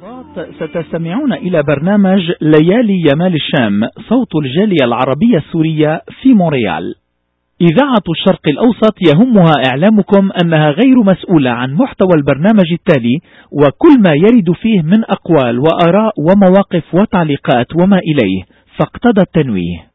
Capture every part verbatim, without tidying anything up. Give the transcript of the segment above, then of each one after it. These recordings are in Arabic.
ستستمعون إلى برنامج ليالي يمال الشام، صوت الجالية العربية السورية في مونريال. إذاعة الشرق الأوسط يهمها إعلامكم أنها غير مسؤولة عن محتوى البرنامج التالي وكل ما يرد فيه من أقوال وآراء ومواقف وتعليقات وما إليه، فاقتضى التنويه.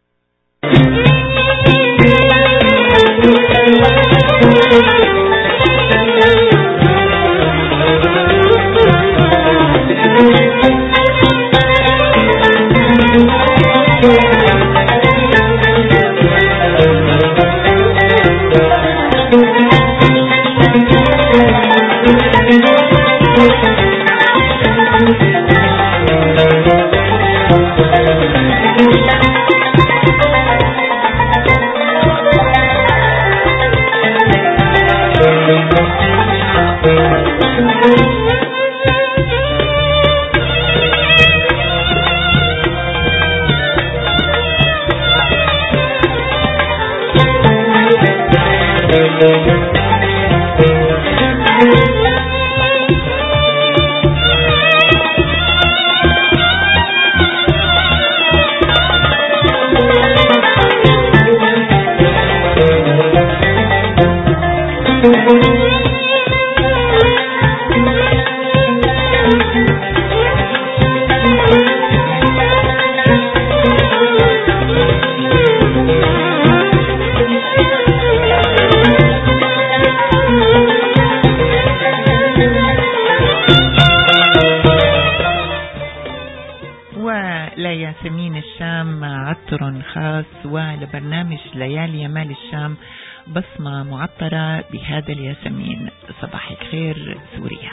ولياسمين الشام عطر خاص، ولبرنامج ليالي يمال الشام بصمة معطرة بهذا الياسمين. صباح الخير سوريا.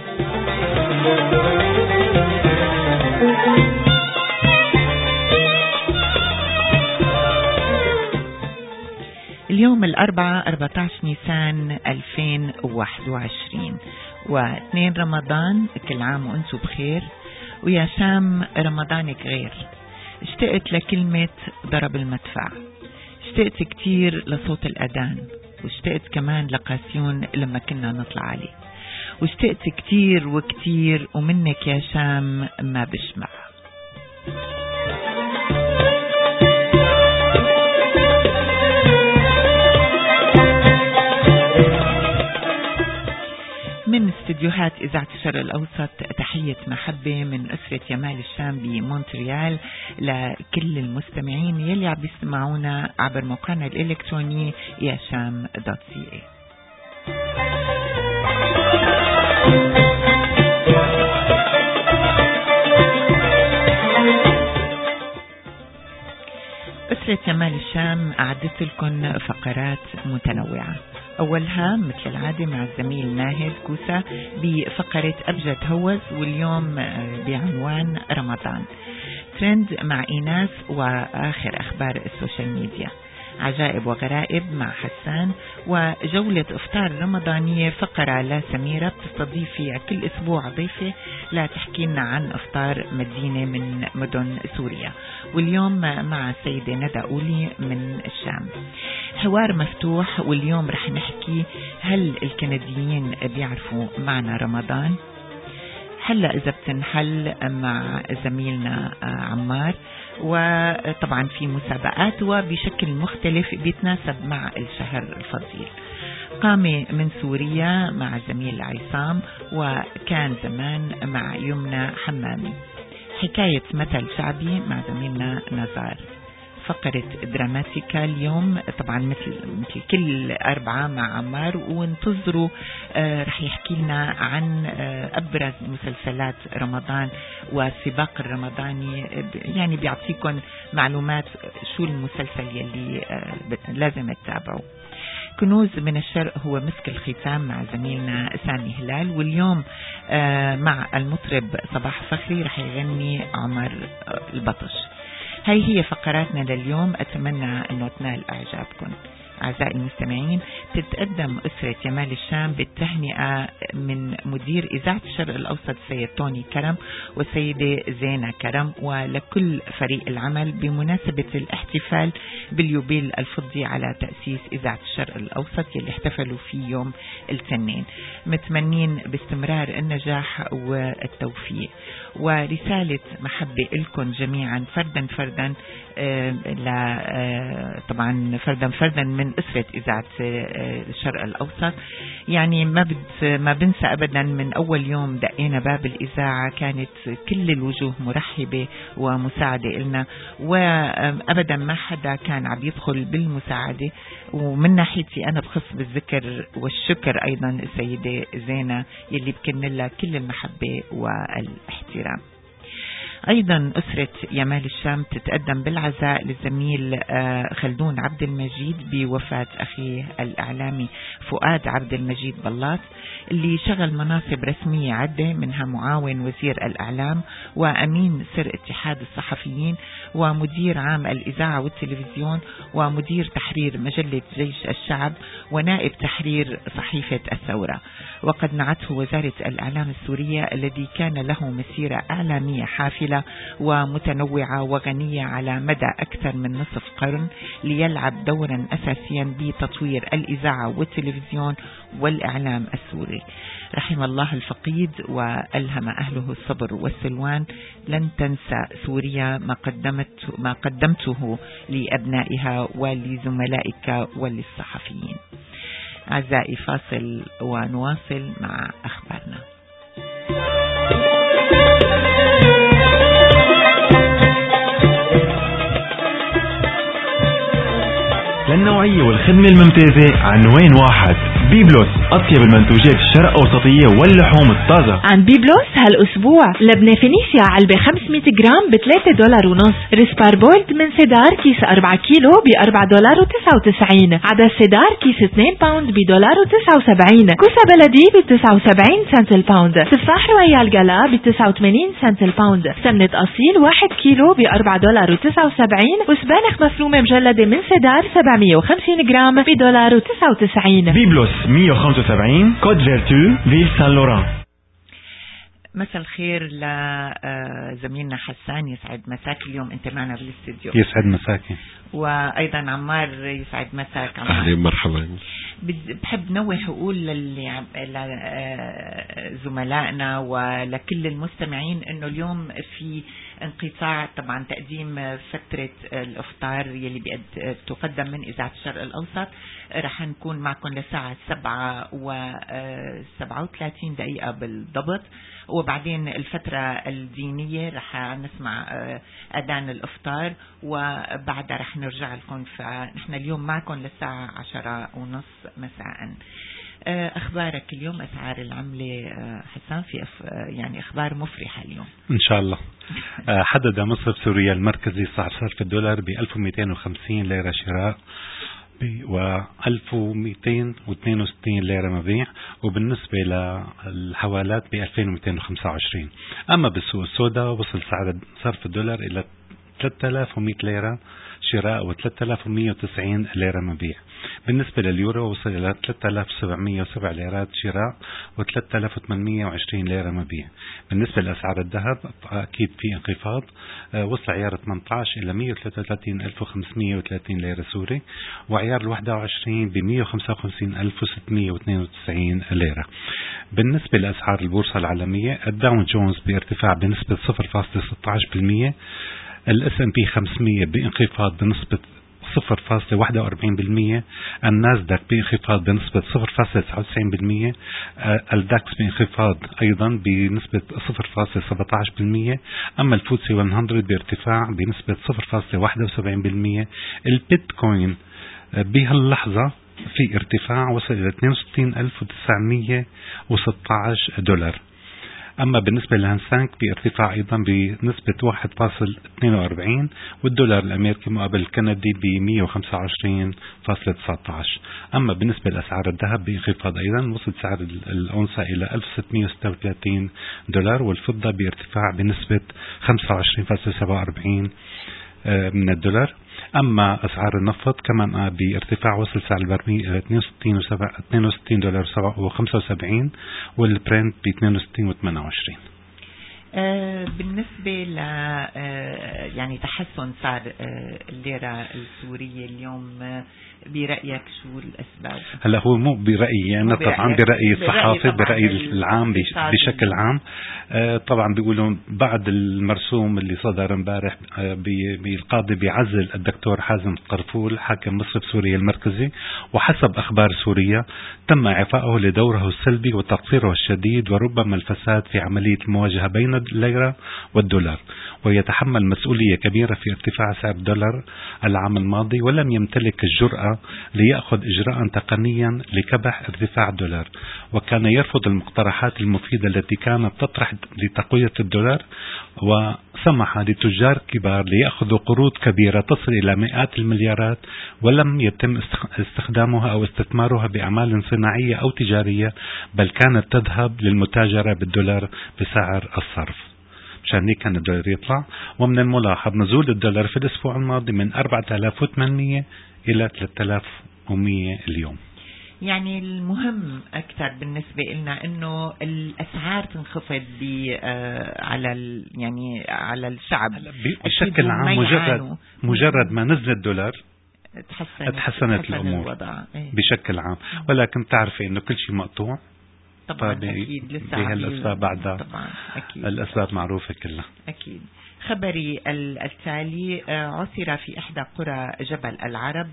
اليوم الأربعاء أربعة عشر نيسان ألفين وواحد وعشرين واثنين رمضان، كل عام وأنتم بخير. ويا شام رمضانك غير. اشتقت لكلمة ضرب المدفع، اشتقت كتير لصوت الأذان، واشتقت كمان لقاسيون لما كنا نطلع عليه، واشتقت كتير وكتير، ومنك يا شام ما بشمع. من استديوهات إذاعة الشرق الأوسط تحية محبة من أسرة يمال الشام بمونتريال لكل المستمعين يلي عم بيسمعونا عبر موقعنا الإلكتروني يا شام دوت سي اي. أسرة يمال الشام أعدت لكم فقرات متنوعة، أولها مثل العادة مع الزميل ناهد كوسا بفقرة أبجد هوز، واليوم بعنوان رمضان. ترند مع إيناس وآخر أخبار السوشيال ميديا. عجائب وغرائب مع حسان، وجولة إفطار رمضانية فقرة لسميرة بتستضيف فيها كل أسبوع ضيفة لا تحكي لنا عن إفطار مدينة من مدن سوريا. واليوم مع السيدة ندى أولي من الشام. حوار مفتوح، واليوم رح نحكي هل الكنديين بيعرفوا معنى رمضان؟ هلا إذا بتنحل مع زميلنا عمار، وطبعا في مسابقات وبشكل مختلف بيتناسب مع الشهر الفضيل. قامة من سوريا مع زميل عصام، وكان زمان مع يمنى حمامي. حكاية مثل شعبي مع زميلنا نزار. فقرة دراماتيكا اليوم طبعا مثل مثل كل أربعة مع عمار، وانتظروا آه رح يحكي لنا عن آه أبرز مسلسلات رمضان والسباق الرمضاني، يعني بيعطيكم معلومات شو المسلسل يلي آه لازم تتابعوا. كنوز من الشرق هو مسك الختام مع زميلنا سامي هلال، واليوم آه مع المطرب صباح فخري رح يغني عمر آه البطش. هاي هي فقراتنا لليوم، أتمنى أنه تنال إعجابكم. أعزائي المستمعين، تتقدم أسرة يمال الشام بالتهنئة من مدير إذاعة الشرق الأوسط سيد توني كرم وسيدة زينة كرم، ولكل فريق العمل بمناسبة الاحتفال باليوبيل الفضي على تأسيس إذاعة الشرق الأوسط يلي احتفلوا فيه يوم الاثنين. متمنين باستمرار النجاح والتوفيق، ورسالة محبة لكم جميعا فردا فردا، آه لا آه طبعا فردا فردا من أسرة إذاعة آه الشرق الأوسط. يعني ما بد ما بنسى أبدا من أول يوم دقينا باب الإذاعة كانت كل الوجوه مرحبة ومساعدة لنا، وأبدا ما حدا كان عم يدخل بالمساعدة. ومن ناحيتي أنا بخص بالذكر والشكر أيضا السيدة زينة يلي بكن لها كل المحبة والاحترام. أيضا أسرة يمال الشام تتقدم بالعزاء للزميل خلدون عبد المجيد بوفاة أخيه الإعلامي فؤاد عبد المجيد بلاط، اللي شغل مناصب رسمية عدة، منها معاون وزير الإعلام وأمين سر اتحاد الصحفيين ومدير عام الإذاعة والتلفزيون ومدير تحرير مجلة جيش الشعب ونائب تحرير صحيفة الثورة. وقد نعته وزارة الإعلام السورية الذي كان له مسيرة إعلامية حافلة ومتنوعة وغنية على مدى أكثر من نصف قرن، ليلعب دورا أساسيا بتطوير الإذاعة والتلفزيون والإعلام السوري. رحم الله الفقيد وألهم أهله الصبر والسلوان. لن تنسى سوريا ما قدمت ما قدمته لأبنائها ولزملائك وللصحفيين. أعزائي فاصل ونواصل مع أخبارنا. للنوعية والخدمة الممتازة عنوان واحد، بيبلوس، أطيب المنتوجات الشرق أوسطية واللحوم الطازة. عن بيبلوس هالأسبوع لبنة فينيسيا علبة خمسمية جرام بثلاثة دولار ونص، ريسبار بولد من سيدار كيس أربعة كيلو بأربعة دولار وتسعة وتسعين، عدس سيدار كيس اثنين باوند بدولار وتسعة وسبعين، كوسة بلدي بتسعة وسبعين سنت الباوند، تفاح رويال جالا بتسعة وثمانين سنت الباوند، سمنة أصيل واحد كيلو بأربعة دولار وتسعة وسبعين، وسبانخ مفرومة مجلدة من سيدار سبعمية وخمسين جرام بدولار وتسعة وتسعين. بيبلوس مية وخمسة وسبعين كود فيرتو فيل سان لوران. مساء الخير لزميلنا حسان، يسعد مساك. اليوم انت معنا بالاستديو. يسعد مساكي. وايضا عمار، يسعد مساك عمار. اهلا مرحبا. بحب نوه اقول لزملائنا ولكل المستمعين انه اليوم في انقطاع طبعا تقديم فترة الافطار يلي تقدم من اذاعة الشرق الاوسط. رح نكون معكم لساعة سبعة وسبعة وثلاثين دقيقة بالضبط، وبعدين الفترة الدينية رح نسمع أذان الإفطار وبعدها رح نرجع لكم. فنحن اليوم معكم للساعة عشرة ونص مساء. أخبارك اليوم؟ أسعار العملة حسان في يعني أخبار مفرحة اليوم إن شاء الله. حدد مصرف سوريا المركزي سعر صرف الدولار ب ألف ومئتين وخمسين ليرة شراء و ألف ومئتين واثنين وستين ليرة مبيع، وبالنسبة للحوالات ب ألفين ومئتين وخمسة وعشرين. أما بالسوق السوداء وصل سعر صرف الدولار إلى ثلاثة آلاف ومئة ليرة شراء و ثلاثة آلاف ومئة وتسعين ليرة مبيع. بالنسبة لليورو وصل إلى ثلاثة آلاف وسبعمئة وسبعة ليرات شراء و ثلاثة آلاف وثمانمئة وعشرين ليرة مبيع. بالنسبة لأسعار الذهب أكيد في انخفاض، وصل عيار ثمانية عشر إلى مئة وثلاثة وثلاثين ألف وخمسمئة وثلاثين ليرة سوري، وعيار الواحد وعشرين ب مئة وخمسة وخمسين ألف وستمئة واثنين وتسعين ليرة. بالنسبة لأسعار البورصة العالمية، الداون جونز بارتفاع بنسبة صفر فاصلة ستة عشر بالمئة، الاس ام بي خمسمئة بانخفاض بنسبة صفر فاصلة واحد وأربعين بالمئة، الناسداك بانخفاض بنسبة صفر فاصلة تسعة وتسعين بالمئة، الداكس بانخفاض أيضا بنسبة صفر فاصلة سبعة عشر بالمئة، أما الفوتسي مئة بارتفاع بنسبة صفر فاصلة واحد وسبعين بالمئة. البيتكوين بهاللحظة في ارتفاع وصل إلى اثنين وستين ألف وتسعمئة وستة عشر دولار. أما بالنسبة للهانسانك بارتفاع أيضا بنسبة واحد فاصلة اثنين وأربعين، والدولار الأمريكي مقابل الكندي ب مئة وخمسة وعشرين فاصلة تسعة عشر. أما بالنسبة لأسعار الذهب بانخفاض أيضا، وصل سعر الأونصة إلى ألف وستمئة وستة وثلاثين دولار، والفضة بارتفاع بنسبة خمسة وعشرين فاصلة سبعة وأربعين من الدولار. أما أسعار النفط كمان بارتفاع، وصل سعر البرميل إلى اثنين وستين دولار وخمسة وسبعين، والبرنت ب اثنين وستين وثمانية وعشرين. آه بالنسبة ل آه يعني تحسن سعر آه الليرة السورية اليوم، آه برأيك شو الأسباب؟ هلا هو مو برأيي أنا يعني، طبعا برأيي الصحافي، برأيي العام بشكل عام. آه طبعا بيقولوا بعد المرسوم اللي صدر امبارح آه بالقاضي بعزل الدكتور حازم قرفول حاكم مصرف سوريا المركزي، وحسب أخبار سوريا تم إعفائه لدوره السلبي وتقصيره الشديد وربما الفساد في عملية المواجهة بين الليرة والدولار، ويتحمل مسؤولية كبيرة في ارتفاع سعر الدولار العام الماضي، ولم يمتلك الجرأة ليأخذ إجراء تقنيا لكبح ارتفاع الدولار، وكان يرفض المقترحات المفيدة التي كانت تطرح لتقوية الدولار، وسمح لتجار كبار ليأخذوا قروض كبيرة تصل إلى مئات المليارات، ولم يتم استخدامها أو استثمارها بأعمال صناعية أو تجارية، بل كانت تذهب للمتاجرة بالدولار بسعر الصرف. مشان هيك كان الدولار يطلع. ومن الملاحظ نزول الدولار في الأسبوع الماضي من أربعة آلاف وثمانمئة إلى ثلاثة آلاف ومئة اليوم. يعني المهم أكثر بالنسبة لنا إنه الأسعار تنخفض ب على يعني على الشعب بشكل عام. مجرد مجرد ما نزل الدولار تحسنت, تحسنت الأمور ايه؟ بشكل عام. ولكن تعرفي إنه كل شيء مقطوع طبعا. أكيد لسه بهالأسباب بعدها طبعا أكيد الأسباب أكيد. معروفة كلها أكيد. خبري التالي، عثر في إحدى قرى جبل العرب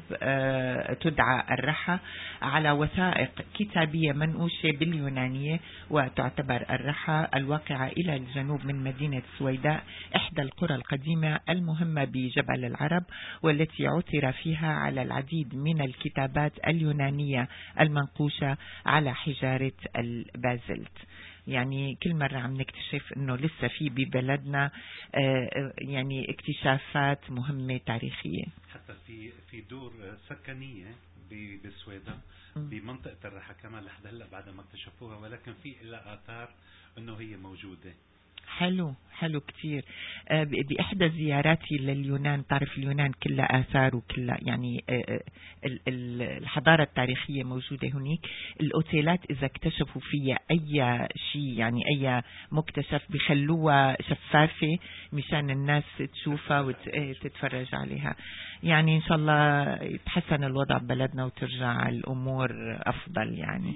تدعى الرحة على وثائق كتابية منقوشة باليونانية، وتعتبر الرحة الواقعة إلى الجنوب من مدينة سويداء إحدى القرى القديمة المهمة بجبل العرب، والتي عثر فيها على العديد من الكتابات اليونانية المنقوشة على حجارة البازلت. يعني كل مرة عم نكتشف انه لسه في ببلدنا يعني اكتشافات مهمة تاريخية. حتى في في دور سكنية بالسويداء بمنطقة الرحة كمان لحد هلا بعد ما اكتشفوها، ولكن في لها آثار انه هي موجودة. حلو حلو كتير. بإحدى زياراتي لليونان، تعرف اليونان كلها آثار وكلها يعني الحضارة التاريخية موجودة هناك. الأوتيلات إذا اكتشفوا فيها أي شيء يعني أي مكتشف بيخلوها شفافة مشان الناس تشوفها وتتفرج عليها. يعني إن شاء الله يتحسن الوضع ببلدنا وترجع الأمور أفضل يعني.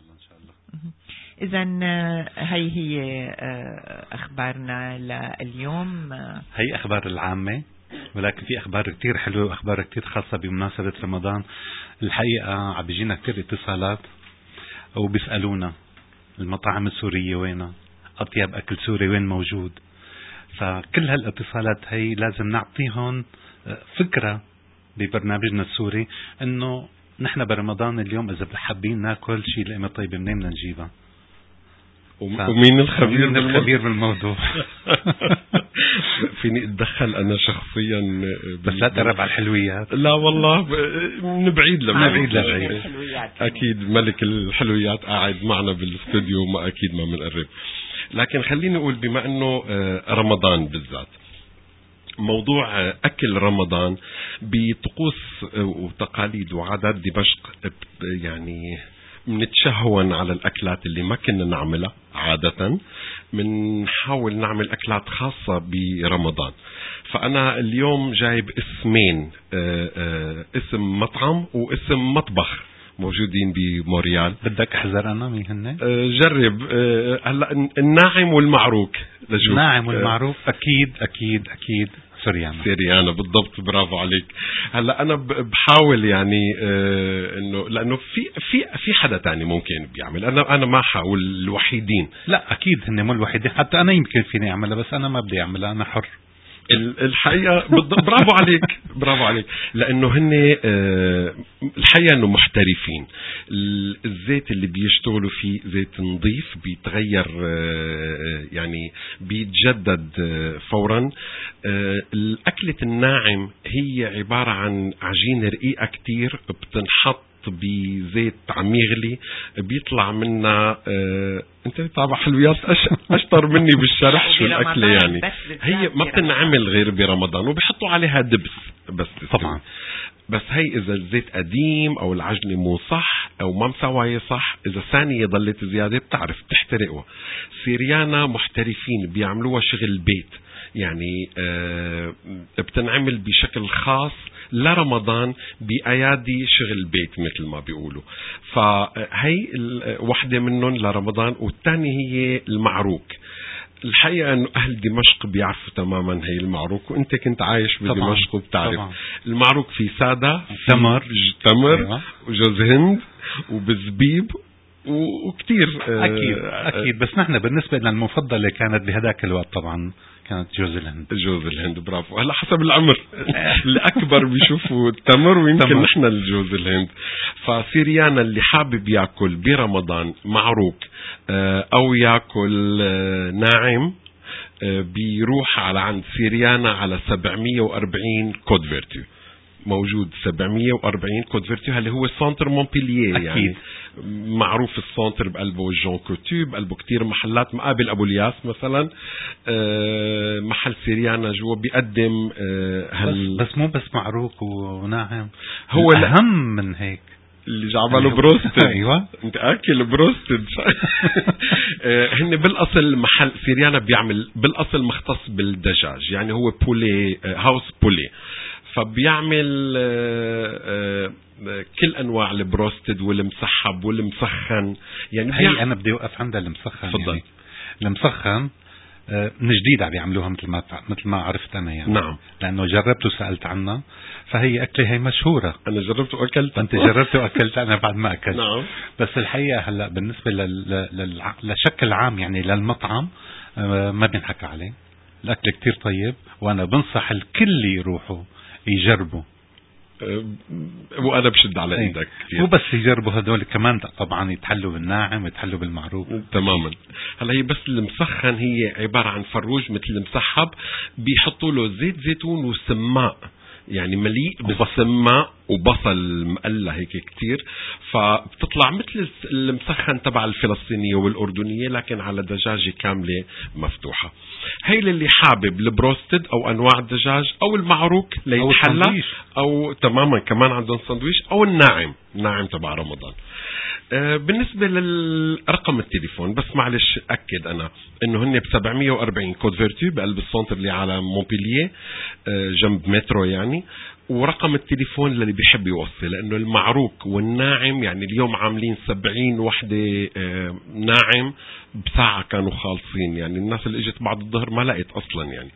إذن هي هي أخبارنا لليوم. هي أخبار العامة، ولكن في أخبار كتير حلوة وأخبار كتير خاصة بمناسبة رمضان. الحقيقة عم بيجينا كتير اتصالات وبيسألونا المطاعم السورية وينها، أطيب أكل سوري وين موجود. فكل هالاتصالات هي لازم نعطيهم فكرة ببرنامجنا السوري إنه نحن برمضان اليوم إذا حابين ناكل شيء لقمة طيبة منين بدنا نجيبها. ومين الخبير ومين الخبير بالموضوع؟ فيني اتدخل انا شخصيا بس لا تقرب على الحلويات. لا والله نبعيد لبعيد لبعيد اكيد ملك الحلويات قاعد معنا بالاستوديو، ما اكيد ما بنقرب. لكن خليني اقول بما انه رمضان بالذات، موضوع أكل رمضان بطقوس وتقاليد وعادات دمشق يعني منتشهون على الأكلات اللي ما كنا نعملها عادة، منحاول نعمل أكلات خاصة برمضان. فأنا اليوم جايب اسمين، اسم مطعم واسم مطبخ موجودين بموريال. بدك احذر انا مين هن؟ جرب هلا الناعم والمعروك. الناعم والمعروك اكيد اكيد اكيد سوريانا. سوريانا بالضبط، برافو عليك. هلا انا بحاول يعني آه انه لانه في في في حدا تاني ممكن بيعمل، انا انا ما حاول الوحيدين. لا اكيد هن مو الوحيدين، حتى انا يمكن فيني اعملها بس انا ما بدي اعملها، انا حر. الحقيقة برافو عليك برافو عليك لأنه هن الحقيقة أنه محترفين. الزيت اللي بيشتغلوا فيه زيت نظيف بيتغير يعني بيتجدد فورا. الأكلة الناعم هي عبارة عن عجينة رقيقة كتير بتنحط بزيت عم يغلي بيطلع منها اه انت بتابع حلويات أش... اشطر مني بالشرح شو الاكله يعني. هي ما بتنعمل غير برمضان وبيحطوا عليها دبس بس طبعا. بس هي اذا الزيت قديم او العجنه مو صح او ما مسويه صح، اذا ثانيه ضلت زياده بتعرف تحترقها. سيريانا محترفين بيعملوها شغل بيت، يعني آه بتنعمل بشكل خاص لرمضان بأيادي شغل بيت مثل ما بيقولوا. فهي واحدة منهم لرمضان، والثانية هي المعروك. الحقيقة أنه أهل دمشق بيعرفوا تماما هي المعروك، وأنت كنت عايش بدمشق وبتعرف. طبعاً. المعروك في سادة، تمر تمر أيوة. وجوز هند وبزبيب وكتير. أكيد أكيد. بس نحن بالنسبة لنا المفضلة كانت بهداك الوقت طبعا كانت جوز الهند. جوز الهند برافو. هلا حسب العمر الأكبر بيشوفوا التمر ويمكن نحن الجوز الهند. فسيريانا اللي حابب يأكل برمضان معروك أو يأكل ناعم بيروح على عند سيريانا على سبعمية وأربعين كود فيرتو. موجود سبعمية وأربعين كود فيرتو اللي هو سنتر مونبيلييه. أكيد. يعني معروف السنتر بقلبه جون كوتو، بقلبه كتير محلات، مقابل أبو الياس مثلا أه محل سيريانا جوا بيقدم أه هل بس, بس مو بس معروك وناعم، هو الأهم من هيك اللي جعباله بروستد. ايوه انت اكل بروستد. هن بالاصل محل سيريانا بيعمل بالاصل مختص بالدجاج، يعني هو بولي هاوس بولي، فبيعمل كل انواع البروستد والمسحب والمسخن. يعني هي انا بدي اوقف عند المسخن. تفضل. يعني المسخن من جديد عم يعملوها مثل ما مثل ما عرفت انا يعني. نعم. لانه جربت وسالت عنها، فهي اكله هي مشهوره. انا جربت واكلت. انت جربت واكلت، انا بعد ما اكلت. نعم. بس الحقيقه هلا بالنسبه لل... لل... لشكل عام يعني للمطعم ما بينحكى عليه. الاكل كتير طيب، وانا بنصح الكل يروحوا يجربوا. وانا بشد على ايدك كثير. وبس يجربوا هذول كمان طبعا يتحلوا بالناعم يتحلوا بالمعروف تماما. هلا هي بس المسخن هي عباره عن فروج مثل المسحب، بيحطوا له زيت زيتون وسماء، يعني مليء بالسماء وبصل مقلى هيك كتير، فبتطلع مثل المسخن تبع الفلسطينية والأردنية لكن على دجاجة كاملة مفتوحة. هي اللي حابب البروستد أو أنواع الدجاج أو المعروك ليتحلى، أو, أو تماما كمان عندهم سندويش، أو الناعم الناعم تبع رمضان. آه بالنسبة للرقم التليفون بس معلش أكد أنا إنه هن بسبعمية وأربعين كود فيرتو بقلب السنتر اللي على مونبيلييه آه جنب مترو يعني. ورقم التليفون اللي بيحب يوصي، لأنه المعروك والناعم يعني اليوم عاملين سبعين وحدة آه ناعم بساعة كانوا خالصين، يعني الناس اللي اجت بعد الظهر ما لقيت أصلا يعني.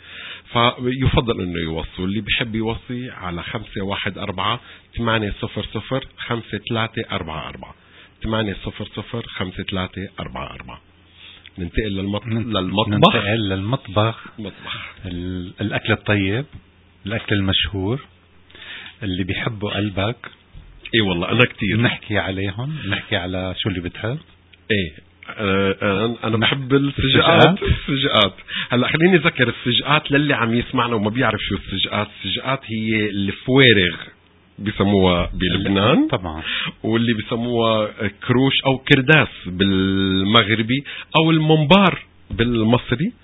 فيفضل إنه يوصوا. اللي بيحب يوصي على خمسة واحد أربعة ثمانية صفر صفر خمسة ثلاثة أربعة أربعة ثمانية صفر صفر خمسة ثلاثة أربعة أربعة. ننتقل للمط... للمطبخ. ننتقل للمطبخ. مطبخ. الأكل الطيب، الأكل المشهور اللي بيحبوا قلبك. اي والله انا كتير نحكي عليهم، نحكي على شو اللي بتحب. ايه أه انا بحب السجقات. السجقات هلا خليني اذكر السجقات للي عم يسمعنا وما بيعرف شو السجقات. السجقات هي الفوارغ بيسموها بلبنان طبعا، واللي بيسموها كروش او كرداس بالمغربي، او المنبار بالمصري.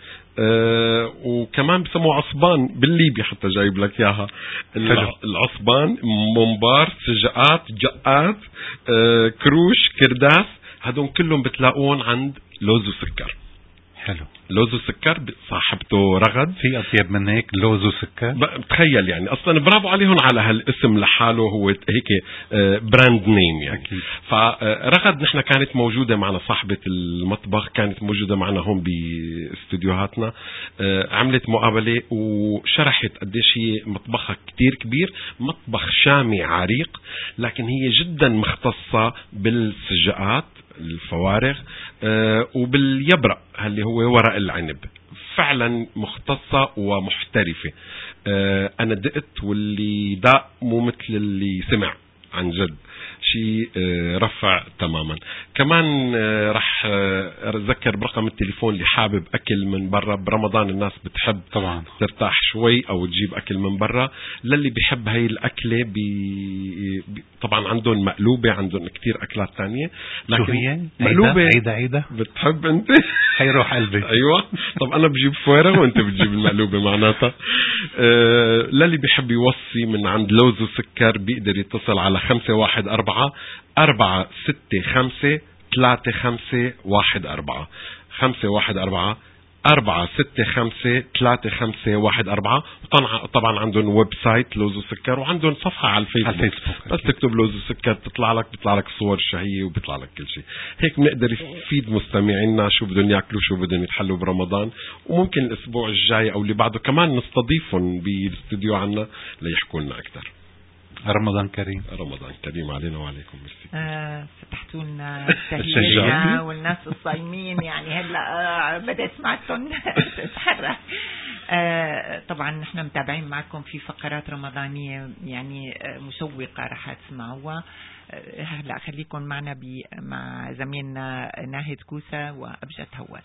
أه وكمان بسموه عصبان بالليبي، حتى جايب لك اياها. العصبان، منبار، سجقات، جقات، أه كروش، كرداس، هدول كلهم بتلاقون عند لوز وسكر. حلو. لوز وسكر صاحبته رغد. في أطيب من هيك لوز وسكر؟ بتخيل يعني أصلا برافو عليهم على هالاسم لحاله، هو هيك براند نيم يعني. أكيد. فرغد نحن كانت موجودة معنا، صاحبة المطبخ كانت موجودة معنا هون باستوديوهاتنا، عملت مقابلة وشرحت قديش هي مطبخها كتير كبير، مطبخ شامي عريق، لكن هي جدا مختصة بالسجقات الفوارغ آه وباليبرق اللي هو ورق العنب. فعلا مختصة ومحترفة. آه أنا دقت واللي داق مو مثل اللي سمع، عن جد شيء آه رفع تماما. كمان آه رح آه أذكر برقم التليفون اللي حابب أكل من برا. برمضان الناس بتحب طبعا ترتاح شوي أو تجيب أكل من برا. للي بيحب هاي الأكلة بي طبعا عندهم مقلوبة، عندهم كتير أكلات تانية. لكن مقلوبة عيدة عيدة بتحب أنت حيروح قلبي. أيوة. طب أنا بجيب فويرة وأنت بتجيب المقلوبة معناتها. آه للي بيحب يوصي من عند لوز وسكر بيقدر يتصل على خمسة واحد أربعة أربعة ستة خمسة ثلاثة خمسة واحد أربعة خمسة واحد أربعة أربعة ستة خمسة ثلاثة خمسة واحد أربعة. طبعا عندهم ويب سايت لوز وسكر، وعندهم صفحة على الفيسبوك, على الفيسبوك. بس تكتب لوز وسكر بتطلع لك بيطلع لك صور شهية وبيطلع لك كل شيء. هيك بنقدر نفيد مستمعينا شو بدهم ياكلوا شو بدهم يتحلوا برمضان. وممكن الأسبوع الجاي أو اللي بعده كمان نستضيفهم بالاستوديو عنا ليحكوا لنا أكثر. رمضان كريم. رمضان كريم علينا وعليكم. ميرسي. آه فتحتوا لنا التهيئة والناس الصايمين يعني هلا آه بدأت سمعتهم تتحرك. آه طبعا نحن متابعين معكم في فقرات رمضانية يعني آه مشوقة رح تسمعوها. آه هلا خليكم معنا مع زميلنا ناهد كوسة وأبجد هواس.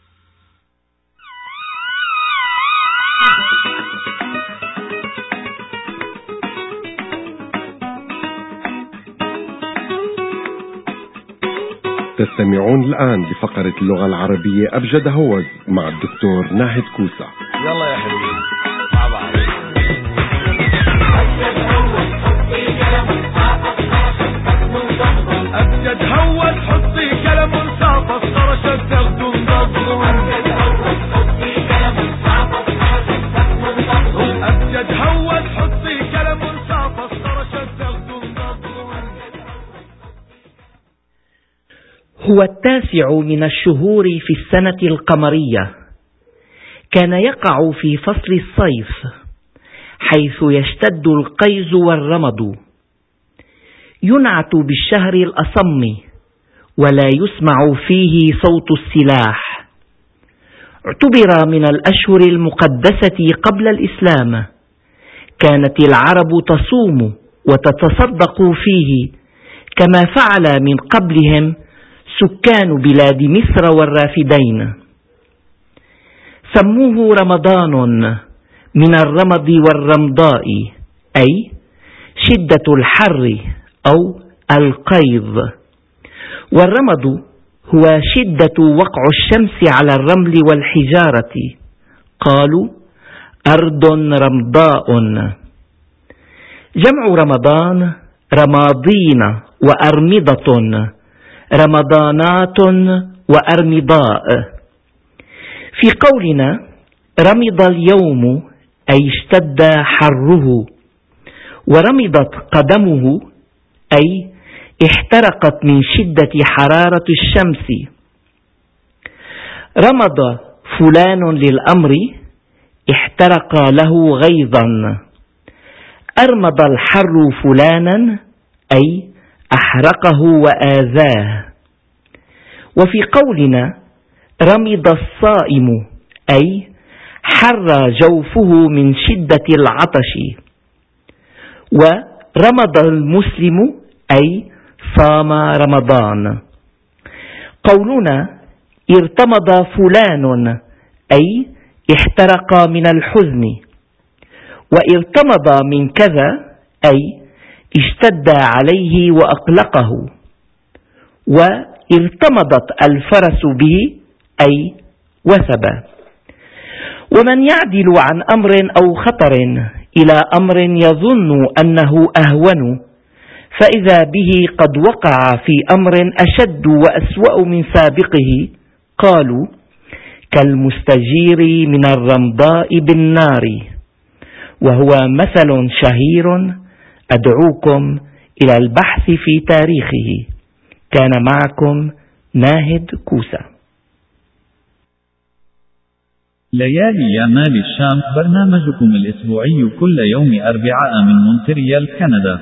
تستمعون الآن لفقرة اللغة العربية أبجد هوز مع الدكتور ناهد كوسة. يلا يا حبيبي مع بعض. أبجد هوز حطي كلام صافص خرشت تخدم ضبط. أبجد هوز حطي كلام صافص خرشت تخدم ضبط. هو التاسع من الشهور في السنة القمرية، كان يقع في فصل الصيف حيث يشتد القيظ والرمد، ينعت بالشهر الأصم ولا يسمع فيه صوت السلاح. اعتبر من الأشهر المقدسة قبل الإسلام، كانت العرب تصوم وتتصدق فيه كما فعل من قبلهم سكان بلاد مصر والرافدين. سموه رمضان من الرمض والرمضاء، أي شدة الحر أو القيظ. والرمض هو شدة وقع الشمس على الرمل والحجارة، قالوا أرض رمضاء. جمع رمضان رماضين وأرمضة، رمضانات وأرمضاء. في قولنا رمض اليوم أي اشتد حره، ورمضت قدمه أي احترقت من شدة حرارة الشمس. رمض فلان للأمر احترق له غيظا. أرمض الحر فلانا أي أحرقه وآذاه. وفي قولنا رمض الصائم أي حر جوفه من شدة العطش. ورمض المسلم أي صام رمضان. قولنا ارتمض فلان أي احترق من الحزن، وارتمض من كذا أي اشتد عليه وأقلقه، وارتمضت الفرس به أي وثب. ومن يعدل عن أمر أو خطر إلى أمر يظن أنه أهون، فإذا به قد وقع في أمر أشد وأسوأ من سابقه، قالوا كالمستجير من الرمضاء بالنار. وهو مثل شهير أدعوكم إلى البحث في تاريخه. كان معكم ناهد كوسة. ليالي يامال الشام، برنامجكم الأسبوعي كل يوم أربعاء من مونتريال كندا.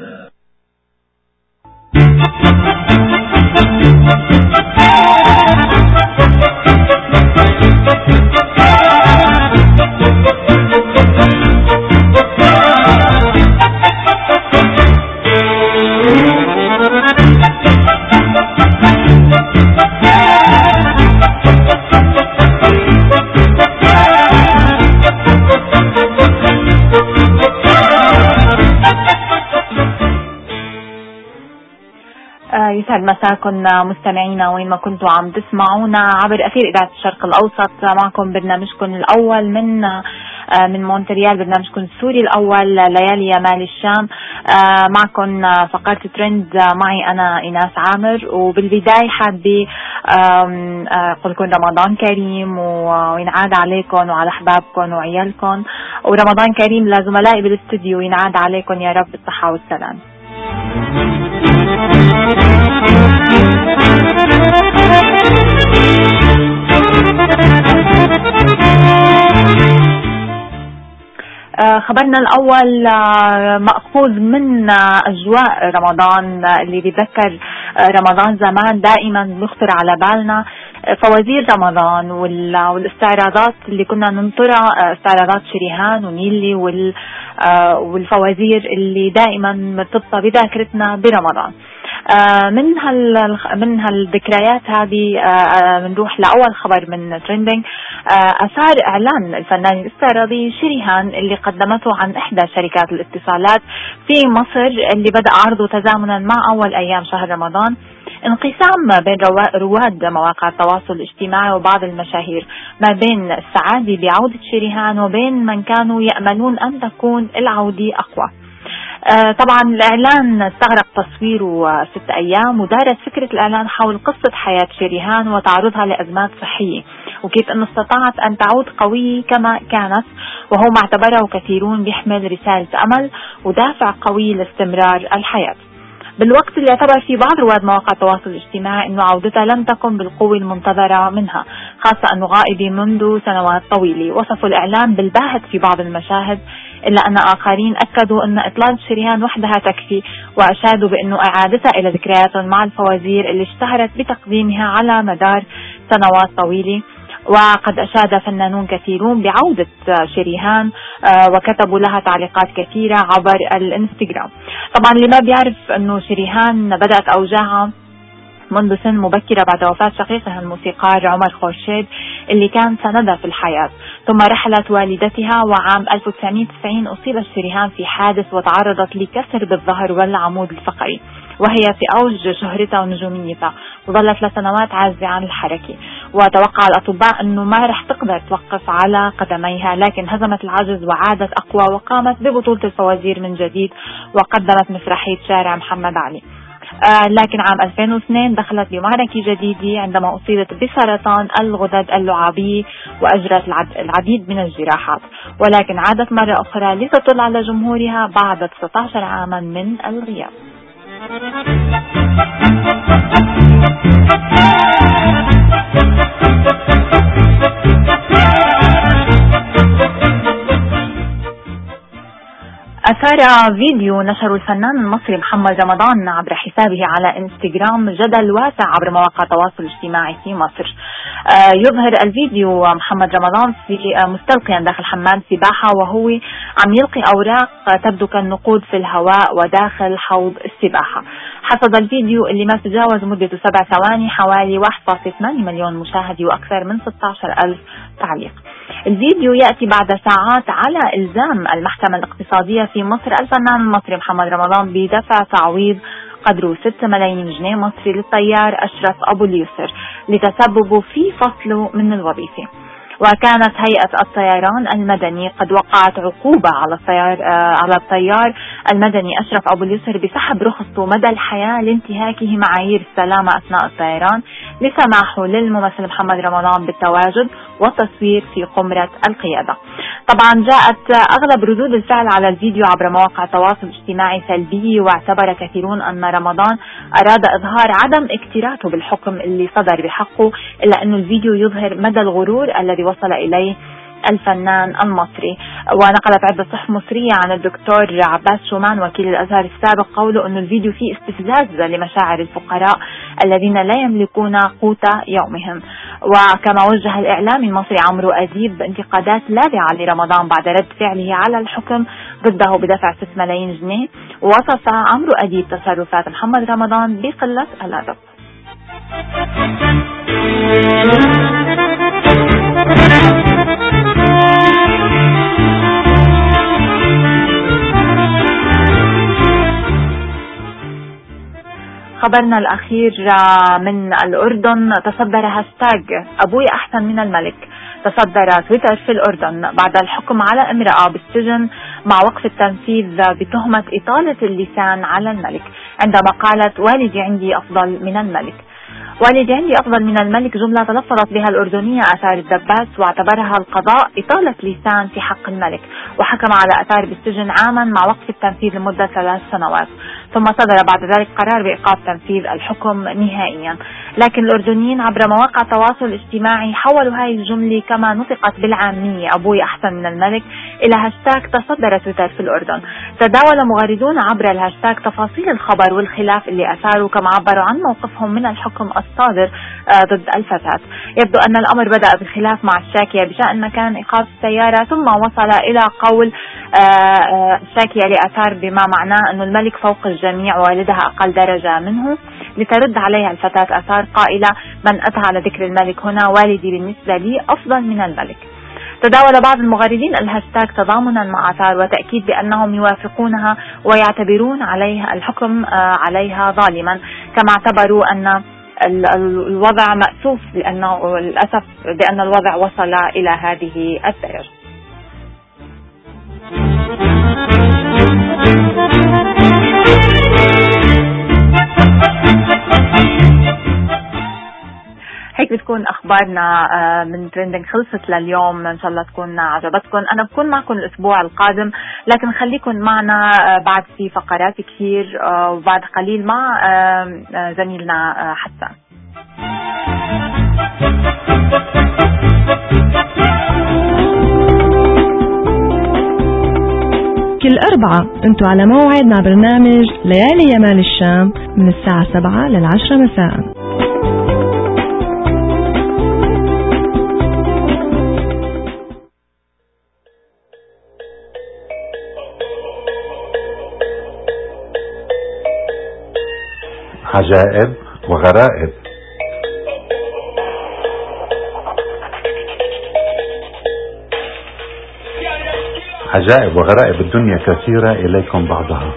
يسعد مساكم مستمعينا وين ما كنتوا عم تسمعونا عبر أثير إذاعة الشرق الأوسط. معكم برنامجكم الأول من من مونتريال، برنامجكم السوري الأول ليالي يمال الشام. معكم فقرة ترند معي أنا إيناس عامر. وبالبداية حابة أقول لكم رمضان كريم وينعاد عليكم وعلى أحبابكم وعيالكم، ورمضان كريم لزملائي بالاستوديو ينعاد عليكم يا رب بالصحة والسلام. خبرنا الأول مأخوذ من أجواء رمضان اللي بيذكر رمضان زمان. دائما بيخطر على بالنا فوازير رمضان والاستعراضات اللي كنا ننطرها، استعراضات شريهان ونيلي والفوازير اللي دائما مرتبطة بذاكرتنا برمضان. من هال من هالذكريات هذه بنروح لأول خبر من ترندينج. أثار إعلان الفنان الاستعراضي شريهان اللي قدمته عن إحدى شركات الاتصالات في مصر اللي بدأ عرضه تزامنا مع أول أيام شهر رمضان انقسام بين رواد مواقع التواصل الاجتماعي وبعض المشاهير ما بين السعادة بعودة شريهان وبين من كانوا يأملون أن تكون العودة أقوى. آه طبعا الإعلان استغرق تصويره ست أيام، ودارت فكرة الإعلان حول قصة حياة شريهان وتعرضها لأزمات صحية وكيف أنه استطاعت أن تعود قوية كما كانت، وهو ما اعتبره كثيرون بيحمل رسالة أمل ودافع قوي لاستمرار الحياة. بالوقت اللي يعتبر في بعض رواد مواقع التواصل الاجتماعي أنه عودتها لم تكن بالقوة المنتظرة منها، خاصة أنه غائبة منذ سنوات طويلة. وصفوا الإعلان بالباهت في بعض المشاهد، إلا أن آخرين أكدوا أن إطلالة شريهان وحدها تكفي، وأشادوا بأنه إعادتها إلى ذكرياتهم مع الفوازير اللي اشتهرت بتقديمها على مدار سنوات طويلة. وقد أشاد فنانون كثيرون بعودة شريهان وكتبوا لها تعليقات كثيرة عبر الانستغرام. طبعا اللي ما بيعرف أنه شريهان بدأت أوجاعها منذ سن مبكرة بعد وفاة شقيقها الموسيقار عمر خورشيد اللي كان سندها في الحياة، ثم رحلت والدتها. وعام ألف وتسعمئة وتسعين أصيبت شريهان في حادث وتعرضت لكسر بالظهر والعمود الفقري وهي في أوج شهرتها ونجوميتها، وظلت لسنوات عاجزة عن الحركة. وتوقع الأطباء أنه ما رح تقدر توقف على قدميها، لكن هزمت العجز وعادت أقوى وقامت ببطولة الفوازير من جديد وقدمت مسرحية شارع محمد علي. آه لكن عام ألفين واثنين دخلت بمعركة جديدة عندما أصيبت بسرطان الغدد اللعابية وأجرت العديد من الجراحات، ولكن عادت مرة أخرى لتطل على جمهورها بعد تسعة عشر عاما من الغياب. أثار فيديو نشره الفنان المصري محمد رمضان عبر حسابه على انستغرام جدل واسع عبر مواقع التواصل الاجتماعي في مصر. آه يظهر الفيديو محمد رمضان في آه مستلقيا داخل حمام سباحة وهو عم يلقي أوراق تبدو كالنقود في الهواء وداخل حوض السباحة. حصد الفيديو اللي ما تجاوز مدته سبع ثواني حوالي واحد فاصلة ثمانية مليون مشاهد وأكثر من ستة عشر ألف تعليق. الفيديو يأتي بعد ساعات على إلزام المحكمة الاقتصادية في مصر الفنان المصري محمد رمضان بدفع تعويض قدره ستة ملايين جنيه مصري للطيار أشرف أبو اليسر لتسببه في فصله من الوظيفة. وكانت هيئة الطيران المدني قد وقعت عقوبة على الطيار على الطيار المدني أشرف أبو اليسر بسحب رخصته مدى الحياة لانتهاكه معايير السلامة أثناء الطيران لسماحه للممثل محمد رمضان بالتواجد والتصوير في قمرة القيادة. طبعا جاءت أغلب ردود الفعل على الفيديو عبر مواقع التواصل الاجتماعي سلبية، واعتبر كثيرون أن رمضان أراد إظهار عدم اكتراثه بالحكم اللي صدر بحقه، إلا أن الفيديو يظهر مدى الغرور الذي وصل إليه الفنان المصري. ونقلت عدة صحف مصرية عن الدكتور عباس شومان وكيل الأزهر السابق قوله أن الفيديو فيه استفزاز لمشاعر الفقراء الذين لا يملكون قوت يومهم. وكما وجه الإعلامي المصري عمرو أديب انتقادات لاذعة لرمضان بعد رد فعله على الحكم ضده بدفع ستة ملايين جنيه، ووصف عمرو أديب تصرفات محمد رمضان بقلة الأدب. خبرنا الأخير من الأردن، تصدر هاشتاج أبوي أحسن من الملك، تصدر تويتر في الأردن بعد الحكم على امرأة بالسجن مع وقف التنفيذ بتهمة إطالة اللسان على الملك عندما قالت والدي عندي أفضل من الملك. والدي عندي أفضل من الملك جملة تلفظت بها الأردنية آثار الدباس، واعتبرها القضاء إطالة لسان في حق الملك، وحكم على آثار بالسجن عاما مع وقف التنفيذ لمدة ثلاث سنوات، ثم صدر بعد ذلك قرار بإيقاف تنفيذ الحكم نهائيا. لكن الأردنيين عبر مواقع التواصل الاجتماعي حولوا هذه الجملة كما نطقت بالعامية أبوي أحسن من الملك إلى هاشتاج تصدر تويتر في الأردن. تداول مغردون عبر الهاشتاج تفاصيل الخبر والخلاف اللي أثاروا، كما عبروا عن موقفهم من الحكم الصادر ضد الفتاة. يبدو أن الأمر بدأ بخلاف مع الشاكية بشأن مكان إيقاف السيارة، ثم وصل إلى قول الشاكية لأثار بما معناه أن الملك فوق الجميع ووالدها أقل درجة منه، لترد عليها الفتاة أثار قائلة من أتى على ذكر الملك هنا والدي بالنسبة لي أفضل من الملك. تداول بعض المغردين الهاشتاج تضامنا مع آثار وتأكيد بأنهم يوافقونها ويعتبرون عليها الحكم عليها ظالما، كما اعتبروا أن الوضع مأسوف لأنه للأسف بأن الوضع وصل إلى هذه الدرجة. هيك بتكون أخبارنا من ترندنج خلصت لليوم، إن شاء الله تكون عجبتكم. أنا بكون معكم الأسبوع القادم، لكن خليكم معنا بعد في فقرات كثير وبعد قليل مع زميلنا حسان. كل أربعة انتوا على موعد مع برنامج ليالي يمال الشام من الساعة سبعة للعشرة مساء. عجائب وغرائب. عجائب وغرائب الدنيا كثيرة، إليكم بعضها.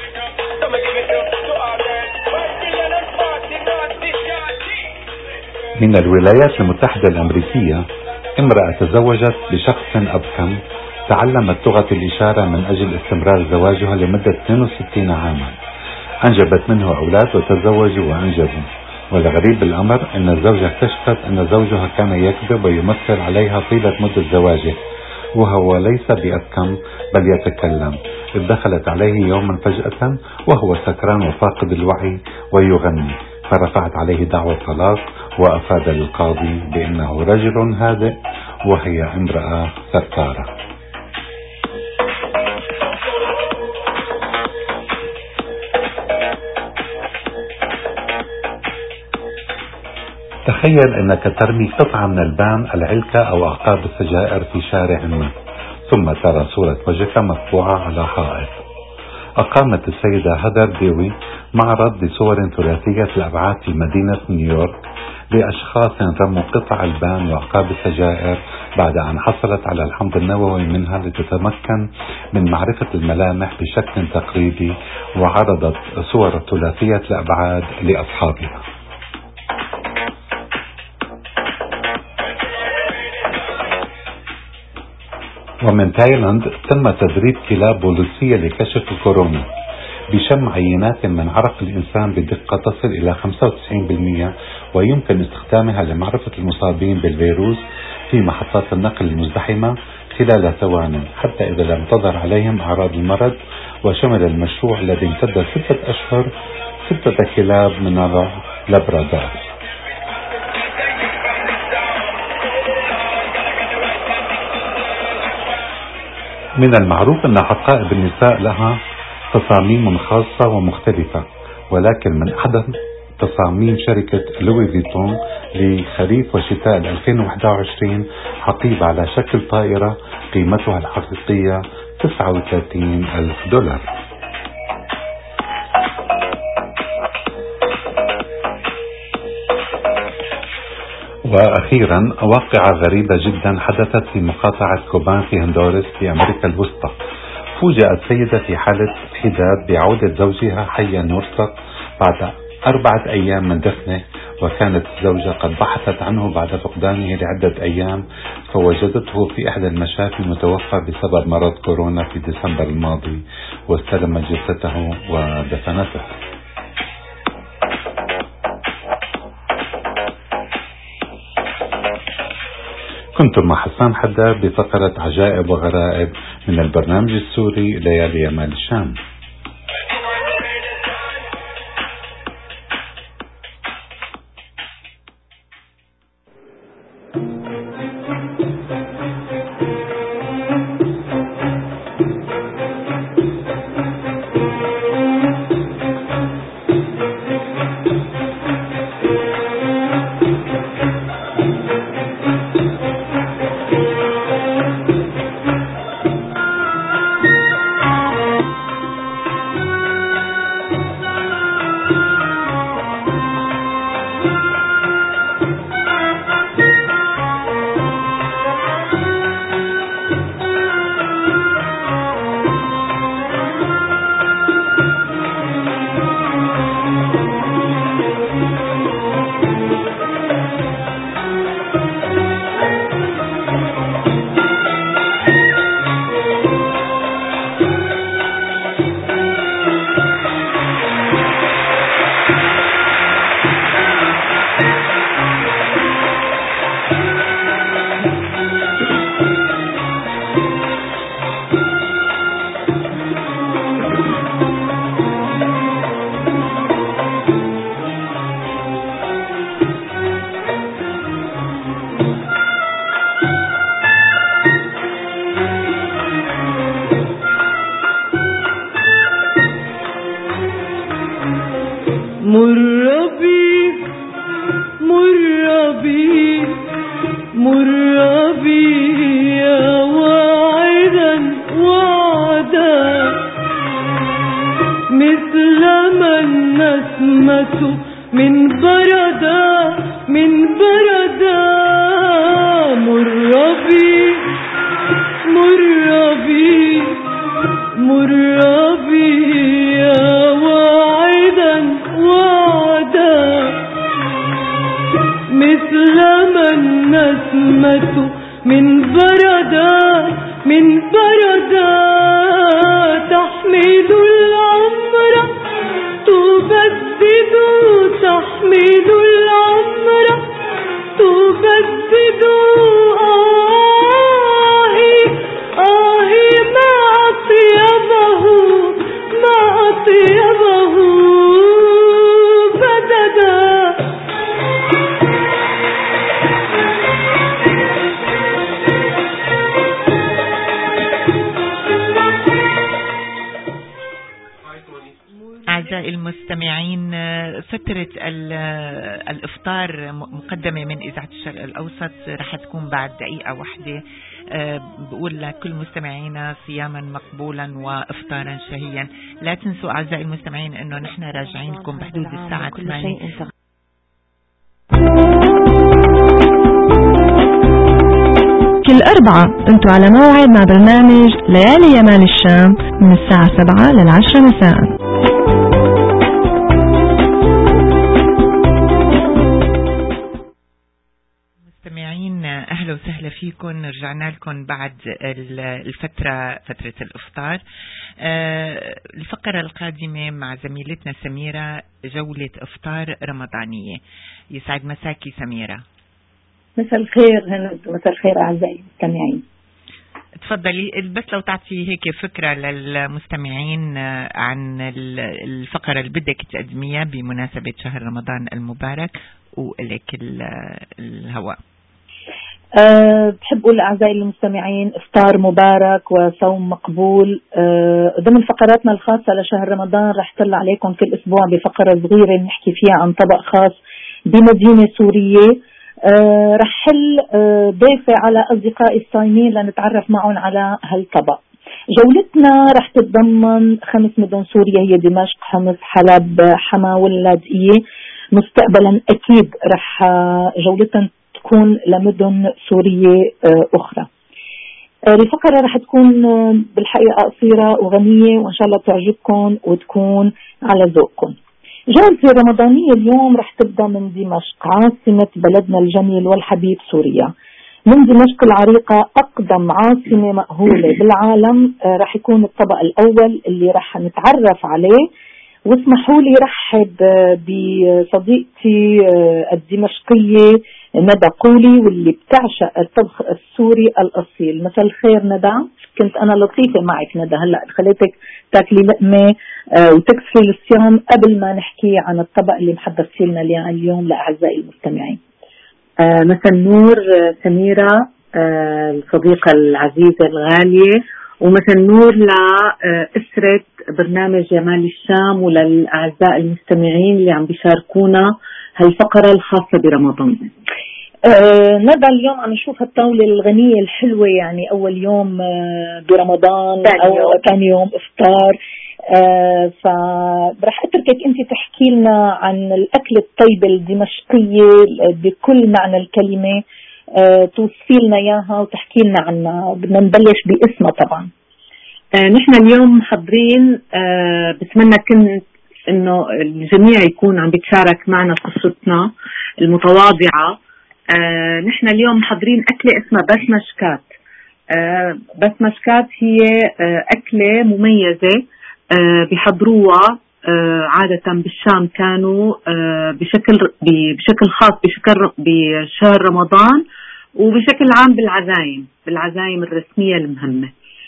من الولايات المتحدة الأمريكية امرأة تزوجت بشخص أبكم تعلمت لغة الإشارة من أجل استمرار زواجها لمدة اثنين وستين عاما. أنجبت منه أولاد وتزوجوا وأنجبوا، والغريب بالأمر أن الزوجة اكتشفت أن زوجها كان يكذب ويمثل عليها طيلة مدة زواجه، وهو ليس بأبكم بل يتكلم. إذ دخلت عليه يوما فجأة وهو سكران وفاقد الوعي ويغني، فرفعت عليه دعوى طلاق، وأفاد القاضي بأنه رجل هادئ وهي امرأة ستارة. تخيل أنك ترمي قطعة من البان، العلكة أو أعقاب السجائر في شارع ما، ثم ترى صورة وجهك مطبوعة على حائط. أقامت السيدة هدر ديوي معرض لصور ثلاثية الأبعاد في مدينة نيويورك لأشخاص رموا قطع البان وأعقاب السجائر بعد أن حصلت على الحمض النووي منها لتتمكن من معرفة الملامح بشكل تقليدي، وعرضت صور ثلاثية الأبعاد لأصحابها. ومن تايلاند تم تدريب كلاب بوليسية لكشف الكورونا بشم عينات من عرق الإنسان بدقة تصل إلى خمسة وتسعين بالمئة، ويمكن استخدامها لمعرفة المصابين بالفيروس في محطات النقل المزدحمة خلال ثوان حتى إذا لم تظهر عليهم أعراض المرض. وشمل المشروع الذي امتد ستة أشهر ستة كلاب من نوع لابرادور. من المعروف أن حقائب النساء لها تصاميم خاصة ومختلفة، ولكن من أحد تصاميم شركة لوي فيتون لخريف وشتاء ألفين وواحد وعشرين حقيبة على شكل طائرة قيمتها الحقيقية تسعة وثلاثين ألف دولار. وأخيرا واقعة غريبة جدا حدثت في مقاطعة كوبان في هندورس في أمريكا الوسطى. فوجئت سيدة في حالة حداد بعودة زوجها حيا يرزق بعد أربعة أيام من دفنه، وكانت الزوجة قد بحثت عنه بعد فقدانه لعدة أيام، فوجدته في إحدى المشافي متوفى بسبب مرض كورونا في ديسمبر الماضي، واستلمت جثته ودفنته. كنتم مع حسان حداد بفقرة عجائب وغرائب من البرنامج السوري ليالي يمال الشام. الإفطار مقدمة من إذاعة الشرق الأوسط رح تكون بعد دقيقة واحدة. أه بقول لكل مستمعينا صياما مقبولا وإفطارا شهيا. لا تنسوا أعزائي المستمعين أنه نحن راجعين لكم بحدود الساعة ثمانية. كل أربعة أنتوا على موعد مع برنامج ليالي يمال الشام من الساعة سبعة للعشرة مساء. أهلا وسهلا فيكم. رجعنا لكم بعد الفترة فترة الإفطار. الفقرة القادمة مع زميلتنا سميرة جولة إفطار رمضانية. يسعد مساكي سميرة. مساء الخير هند، مساء الخير أعزائي المستمعين. تفضلي بس لو تعطي هيك فكرة للمستمعين عن الفقرة اللي بدك تقدميها بمناسبة شهر رمضان المبارك ولك الهواء. أه بحب أقول لأعزائي المستمعين إفطار مبارك وصوم مقبول. أه ضمن فقراتنا الخاصة لشهر رمضان رح طلع عليكم كل أسبوع بفقرة صغيرة نحكي فيها عن طبق خاص بمدينة سورية. أه رح حل أه ضيفة على أصدقائي الصايمين لنتعرف معهم على هالطبق. جولتنا رح تتضمن خمس مدن سوريا هي دمشق، حمص، حلب، حما واللاذقية. مستقبلا أكيد رح جولتنا تكون لمدن سورية أخرى. الفقرة رح تكون بالحقيقة قصيرة وغنية وإن شاء الله تعجبكم وتكون على ذوقكم. جولتي الرمضانية اليوم رح تبدأ من دمشق عاصمة بلدنا الجميل والحبيب سوريا. من دمشق العريقة أقدم عاصمة مأهولة بالعالم رح يكون الطبق الأول اللي رح نتعرف عليه. واسمحوا لي رحب بصديقتي الدمشقية ندى قولي واللي بتعشق الطبخ السوري الأصيل. مساء الخير ندى. كنت أنا لطيفة معك ندى، هلأ خليتك تاكلي لقمة وتكسري الصيام قبل ما نحكي عن الطبق اللي محضرتي لنا اليوم لأعزائي المستمعين. مساء النور سميرة الصديقة العزيزة الغالية، ومساء النور لأسرة برنامج جمال الشام وللأعزاء المستمعين اللي عم بيشاركونا هالفقرة الخاصة برمضان. أه ندى اليوم عم نشوف الطاولة الغنية الحلوة، يعني أول يوم أه برمضان أو ثاني يوم إفطار. أه فرح أتركك أنت تحكي لنا عن الأكل الطيبة الدمشقية بكل معنى الكلمة، أه توصي لنا إياها وتحكي لنا عنها. بدنا نبلش باسمها طبعا. أه نحن اليوم محضرين، أه بتمنى كنت إنه الجميع يكون عم بيتشارك معنا قصتنا المتواضعة. آه نحن اليوم محضرين أكلة اسمها بسمشكات. آه بسمشكات هي آه أكلة مميزة، آه بيحضروها آه عادة بالشام، كانوا آه بشكل بشكل خاص بشكل بشهر رمضان وبشكل عام بالعزايم بالعزايم الرسمية المهمة.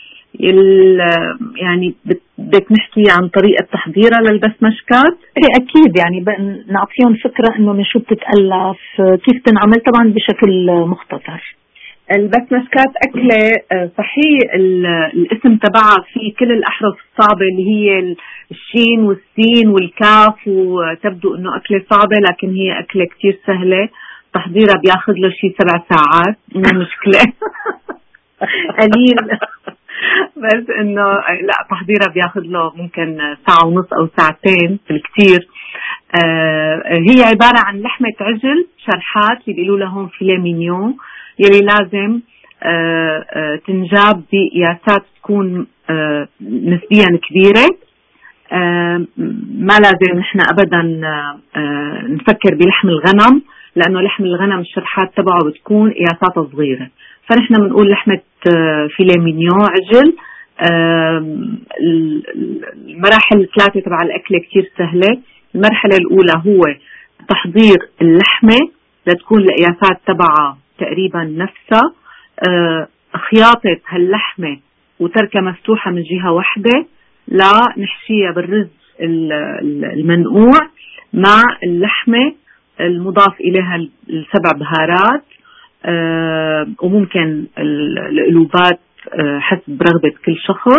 يعني بدك نحكي عن طريقة تحضيرها للبسمشكات؟ أكيد، يعني نعطيهم فكرة إنه من شو بتتألف، كيف تنعمل، طبعا بشكل مختصر. البسمشكات أكلة صحيح الاسم تبعها فيه كل الأحرف الصعبة اللي هي الشين والسين والكاف، وتبدو إنه أكلة صعبة، لكن هي أكلة كتير سهلة. تحضيرها بياخذ له شي سبع ساعات، مو مشكلة. قليل، بس انه لا تحضيرها بياخذ له ممكن ساعة ونص او ساعتين بالكثير. آه هي عبارة عن لحمة عجل شرحات اللي بيقولوا لهم فيليه مينيون، يلي لازم آه آه تنجاب بقياسات تكون آه نسبيا كبيرة. آه ما لازم نحن ابدا آه نفكر بلحم الغنم، لانه لحم الغنم الشرحات تبعه بتكون قياساتها صغيرة، فنحن بنقول لحمة فيليه مينيون عجل. المراحل الثلاثة تبع الأكلة كتير سهلة. المرحلة الأولى هو تحضير اللحمة لتكون القياسات تبعها تقريبا نفسها، خياطة هاللحمة وتركها مفتوحة من جهة واحدة، لا نحشيها بالرز المنقوع مع اللحمة المضاف إليها السبع بهارات، آه وممكن القلوبات آه حسب رغبة كل شخص،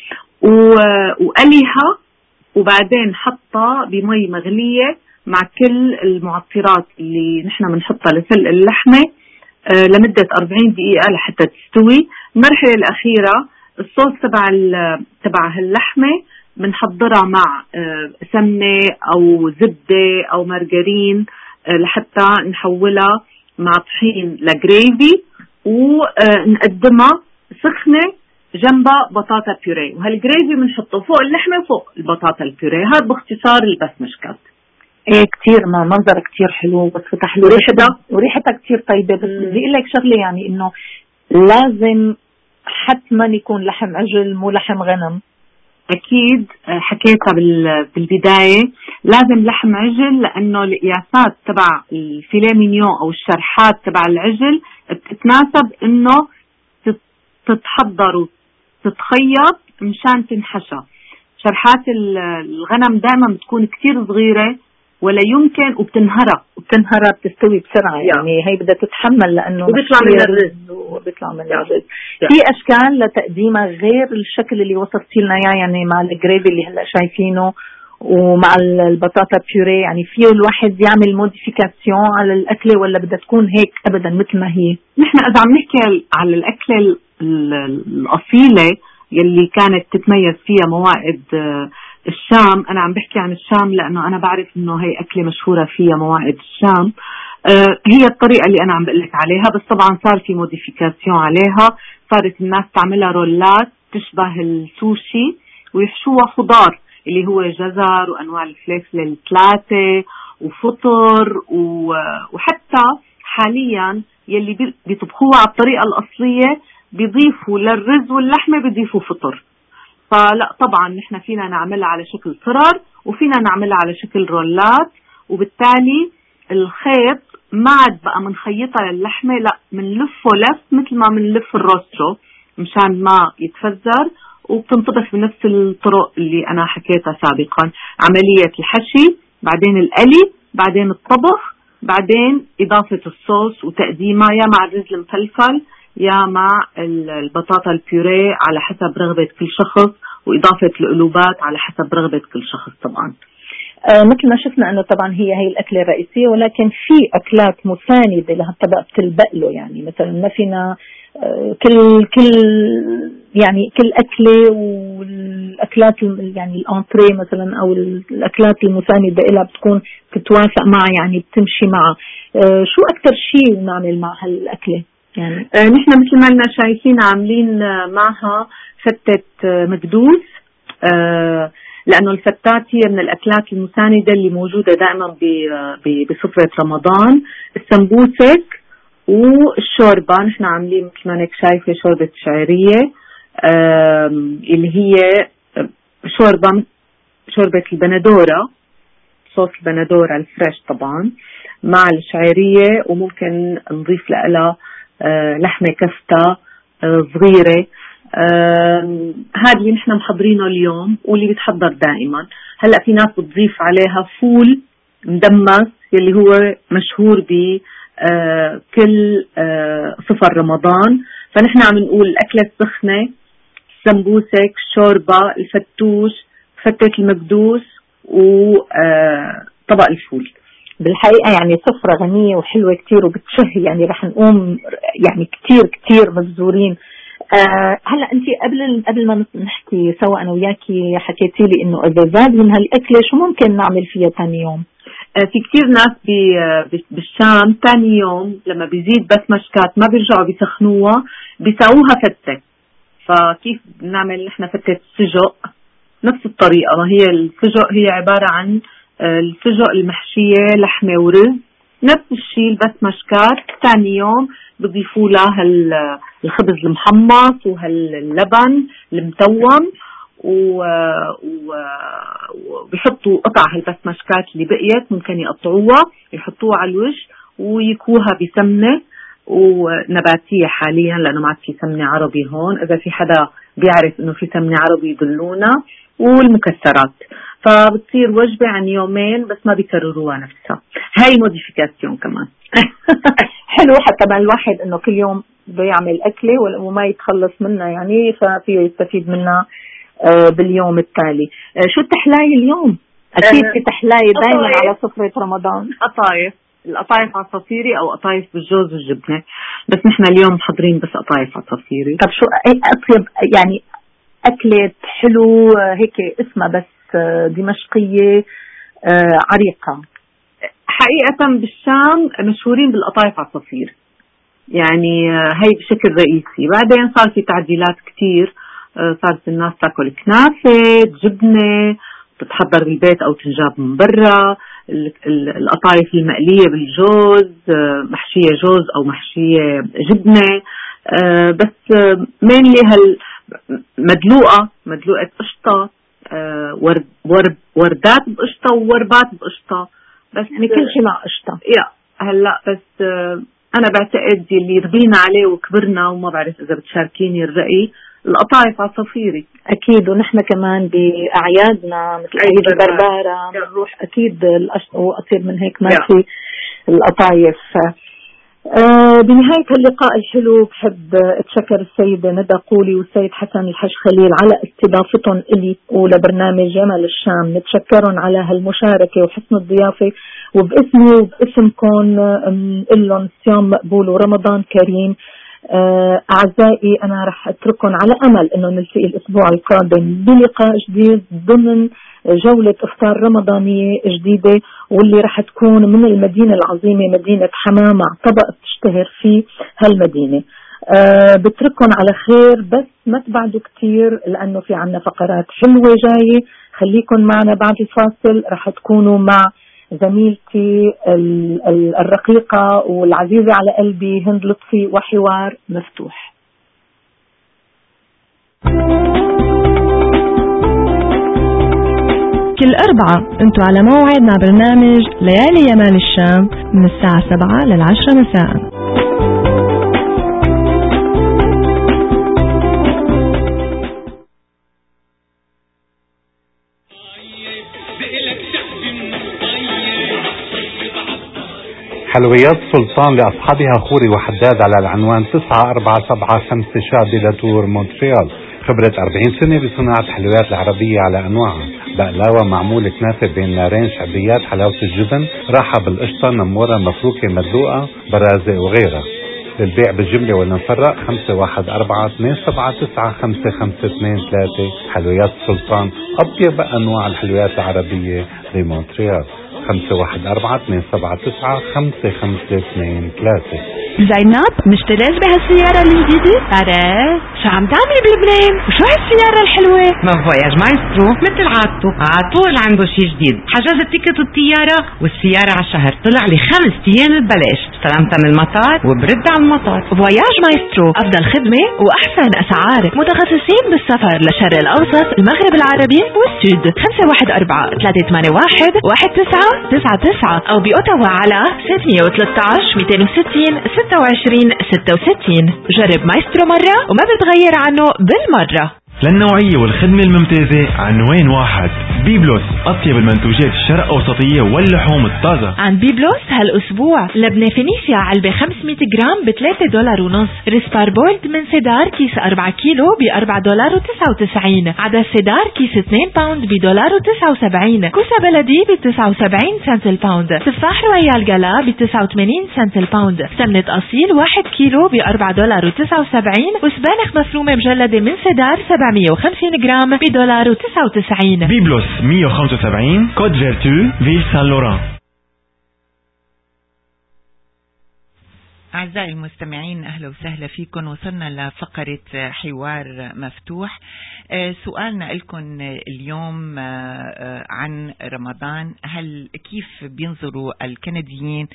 وقليها وبعدين حطها بمي مغلية مع كل المعطرات اللي نحن بنحطها لسلق اللحمة آه لمدة أربعين دقيقة لحتى تستوي. المرحلة الأخيرة الصوص تبع تبع هاللحمة بنحضرها مع آه سمنة أو زبدة أو مارجرين آه لحتى نحولها مع طحين لجريفي، ونقدمها سخنة جنبها بطاطا بيوري، وهالجريفي بنحطه فوق اللحمة وفوق البطاطا البيوري. هذا باختصار البسمشكات. ايه كتير منظر كتير حلو، بس فتح له ريحتها وريحتها كتير طيبة. بس بدي اقول لك شغلة، يعني انه لازم حتما يكون لحم عجل مو لحم غنم. أكيد حكيتها بالبداية، لازم لحم عجل، لأنه القياسات تبع الفيليه مينيون أو الشرحات تبع العجل بتتناسب إنه تتحضر وتتخيط مشان تنحشى. شرحات الغنم دائما بتكون كتير صغيرة ولا يمكن، وبتنهرى وبتنهرى بتستوي بسرعة، يعني هي بدها تتحمل لأنه وبيطلع من الرز وبيطلع من الرز. في أشكال لتقديمها غير الشكل اللي وصفتي لنا إياه، يعني مع الجريفي اللي هلا شايفينه ومع البطاطا بيوري، يعني فيه الواحد يعمل موديفيكاسيون على الأكلة ولا بدها تكون هيك أبدا مثل ما هي؟ نحن إذا عم نحكي على الأكلة الأصيلة يلي كانت تتميز فيها موائد الشام، أنا عم بحكي عن الشام لأنه أنا بعرف إنه هي أكلة مشهورة فيها موائد الشام. آه هي الطريقة اللي أنا عم بقلك عليها، بس طبعا صار في موديفيكاسيون عليها، صارت الناس تعملها رولات تشبه السوشي ويحشوها خضار، اللي هو جزر وأنواع الفليفلة الثلاثة وفطر، وحتى حاليا يلي بيطبخوها على الطريقة الأصلية بيضيفوا للرز واللحمة بيضيفوا فطر. فلا طبعا نحن فينا نعملها على شكل صرر وفينا نعملها على شكل رولات، وبالتالي الخيط ما عاد بقى منخيطها للحمة، لا منلفه لف مثل ما منلف الروسترو مشان ما يتفزر، وبتنطبخ بنفس الطرق اللي أنا حكيتها سابقا، عملية الحشي بعدين القلي بعدين الطبخ بعدين إضافة الصوص وتقديمها يا مع الرز المفلفل يا مع البطاطا البيوريه على حسب رغبة كل شخص، وإضافة القلوبات على حسب رغبة كل شخص طبعا. آه مثل ما شفنا أنه طبعا هي هي الأكلة الرئيسية، ولكن في أكلات مساندة لهالطبق بتلبق له، يعني مثلا ما فينا آه كل كل يعني كل أكلة والأكلات يعني الأنتريه مثلا أو الأكلات المساندة لها بتكون بتتوافق معها، يعني بتمشي معها. آه شو أكتر شيء نعمل مع هالأكلة؟ يعني آه نحن مثل ما لنا شايفين عاملين معها فتة مكدوس، آه لأنه الفتات هي من الأكلات المساندة اللي موجودة دائما بسفرة رمضان. السمبوسك والشوربة نحن عاملين مثل ما انك شايفة شوربة شعيرية اللي هي شوربة شوربة البندورة، صوص البندورة الفريش طبعا مع الشعيرية، وممكن نضيف لها لحمة كفتة صغيرة. آه هذا اللي نحن محضرينه اليوم واللي بيتحضر دائما. هلأ في ناس بتضيف عليها فول مدمس يلي هو مشهور ب آه كل آه صفر رمضان، فنحن عم نقول الأكلة السخنة السمبوسك الشوربة الفتوش فتة المكدوس وطبق الفول. بالحقيقة يعني سفرة غنية وحلوة كتير وبتشهي، يعني رح نقوم يعني كتير كتير مبزورين. آه هلا انت قبل قبل ما نحكي سوا انا وياكي حكيتي لي انه اذا زاد من هالاكله شو ممكن نعمل فيها ثاني يوم؟ آه في كتير ناس بالشام ثاني يوم لما بيزيد بس مشكات ما بيرجعوا بيسخنوها بيساووها فتة. فكيف بنعمل نحن فتة سجق؟ نفس الطريقة، ما هي السجق هي عبارة عن السجق المحشية لحمة ورز، نفس الشيء بس مشكات. ثاني يوم بضيفوا لها الخبز المحمص وهاللبن المتوم وبيحطوا قطع هالبس مشكات اللي بقيت ممكن يقطعوها يحطوها على الوجه ويكوها بسمنة ونباتية حاليا لأنه ما عاد في سمنة عربي هون، إذا في حدا بيعرف إنه في سمنة عربي يدلونا، والمكسرات. فبتصير وجبة عن يومين بس ما بيكرروها نفسها. هاي موديفيكاسيون كمان حلو حتى ما الواحد انه كل يوم بده يعمل اكله وما يتخلص منها، يعني ففيه يستفيد منها باليوم التالي. شو التحلاية اليوم؟ اكيد في تحلاية دائما على سفرة رمضان. قطايف، القطايف عصافيري او قطايف بالجوز والجبنة، بس نحن اليوم محضرين بس قطايف عصافيري. طب شو اطيب يعني اكلة حلو هيك اسمها بس دمشقية عريقة؟ حقيقة بالشام مشهورين بالقطايف عصافير، يعني هي بشكل رئيسي. بعدين صار في تعديلات كتير، صارت الناس تاكل كنافة جبنة تتحضر بالبيت أو تنجاب من برا، القطايف المقلية بالجوز محشية جوز أو محشية جبنة، بس mainly هال مدلوقة مدلوقة قشطة، ورد ورد وردات بقشطة ووربات بقشطة، بس يعني كل شيء مع قشطة. يا هلا بس أنا بعتقد اللي ربينا عليه وكبرنا وما بعرف إذا بتشاركيني الرأي القطايف عصافيري. أكيد، ونحن كمان بأعيادنا مثل عيد البربارة بنروح أكيد القشطة وأطيب من هيك ما في القطايف. آه بنهاية اللقاء الحلو بحب اتشكر السيدة ندى قولي والسيد حسن الحج خليل على استضافتهم إلي ولبرنامج جمال الشام. نتشكرهم على هالمشاركة وحسن الضيافة، وباسمي وباسمكم نقول لهم صيام مقبول ورمضان كريم. آه أعزائي أنا رح أترككم على أمل أنه نلتقي الأسبوع القادم بلقاء جديد ضمن جولة إفطار رمضانية جديدة، واللي رح تكون من المدينة العظيمة مدينة حماة مع طبق تشتهر فيه هالمدينة. أه بترككم على خير، بس ما تبعدوا كتير لأنه في عنا فقرات حلوة جاية. خليكن معنا بعد الفاصل، رح تكونوا مع زميلتي الرقيقة والعزيزة على قلبي هند لطفي وحوار مفتوح. كل أربعة انتوا على موعد مع برنامج ليالي يمال الشام من الساعة سبعة للعشرة مساء. حلويات سلطان لأصحابها خوري وحداد على العنوان تسعة أربعة سبعة خمسة شادي لاتور مونتريال. خبرة أربعين سنة بصناعة الحلويات العربية على أنواعها، بقلاوة معمولة كنافة بين نارين، شعبيات حلاوة الجبن، راحة بالقشطة، نمورة مفروكة مدلوقة، برازق وغيرها. للبيع بالجملة والمفرق خمسة واحد أربعة اثنين سبعة تسعة خمسة خمسة اثنين ثلاثة. حلويات سلطان، أطيب أنواع الحلويات العربية بمونتريال. خمسة واحد أربعة اثنين سبعة تسعة خمسة خمسة اثنين ثلاثة. زينب مشتريش بهالسيارة الجديدة؟ أره شو عم تعملي بلبنان؟ وشو هالسيارة الحلوة؟ ما فواياج مايسترو مثل عادته عطول عنده شي جديد. حجزت تيكت الطيارة والسيارة على الشهر طلع لي خمس أيام ببلاش، استلمتها من المطار وبرد على المطار. فواياج مايسترو أفضل خدمة وأحسن أسعار، متخصصين بالسفر للشرق الأوسط، المغرب العربي والسود. خمسة واحد أربعة ثلاثة ثمانية واحد واحد تسعة تسعة تسعة أو بأوتاوا على ستمية وثلاثة عشر مئتين وستين ستة وعشرين ستة وستين. جرب مايسترو مرة وما بتغير عنه بالمرة. للنوعية والخدمة الممتازة عنوان واحد. بيبلوس، أطيب المنتوجات الشرق أوسطية واللحوم الطازة. عن بيبلوس هالأسبوع لبنة فينيسيا علبة خمسمية جرام بثلاثة دولار ونص. ريسبار بولد من سيدار كيس أربعة كيلو بأربعة دولار وتسعة وتسعين. عدس سيدار كيس اثنين باوند بدولار وتسعة وسبعين. كوسة بلدي بتسعة وسبعين سنت الباوند. تفاح رويال جالا بتسعة وثمانين سنت الباوند. سمنة أصيل واحد كيلو بأربعة دولار وتسعة وسبعين. وسبانخ مفرومة مجلدة من سيدار سبعمية وخمسين جرام بدولار وتسعة وتسعين. بيبلوس مية وخمسة وسبعين كود فيرتو فيل سان لوران. أعزائي المستمعين أهلا وسهلا فيكم. وصلنا لفقرة حوار مفتوح. سؤالنا لكم اليوم عن رمضان، هل كيف بينظروا الكنديين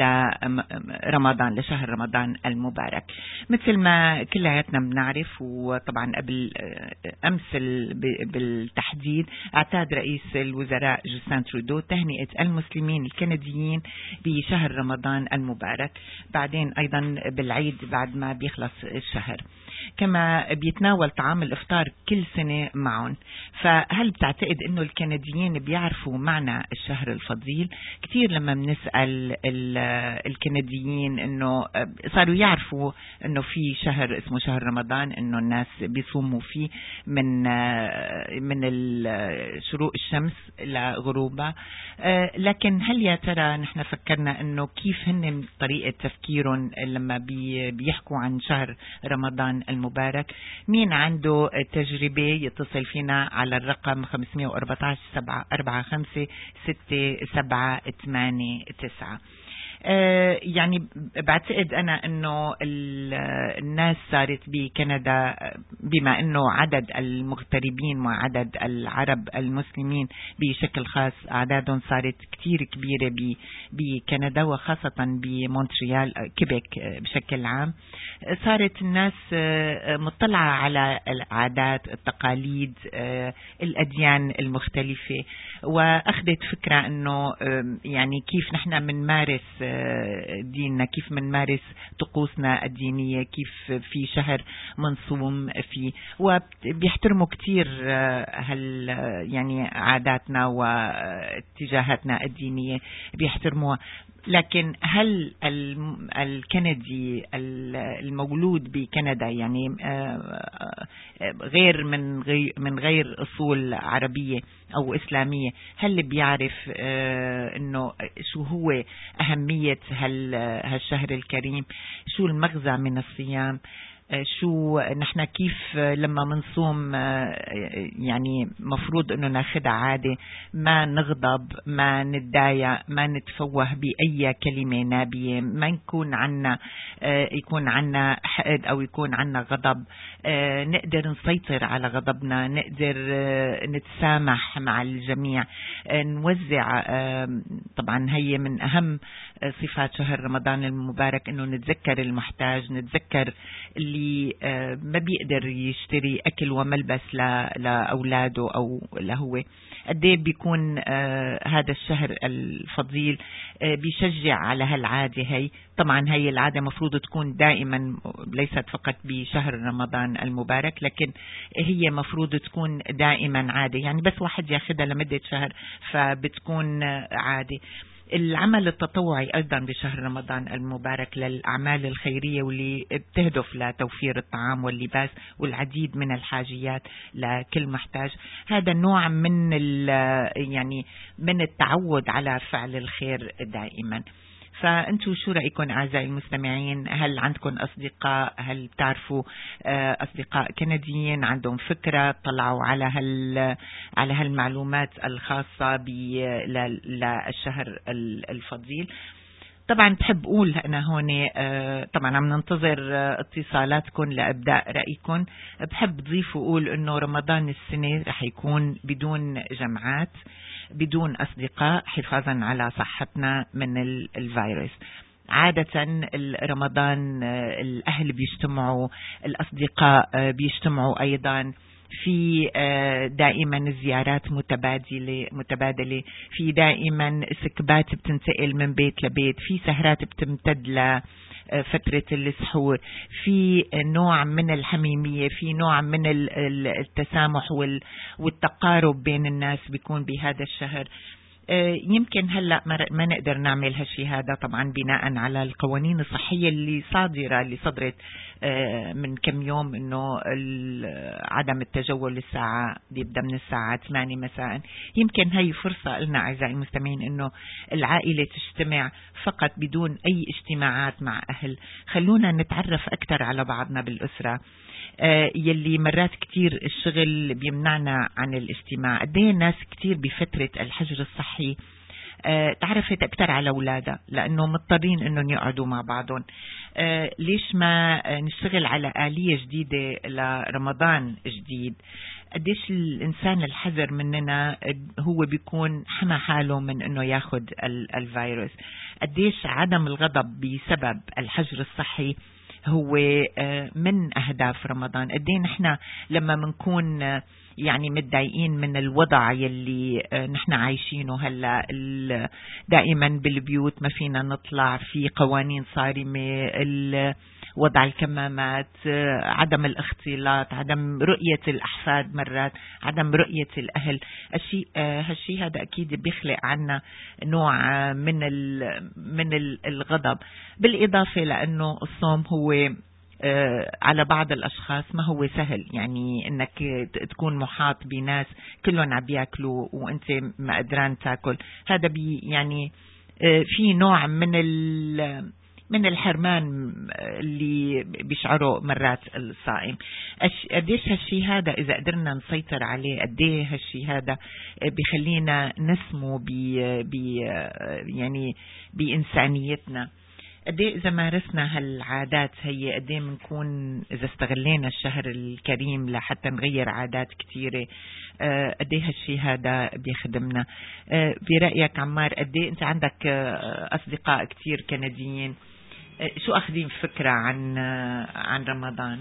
لرمضان لشهر رمضان المبارك؟ مثل ما كلياتنا بنعرف، وطبعا قبل أمس بالتحديد اعتاد رئيس الوزراء جوستين ترودو تهنئة المسلمين الكنديين بشهر رمضان المبارك، بعدين أيضا بالعيد بعد ما بيخلص الشهر. كما بيتناول طعام الإفطار كل سنة معهم. فهل بتعتقد أنه الكنديين بيعرفوا معنى الشهر الفضيل؟ كتير لما بنسأل الكنديين أنه صاروا يعرفوا أنه في شهر اسمه شهر رمضان، أنه الناس بيصوموا فيه من من شروق الشمس لغروبها. لكن هل يا ترى نحن فكرنا أنه كيف هن طريقة تفكيرهم لما بيحكوا عن شهر رمضان المبارك؟ مين عنده تجربة يتصل فينا على الرقم خمسمية وأربعة عشر سبعة أربعة خمسة ستة سبعة ثمانية تسعة. آه يعني بعتقد أنا أنه الناس صارت بكندا، بما أنه عدد المغتربين وعدد العرب المسلمين بشكل خاص أعدادهم صارت كتير كبيرة بكندا، وخاصة بمونتريال كيبيك بشكل عام. صارت الناس مطلعة على العادات، التقاليد، الأديان المختلفة، وأخذت فكرة أنه يعني كيف نحن منمارس ديننا، كيف منمارس طقوسنا الدينية، كيف في شهر منصوم فيه، وبيحترموا كتير هال يعني عاداتنا واتجاهاتنا الدينية بيحترموها. لكن هل الكندي المولود بكندا يعني غير من غير من غير أصول عربية أو إسلامية، هل بيعرف إنه شو هو أهمية هالشهر الكريم، شو المغزى من الصيام؟ شو نحن كيف لما منصوم يعني مفروض انه ناخدها عادة، ما نغضب، ما نتضايق، ما نتفوه بأي كلمة نابية، ما يكون عنا يكون عنا حقد او يكون عنا غضب، نقدر نسيطر على غضبنا، نقدر نتسامح مع الجميع، نوزع. طبعا هي من اهم صفات شهر رمضان المبارك انه نتذكر المحتاج، نتذكر اللي ما بيقدر يشتري أكل وملبس لأولاده أو لهو. قديه بيكون هذا الشهر الفضيل بيشجع على هالعادة هي. طبعا هي العادة مفروض تكون دائما، ليست فقط بشهر رمضان المبارك، لكن هي مفروض تكون دائما عادة، يعني بس واحد ياخدها لمدة شهر فبتكون عادة. العمل التطوعي أيضا بشهر رمضان المبارك للأعمال الخيرية واللي بتهدف لتوفير الطعام واللباس والعديد من الحاجيات لكل محتاج، هذا نوع من يعني من التعود على فعل الخير دائما. فأنتوا شو رأيكم أعزائي المستمعين؟ هل عندكم أصدقاء، هل بتعرفوا أصدقاء كنديين عندهم فكرة طلعوا على هال على هالمعلومات الخاصة بالشهر الفضيل؟ طبعا بحب أقول أنا هون طبعا عم ننتظر اتصالاتكم لإبداء رأيكم. بحب ضيف وأقول إنه رمضان السنة رح يكون بدون جمعات، بدون أصدقاء، حفاظا على صحتنا من الفيروس. عادة رمضان الأهل بيجتمعوا، الأصدقاء بيجتمعوا أيضا، في دائما الزيارات متبادلة متبادلة في دائما سكبات بتنتقل من بيت لبيت، في سهرات بتمتد ل فترة السحور، في نوع من الحميمية، في نوع من التسامح والتقارب بين الناس بيكون بهذا الشهر. يمكن هلأ ما نقدر نعمل هالشي هذا طبعا بناء على القوانين الصحية اللي صادرة اللي صدرت من كم يوم، انه عدم التجول الساعة بيبدأ من الساعة ثمانية مساء. يمكن هاي فرصة لنا أعزائي المستمعين انه العائلة تجتمع فقط بدون اي اجتماعات مع اهل. خلونا نتعرف اكثر على بعضنا بالأسرة، يلي مرات كتير الشغل بيمنعنا عن الاجتماع. قديه الناس كتير بفترة الحجر الصحي تعرفت أكثر على أولادها لأنه مضطرين أنهم يقعدوا مع بعضهم. ليش ما نشتغل على آلية جديدة لرمضان جديد؟ قديش الإنسان الحذر مننا هو بيكون حمى حاله من أنه ياخد الفيروس. قديش عدم الغضب بسبب الحجر الصحي هو من أهداف رمضان. قديه نحن لما منكون يعني متضايقين من الوضع يلي نحن عايشينه هلا، دائما بالبيوت ما فينا نطلع، في قوانين صارمة، وضع الكمامات، عدم الاختلاط، عدم رؤية الأحفاد، مرات عدم رؤية الأهل. الشيء هالشيء هذا أكيد بيخلق عنا نوع من من الغضب، بالإضافة لأنه الصوم هو على بعض الأشخاص ما هو سهل، يعني إنك تكون محاط بناس كلهم عم بياكلوا وأنت ما قدران تاكل. هذا بي يعني في نوع من ال من الحرمان اللي بيشعره مرات الصائم. قديش هالشي هذا إذا قدرنا نسيطر عليه، قديه هالشي هذا بيخلينا نسمو بي بي يعني بإنسانيتنا. قديه إذا مارسنا هالعادات هي، قديه منكون إذا استغلينا الشهر الكريم لحتى نغير عادات كتيرة، قديه هالشي هذا بيخدمنا. برأيك عمار، قديه أنت عندك أصدقاء كتير كنديين، شو أخذين فكرة عن عن رمضان؟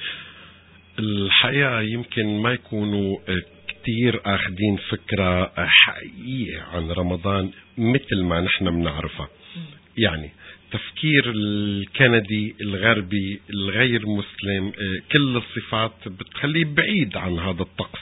الحقيقة يمكن ما يكونوا كتير أخذين فكرة حقيقية عن رمضان مثل ما نحن بنعرفها. يعني تفكير الكندي الغربي الغير مسلم كل الصفات بتخليه بعيد عن هذا الطقس،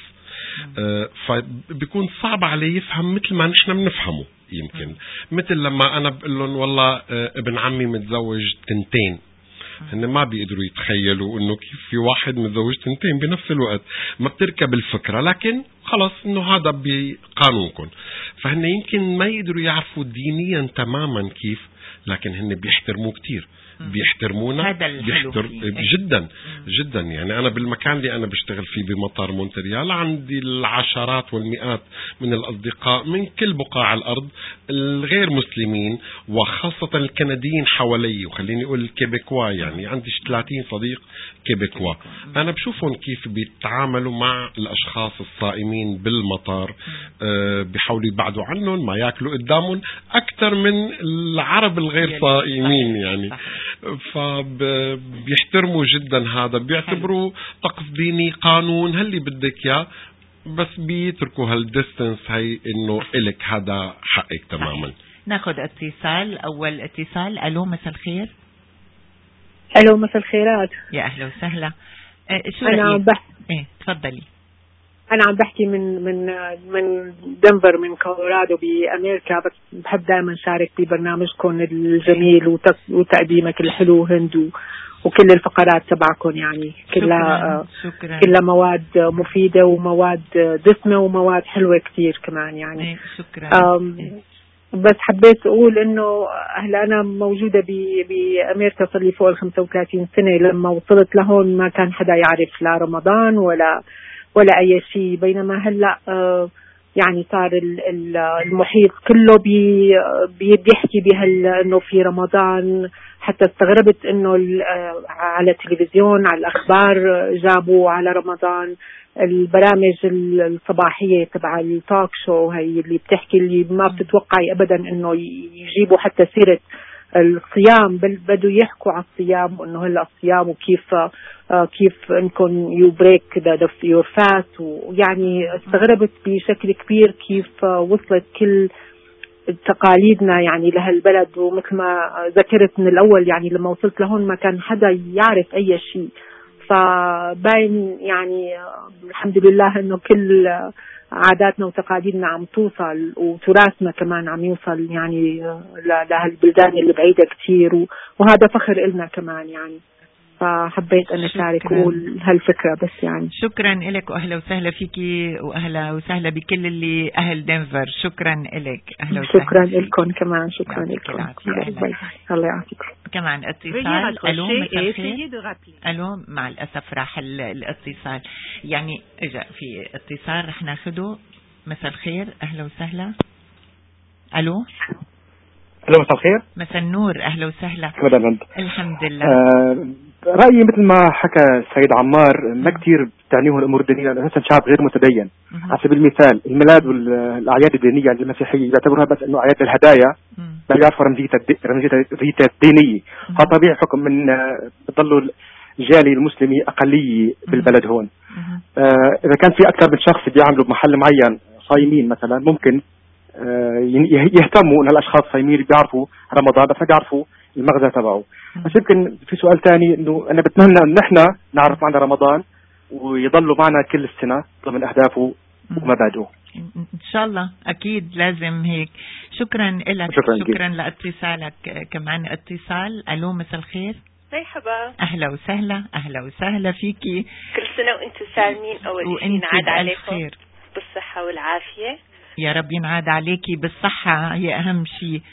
فبيكون صعب عليه يفهم مثل ما نحن بنفهمه. يمكن مثل لما أنا بقول لهم والله ابن عمي متزوج تنتين، هن ما بيقدروا يتخيلوا انه كيف في واحد متزوج تنتين بنفس الوقت، ما بتركب الفكرة، لكن خلص انه هذا بقانونكم. فهن يمكن ما يقدروا يعرفوا دينيا تماما كيف، لكن هن بيحترموه كتير. بيحترمونا هذا بيحتر... جدا جدا. يعني أنا بالمكان اللي أنا بشتغل فيه بمطار مونتريال عندي العشرات والمئات من الأصدقاء من كل بقاع الأرض الغير مسلمين، وخاصة الكنديين حوالي، وخليني أقول الكيبيكوا، يعني عندي ثلاثين صديق كيبيكوا. أنا بشوفهم كيف بيتعاملوا مع الأشخاص الصائمين بالمطار، أه بيحاولوا يبعدوا عنهم، ما يأكلوا قدامهم أكثر من العرب الغير صائمين يعني. فبيحترموا جدا هذا، بيعتبروا طقس ديني قانون هاللي بدك إياه، بس بيتركوا هالديستنس هي إنه إلك هذا حقك تماما. ناخذ اتصال. أول اتصال. ألو مساء الخير. ألو مساء الخيرات. يا أهلا وسهلا. أه شو أنا عم بحكي. إيه تفضلي. أنا عم بحكي من من من دنفر من كولورادو بأمريكا، بس بحب دائما شارك ببرنامجكم الجميل وتقديمك الحلو هند وكل الفقرات تبعكم، يعني كلها شكرا. كلها مواد مفيدة ومواد دسمة ومواد حلوة كتير كمان يعني. شكرا. بس حبيت أقول إنه هلا أنا موجودة بأمريكا صار لي فوق ال خمسة وثلاثين سنة. لما وصلت لهون ما كان حدا يعرف لا رمضان ولا ولا أي شيء، بينما هلا يعني صار المحيط كله بي بيحكي بهال إنه في رمضان. حتى استغربت إنه على التلفزيون على الأخبار جابوا على رمضان البرامج الصباحية تبع التوك شو هي اللي بتحكي اللي ما بتتوقعي أبدا إنه يجيبوا حتى سيرة الصيام، بل بدوا يحكوا على الصيام وإنه هلا الصيام وكيف آه كيف إنكم يو بريك ذا يور فاست. ويعني استغربت بشكل كبير كيف آه وصلت كل تقاليدنا يعني لهالبلد. ومثل ما ذكرت من الأول يعني لما وصلت لهون ما كان حدا يعرف أي شيء، فباين يعني الحمد لله إنه كل عاداتنا وتقاليدنا عم توصل وتراثنا كمان عم يوصل يعني لهالبلدان اللي بعيدة كتير، وهذا فخر إلنا كمان يعني. فحبيت أن أشارك وأقول هالفكرة بس يعني. شكرا لك وأهلا وسهلا فيكي وأهلا وسهلا بكل اللي أهل دنفر. شكرا لك. أهلا وسهلا. شكرا لكم كمان. شكرا لكم. الله يعافيك. كمان اتصال. ألو مساء الخير. ألو مع الأسف راح الاتصال، يعني إجا في اتصال رح ناخده. مساء الخير. أهلا وسهلا. ألو. ألو مساء الخير. مساء النور. أهلا وسهلا. الحمد لله. آه رأيي مثل ما حكى السيد عمار ما كتير بتعنيه الأمور الدينية، لأنه أساسا شعب غير متدين. على سبيل المثال الميلاد والأعياد الدينية عند المسيحية يعتبروها بس إنه أعياد الهدايا، لا يعرفوا رمزيتها الدينية. هذا طبيعي حكم من بضلوا الجالي المسلمي أقلية بالبلد هون. آه إذا كان في أكثر من شخص بيعملوا بمحل معين صايمين مثلا، ممكن آه يهتموا إن الأشخاص صايمين بيعرفوا رمضان بس ما بيعرفوا المغزى تبعه. بس يمكن في سؤال تاني إنه أنا بتمنى إن إحنا نعرف معنى رمضان ويضلوا معنا كل السنة ضمن أهدافه ومبادئه. إن شاء الله أكيد لازم هيك. شكرا لك. شكرا, شكرا لاتصالك. كمان اتصال. ألو مساء الخير. مرحبا. أهلا وسهلا. أهلا وسهلا فيكي. كل سنة وأنتم سالمين. أول شيء نعاد عليكم بالصحة والعافية. يا رب ينعاد عليكي بالصحة، هي أهم شيء.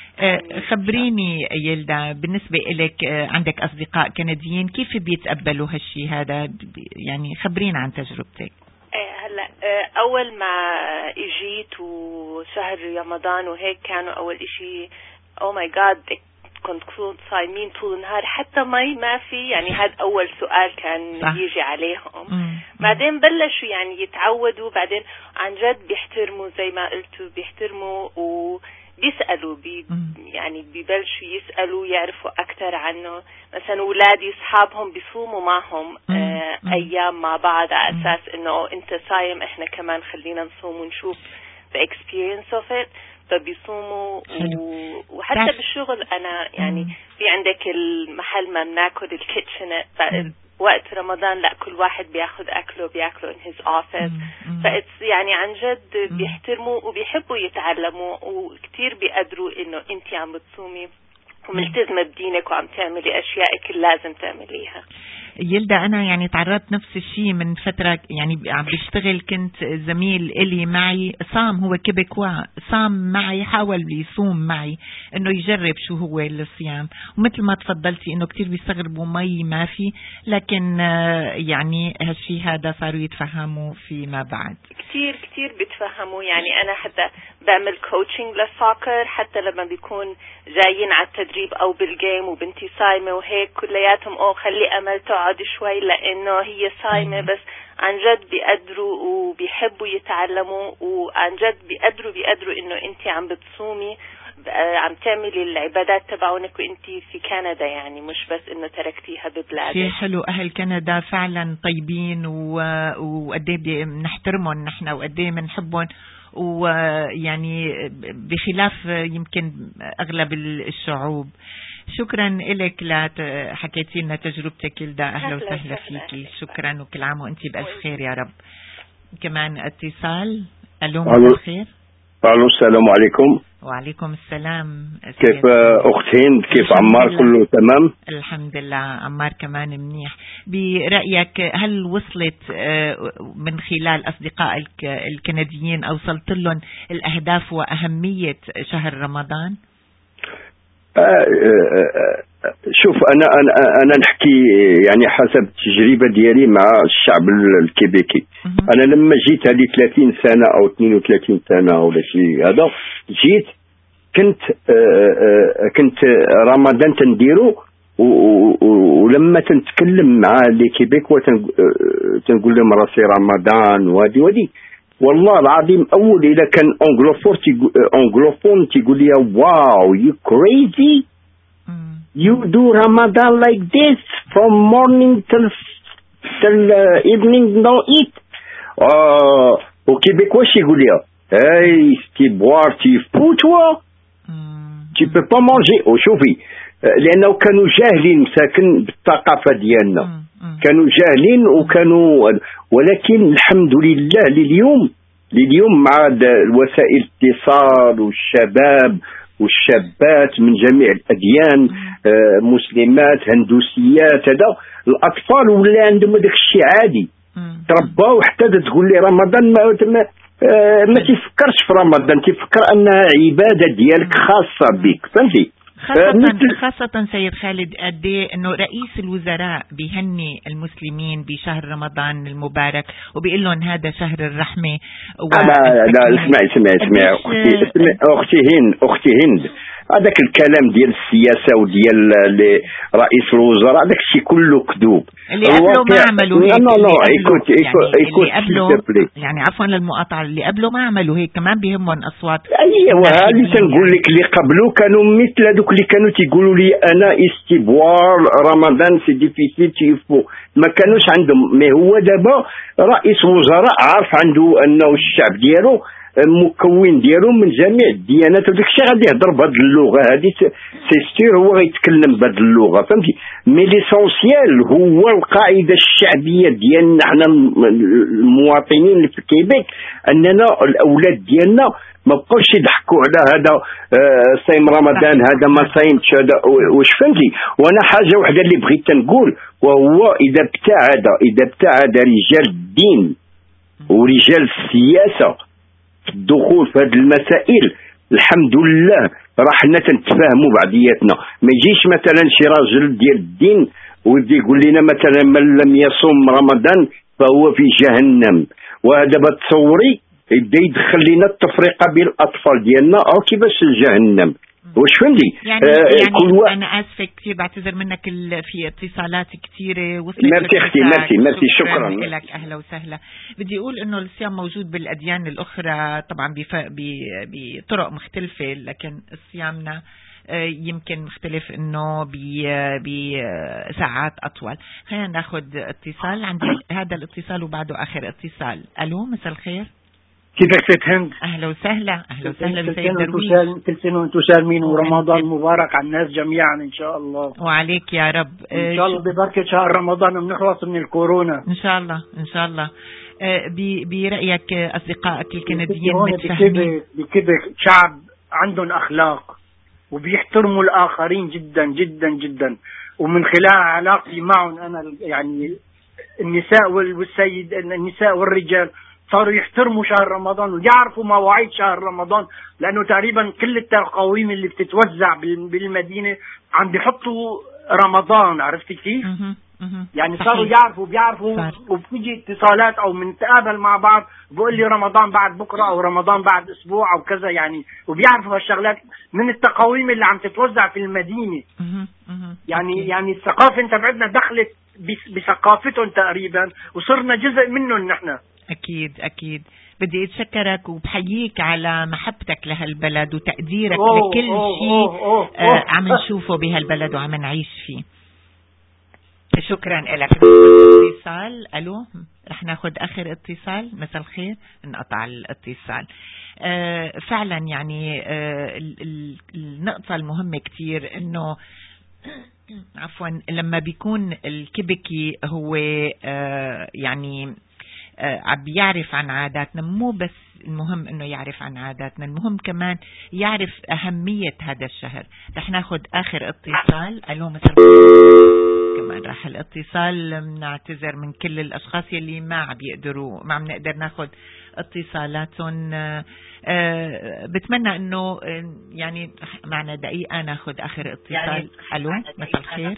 خبريني يلدا، بالنسبة إليك عندك أصدقاء كنديين، كيف بيتقبلوا هالشي هذا؟ يعني خبرينا عن تجربتك. هلا أول ما إجيت وشهر رمضان وهيك كانوا أول إشي أو ماي جاد كنت كنت صايمين طول النهار حتى مي ما في، يعني هذا أول سؤال كان صح. يجي عليهم. مم. بعدين بلشوا يعني يتعودوا، بعدين عن جد بيحترموا زي ما قلتوا، بيحترموا وبيسألوا بي يعني بيبلشوا يسألوا يعرفوا أكتر عنه. مثلا أولادي أصحابهم بيصوموا معهم آه أيام مع بعض على أساس إنه أنت صايم إحنا كمان خلينا نصوم ونشوف the experience of it. فبيصوموا وحتى بالشغل أنا يعني في عندك المحل ما بناكل الكيتشنت وقت رمضان لا كل واحد بياخد أكله بياكله in his office. فإتس يعني عن جد بيحترموا وبيحبوا يتعلموا وكتير بيقدروا إنه أنت عم بتصومي وملتزمة بدينك وعم تعملي أشيائك اللي لازم تعمليها. يلدا أنا يعني تعرضت نفس الشيء من فترة، يعني عم بشتغل كنت زميل إلي معي صام، هو كيبيكوا، صام معي، حاول يصوم معي إنه يجرب شو هو الصيام، ومثل ما تفضلتي إنه كتير بيستغربوا مي ما في، لكن يعني هالشيء هذا صاروا يتفهموا فيما بعد. كتير كتير بيتفهموا، يعني أنا حتى بعمل كوتشنج للسوكر، حتى لما بيكون جايين على التدريب أو بالجيم وبنتي صايمة وهيك كلياتهم أو خلي أمل تقعد شوي لأنه هي صايمة، بس عن جد بيقدروا وبيحبوا يتعلموا، وعن جد بيقدروا بيقدروا إنه أنت عم بتصومي، عم تعملي العبادات تبعونك وانتي في كندا، يعني مش بس انه تركتيها ببلادك. شيء حلو. اهل كندا فعلا طيبين وقد ايه بنحترمهم نحن وقد ايه بنحبهم، ويعني بخلاف يمكن اغلب الشعوب. شكرا لك لحكيتي لنا تجربتك يلدا، اهلا وسهلا فيكي. شكرا وكل عام وانتي بالف خير يا رب. كمان اتصال. الو مساء الخير. الو السلام عليكم. وعليكم السلام. كيف أخت هند؟ كيف عمار؟ كله تمام الحمد لله. عمار كمان منيح. برأيك هل وصلت من خلال أصدقائك الكنديين أوصلت لهم الأهداف وأهمية شهر رمضان؟ شوف أنا أنا أنا نحكي يعني حسب التجربة ديالي مع الشعب الكيبيكي. أنا لما جيت هذه ثلاثين سنة أو اثنين وثلاثين سنة ولا شيء هذا، جيت كنت كنت رمضان تنديرو، ولما تنتكلم مع لي كيبيك وتنقول لهم راسي رمضان وهذه وهذه، والله العظيم أول إذا كان أنجلوفون أنجلوفون تيقول لي واو you crazy you do Ramadan like this from morning till till uh, evening no eat. آه وكيبيكواش يقول لي hey تي boire tu fous toi tu peux pas manger. وشوفي لأنه كانوا جاهلين مساكن بالثقافة ديالنا، كانوا جاهلين وكانوا، ولكن الحمد لله لليوم لليوم مع وسائل الاتصال والشباب والشابات من جميع الأديان، مسلمات هندوسيات، هذا الأطفال ولا عندهم هذاك الشيء عادي، تربوا حتى تقول لي رمضان ما ما تفكرش في رمضان، تفكر أنها عبادة ديالك خاصة بك، فهمتي؟ خاصة, خاصة سيد خالد قد ايه انه رئيس الوزراء بيهني المسلمين بشهر رمضان المبارك وبيقول لهم هذا شهر الرحمة. لا لا اسمعي اسمعي اسمعي اختي اختي هند اختي هند هذاك الكلام ديال السياسة وديال رئيس الوزراء هذاك الشيء كله كذوب. اللي قبله ما عملوا هيك. لا لا ايكوت ايكوت يعني, يعني عفوا للمقاطعة، اللي قبله ما عملوا هيك، كمان بيهمهم أصوات. ايوه هذه تنقول لك اللي قبله كانوا مثل هذوك اللي كانوا تيقولوا لي انا استبوار رمضان سي ديفيسيل تيفو، ما كانوش عندهم. ما هو دابا رئيس وزراء عارف عنده انه الشعب ديالو مكون ديالو من جميع الديانات، وداك الشيء غادي يهضر بهذه اللغه هذه سيستير، هو غيتكلم بهذه اللغه، فهمتي؟ مي ليسونسيال هو القاعده الشعبيه ديالنا حنا المواطنين اللي في كيبيك، اننا الاولاد ديالنا ما بقاوش يضحكوا على هذا آه صيام رمضان هذا ما صايمش هذا واش، فهمتي؟ وانا حاجه وحده اللي بغيت نقول، وهو اذا ابتعد اذا ابتعد رجال الدين ورجال السياسه في الدخول في هذه المسائل، الحمد لله راح حنا تنتفاهموا بعضياتنا. ما يجيش مثلا شي راجل ديال الدين ويبدا يقول لنا مثلا من لم يصوم رمضان فهو في جهنم، وهذا بتصوري يبدا يدخل لنا التفرقه بين الاطفال ديالنا او كيفاش الجهنم، واش فهمتي؟ يعني, آه يعني انا اسفه كثير بعتذر منك في اتصالات كثيره وصلت. ميرسي اختي ميرسي ميرسي شكرا لك. اهلا وسهلا. بدي اقول انه الصيام موجود بالاديان الاخرى طبعا بطرق مختلفه، لكن صيامنا يمكن مختلف انه بساعات اطول. خلينا ناخذ اتصال. عندي هذا الاتصال وبعده اخر اتصال. الو مساء الخير. كيفك ست هند؟ اهلا وسهلا. اهلا وسهلا بسيد درويش. كل سنه وانتم سالمين ورمضان مبارك على الناس جميعا ان شاء الله. وعليك يا رب. ان شاء الله ببركه شهر رمضان بنخلص من الكورونا ان شاء الله ان شاء الله. برايك اصدقائك الكنديين متفاهمين؟ بكيبك شعب عندهم اخلاق وبيحترموا الاخرين جدا جدا جدا، ومن خلال علاقتي معهم أنا يعني النساء والسيد النساء والرجال صاروا يحترموا شهر رمضان ويعرفوا مواعيد شهر رمضان، لأنه تقريبا كل التقاويم اللي بتتوزع بالمدينة عم بيحطوا رمضان. عرفتي كيف؟ يعني صاروا يعرفوا بيعرفوا وبتيجي اتصالات او بنتقابل مع بعض بقول لي رمضان بعد بكره او رمضان بعد اسبوع او كذا يعني، وبيعرفوا هالشغلات من التقاويم اللي عم تتوزع في المدينه. يعني يعني الثقافه انت بعدنا دخلت بثقافتهم تقريبا وصرنا جزء منهم نحن. اكيد اكيد. بدي اتشكرك وبحييك على محبتك لهالبلد وتقديرك أوه لكل شيء آه عم نشوفه بهالبلد وعم نعيش فيه. شكرا لك. اتصال. الو، رح ناخذ اخر اتصال. مساء الخير. انقطع الاتصال. آه فعلا يعني آه النقطة المهمة كتير انه عفوا لما بيكون الكبكي هو آه يعني آه عم يعرف عن عاداتنا، مو بس المهم انه يعرف عن عاداتنا، المهم كمان يعرف اهمية هذا الشهر. رح ناخذ اخر اتصال. الو مساء كمان راح الاتصال. بنعتذر من كل الاشخاص يلي ما عم بيقدروا ما عم نقدر ناخذ اتصالاتهم. أه بتمنى انه يعني معنا دقيقة ناخذ اخر اتصال. يعني الو مساء الخير.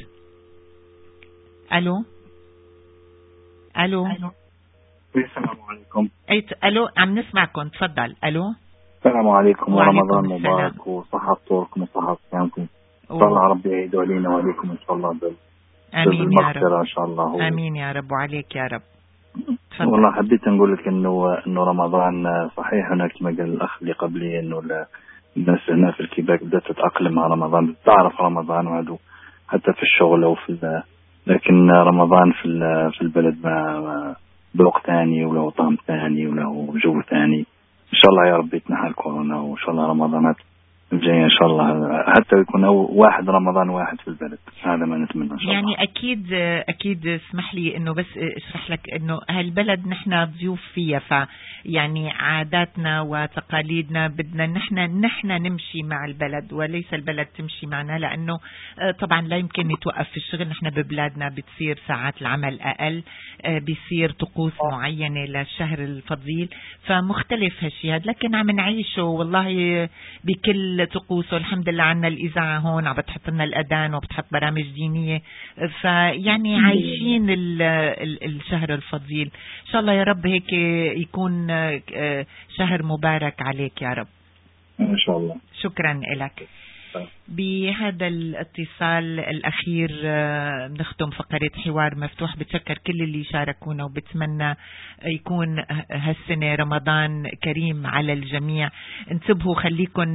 الو الو السلام عليكم. اي الو عم نسمعكم تفضل. الو السلام عليكم ورمضان مبارك وصحة طولكم وصحة صيامكم. ان شاء الله ربي يعيد علينا وعليكم ان شاء الله بال امين يا رب ان شاء الله. امين يا رب وعليك يا رب. تفضل. والله حبيت نقول لك انه انه رمضان صحيح هناك كما قال الاخ اللي قبلي انه الناس هنا في الكيباك بدات تتاقلم مع رمضان، تعرف رمضان وعدو حتى في الشغل او في، لكن رمضان في في البلد ما ذوق ثاني وله طعم ثاني وله جو ثاني. ان شاء الله يا رب يتنحى الكورونا وان شاء الله رمضانات الجاية ان شاء الله حتى يكون أو واحد رمضان واحد في البلد، هذا ما نتمنى ان شاء الله. يعني اكيد اكيد اسمح لي انه بس اشرح لك انه هالبلد نحن ضيوف فيها، ف يعني عاداتنا وتقاليدنا بدنا نحن نحن نمشي مع البلد وليس البلد تمشي معنا، لانه طبعا لا يمكن نتوقف في الشغل. نحن ببلادنا بتصير ساعات العمل اقل، بيصير طقوس معينة للشهر الفضيل، فمختلف هالشيء هذا، لكن عم نعيشه والله بكل طقوسه. الحمد لله عنا الإذاعة هون عم بتحط لنا الأذان وبتحط برامج دينية، فيعني عايشين ال ال الشهر الفضيل. إن شاء الله يا رب هيك يكون شهر مبارك عليك يا رب إن شاء الله. شكرا لك. بهذا الاتصال الأخير بنختم فقرة حوار مفتوح. بتشكر كل اللي شاركونا وبتمنى يكون هالسنة رمضان كريم على الجميع. انتبهوا، خليكم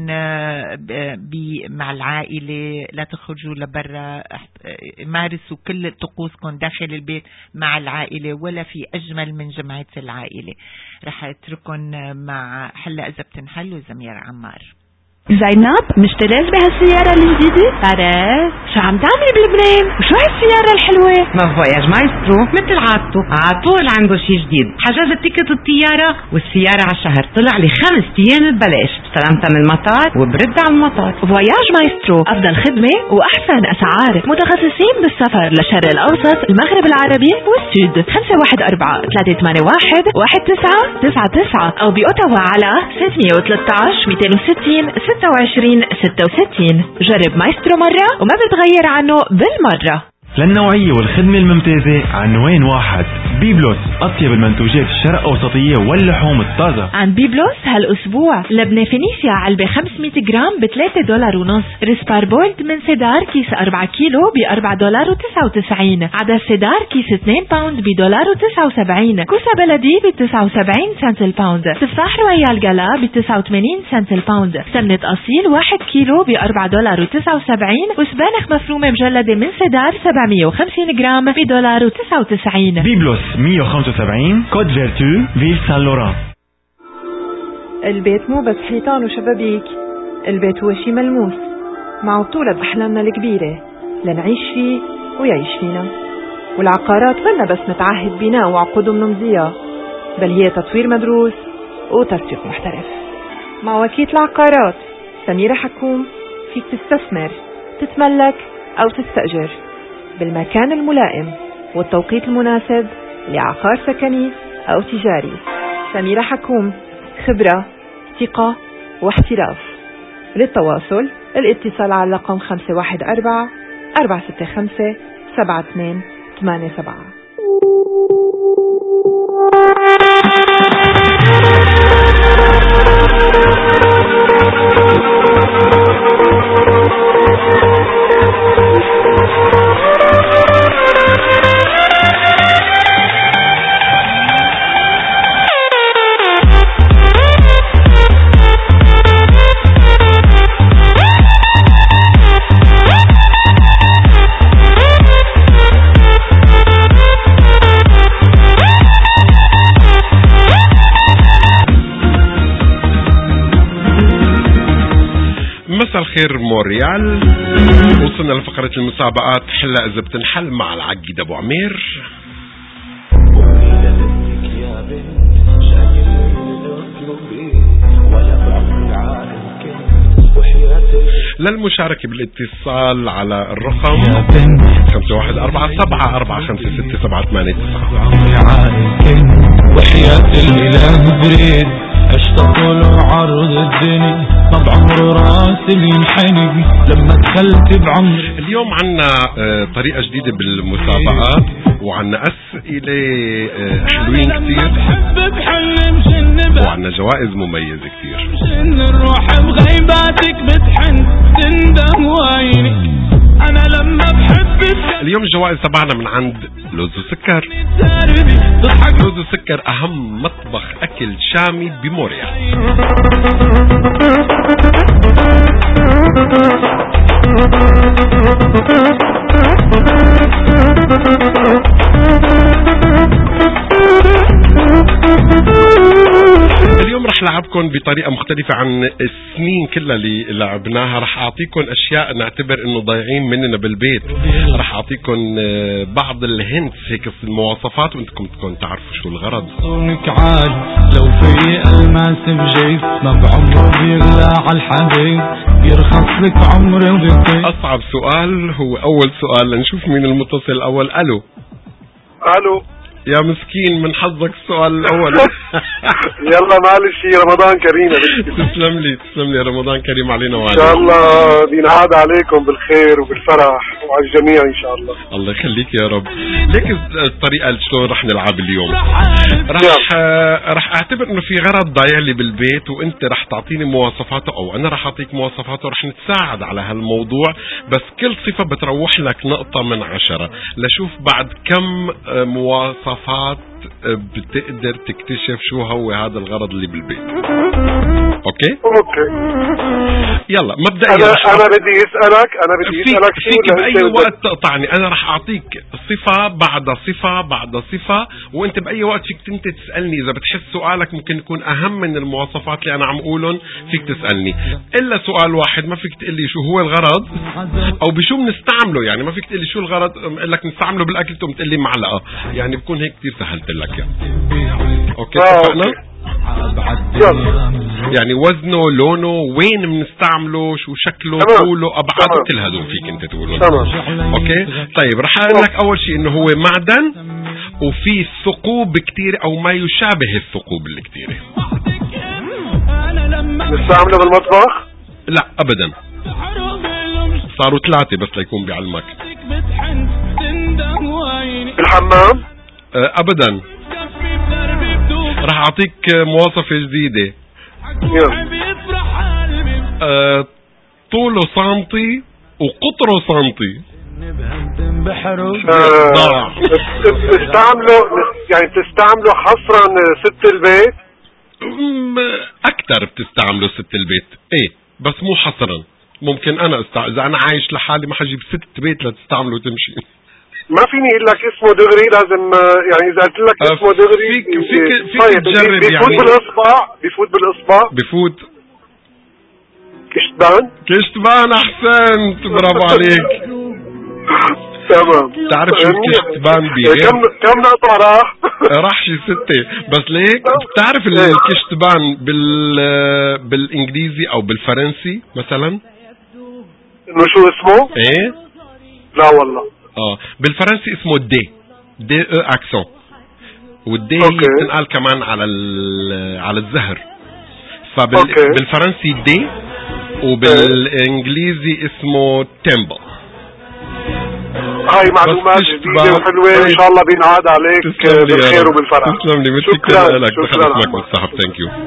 مع العائلة، لا تخرجوا لبرا، مارسوا كل طقوسكم داخل البيت مع العائلة، ولا في أجمل من جمعية العائلة. رح أترككم مع حلا إذا بتنحل وزمير عمار. زينب مشتريت بهالسيارة الجديدة؟ عرفت. شو عم تعملي بلبنان؟ وشو هالسيارة الحلوة؟ ما فواياج مايسترو مثل عادته عطول عنده شي جديد. حجز التيكت الطيارة والسيارة على الشهر طلع لي خمس ايام ببلاش، استلمتها من المطار وبرد على المطار. فواياج مايسترو أفضل خدمة وأحسن أسعار، متخصصين بالسفر للشرق الأوسط، المغرب العربي والسود. خمسة واحد أربعة ثلاثة ثمانية واحد واحد تسعة تسعة تسعة أو بأوتاوا على ستمية وثلاثة عشر مئتين وستين ستة وعشرين ستة وستين. جرب مايسترو مرة وما بتغير عنه بالمرة. للنوعية والخدمة الممتازة عنوان واحد. بيبلوس، أطيب المنتوجات الشرق أوسطية واللحوم الطازة. عن بيبلوس هالأسبوع لبنة فينيسيا علبة خمسمية جرام بثلاثة دولار ونص. ريسبار بولد من سيدار كيس أربعة كيلو بأربعة دولار وتسعة وتسعين. عدس سيدار كيس اثنين باوند بدولار وتسعة وسبعين. كوسة بلدي بتسعة وسبعين سنت الباوند. تفاح رويال جالا بتسعة وثمانين سنت الباوند. سمنة أصيل واحد كيلو بأربعة دولار وتسعة وسبعين. وسبانخ مفرومة مجلدة من سيدار سبعمية وخمسين جرام بدولار وتسعة وتسعين. بيبلوس مية وخمسة وسبعين كود فيرتو فيل سان لوران. البيت مو بس حيطان وشبابيك، البيت هو شي ملموس مع بطولة أحلامنا الكبيرة لنعيش فيه ويعيش فينا. والعقارات منا بس نتعهد بناء وعقود منمضية، بل هي تطوير مدروس وتسويق محترف. مع وكيل العقارات سميرة حكوم فيك تستثمر، تتملك أو تستأجر. بالمكان الملائم والتوقيت المناسب لعقار سكني أو تجاري. سميرة حكوم، خبرة، ثقة واحتراف. للتواصل الاتصال على رقم خمسة واحد أربعة أربعة ستة خمسة سبعة اثنين ثمانية سبعة. مساء الخير موريال. وصلنا لفقرة المسابقات. حلا إذا بتنحل مع العقيد أبو عمير. للمشاركة بالاتصال على الرقم خمسة واحد أربعة سبعة أربعة خمسة ستة سبعة ثمانية تسعة. وحياة الإله بريد اشتاق له عرض الدنيا طب عمره راسي ينحني لما دخلت بعمري. اليوم عنا طريقة جديدة بالمسابقات وعنا أسئلة حلوين كتير وعنا جوائز مميزة كتير. الروح بغيباتك بتحن تندم وعيني أنا لما بحبك. اليوم الجوائز تبعنا من عند لوز وسكر. لوز وسكر أهم مطبخ أكل شامي بموريال. اليوم رح لعبكم بطريقة مختلفة عن السنين كلها اللي لعبناها. رح أعطيكم أشياء نعتبر إنه ضايعين مننا بالبيت. رح أعطيكم بعض الهنتس هيك المواصفات وانتكم تكون تعرفوا شو الغرض. صونك عال لو في ألماس بجيب ما بعمره بيغلى عالحبيب يرخص لك عمري وبيطيب. أصعب سؤال هو أول سؤال. لنشوف مين المتصل الأول. ألو ألو. يا مسكين من حظك السؤال الأول. يلا معلش رمضان كريم. تسلم لي تسلم لي رمضان كريم علينا وعليك. إن شاء الله بينعاد عليكم بالخير وبالفرح وعلى الجميع إن شاء الله. الله يخليك يا رب. ليك الطريقة شلون رح نلعب اليوم. رح رح أعتبر إنه في غرض ضايع لي بالبيت وأنت رح تعطيني مواصفاته أو أنا رح أعطيك مواصفاته ورح نتساعد على هالموضوع. بس كل صفة بتروح لك نقطة من عشرة لشوف بعد كم مواصفات بتقدر تكتشف شو هو هذا الغرض اللي بالبيت. اوكي اوكي يلا مبدئيا انا انا بدي اسالك انا بدي اسالك شو فيك باي وقت تقطعني. انا رح اعطيك صفه بعد صفه بعد صفه وانت باي وقت فيك انت تسالني. اذا بتحس سؤالك ممكن يكون اهم من المواصفات اللي انا عم اقولهم فيك تسالني. الا سؤال واحد ما فيك تقول لي شو هو الغرض او بشو بنستعمله. يعني ما فيك تقول لي شو الغرض اقول لك نستعمله بالاكل تقوم تقول لي معلقه. يعني بكون هيك كثير سهلت لك يعني. اوكي اتفقنا. يعني وزنه لونه وين بنستعمله شو شكله طوله ابعاده كل هذول فيك انت تقولون. اوكي طيب رح اقول لك اول شيء انه هو معدن وفي ثقوب كتير او ما يشابه الثقوب الكتيره. نستعمله بالمطبخ؟ لا ابدا. صاروا ثلاثه بس ليكون بعلمك. بالحمام؟ ابدا. رح اعطيك مواصفة جديدة. أه طوله سنتي وقطره سنتي. أه تستعمله يعني تستعمله حصرا ست البيت؟ اكتر بتستعمله ست البيت ايه بس مو حصرا. ممكن انا استع... اذا انا عايش لحالي ما حجيب ست بيت لتستعمله وتمشي. ما فيني اقول لك اسمه دغري لازم يعني اذا قلت لك اسمه دغري فيك فيك فيك طيب تجرب. بيفوت يعني بالاصبع بيفوت بالاصبع بفوت كشتبان. كشتبان احسنت برافو عليك. تمام. تعرف شو الكشتبان بيه؟ كم كم نقطة راح؟ راح شي ستة. بس ليك بتعرف الكشتبان بال بالانجليزي او بالفرنسي مثلا انه شو اسمه؟ ايه لا والله اه بالفرنسي اسمه دي دي او اكسون، والدي بتنقال كمان على على الزهر، فبالفرنسي دي وبالانجليزي اسمه تيمبل. هاي معلومات جديدة وحلوة، ان شاء الله بينعاد عليك بالخير وبالفرح. تسلم لي، متشكر لك، بخلص معك والصحب. ثانك يو.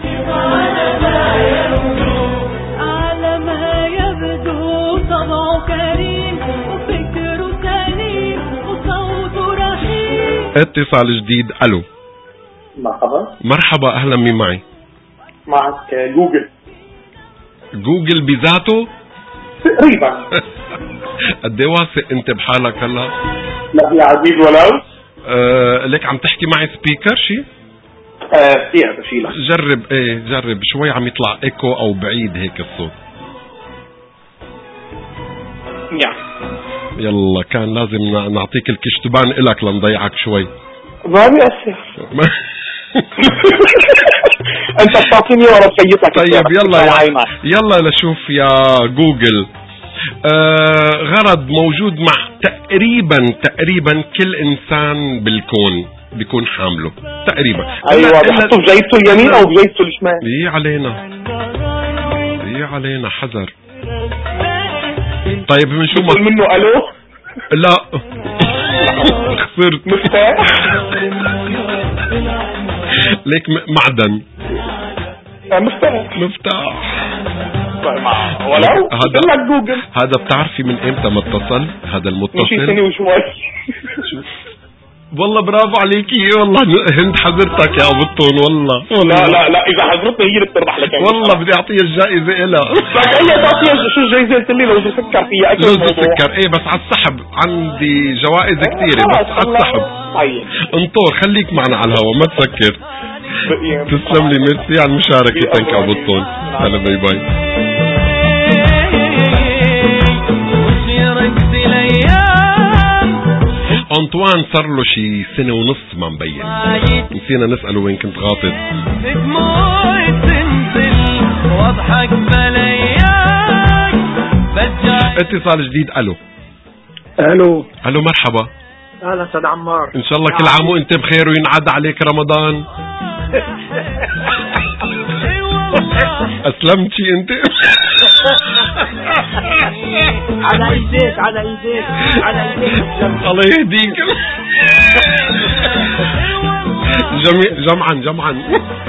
عالمها يبدو طبعه كريم وفكره سليم وصوته رحيم. اتصال جديد. الو مرحبا. مرحبا، اهلا، مين معي؟ معك جوجل. جوجل بذاته تقريبا. قد ايه واثق انت بحالك هلا؟ لا يا عزيز ولو أه ليك عم تحكي معي سبيكر شي؟ اه فيها بشيلة. جرب، ايه جرب شوي، عم يطلع ايكو او بعيد هيك الصوت. نعم. يلا كان لازم نعطيك الكشتبان الك لنضيعك شوي. ما بيأثر. انت بتعطيني ورا سيدك. طيب يلا يا يلا لشوف يا جوجل. آه غرض موجود مع تقريبا تقريبا كل انسان بالكون بيكون حامله تقريبا. ايوه بحطه بجيبته اليمين او بجيبته الشمال. ايه علينا ايه علينا حذر. طيب من شو ما منه الو؟ لا خسرت. مفتاح ليك معدن. مفتاح مفتاح ولو هذا لك جوجل. هذا بتعرفي من امتى ما اتصل هذا المتصل؟ شي سنة وشوي. والله برافو عليكي. والله هند حضرتك يا ابو الطون. والله لا لا لا اذا حضرتني هي اللي بتربح لك. والله بدي اعطيها الجائزه لها. لك اي تعطيها شو الجائزه؟ قلت لي لوز السكر فيها اكل. لوز السكر ايه بس على السحب عندي جوائز كثيره بس على السحب. انطور خليك معنا على الهواء ما تسكر. تسلم لي، ميرسي على المشاركه. تنك يا ابو الطون. هلا باي باي. أنطوان صار له شي سنة ونص ما مبين، نسينا نسأله وين كنت غاطت. اتصال جديد. الو الو الو مرحبا. اهلا استاذ عمار. ان شاء الله كل عام وانت بخير وينعاد عليك رمضان. اسلمتي انت؟ على ايديك على ايديك على ايديك. الله يهديك. جميع جمعا جمعا.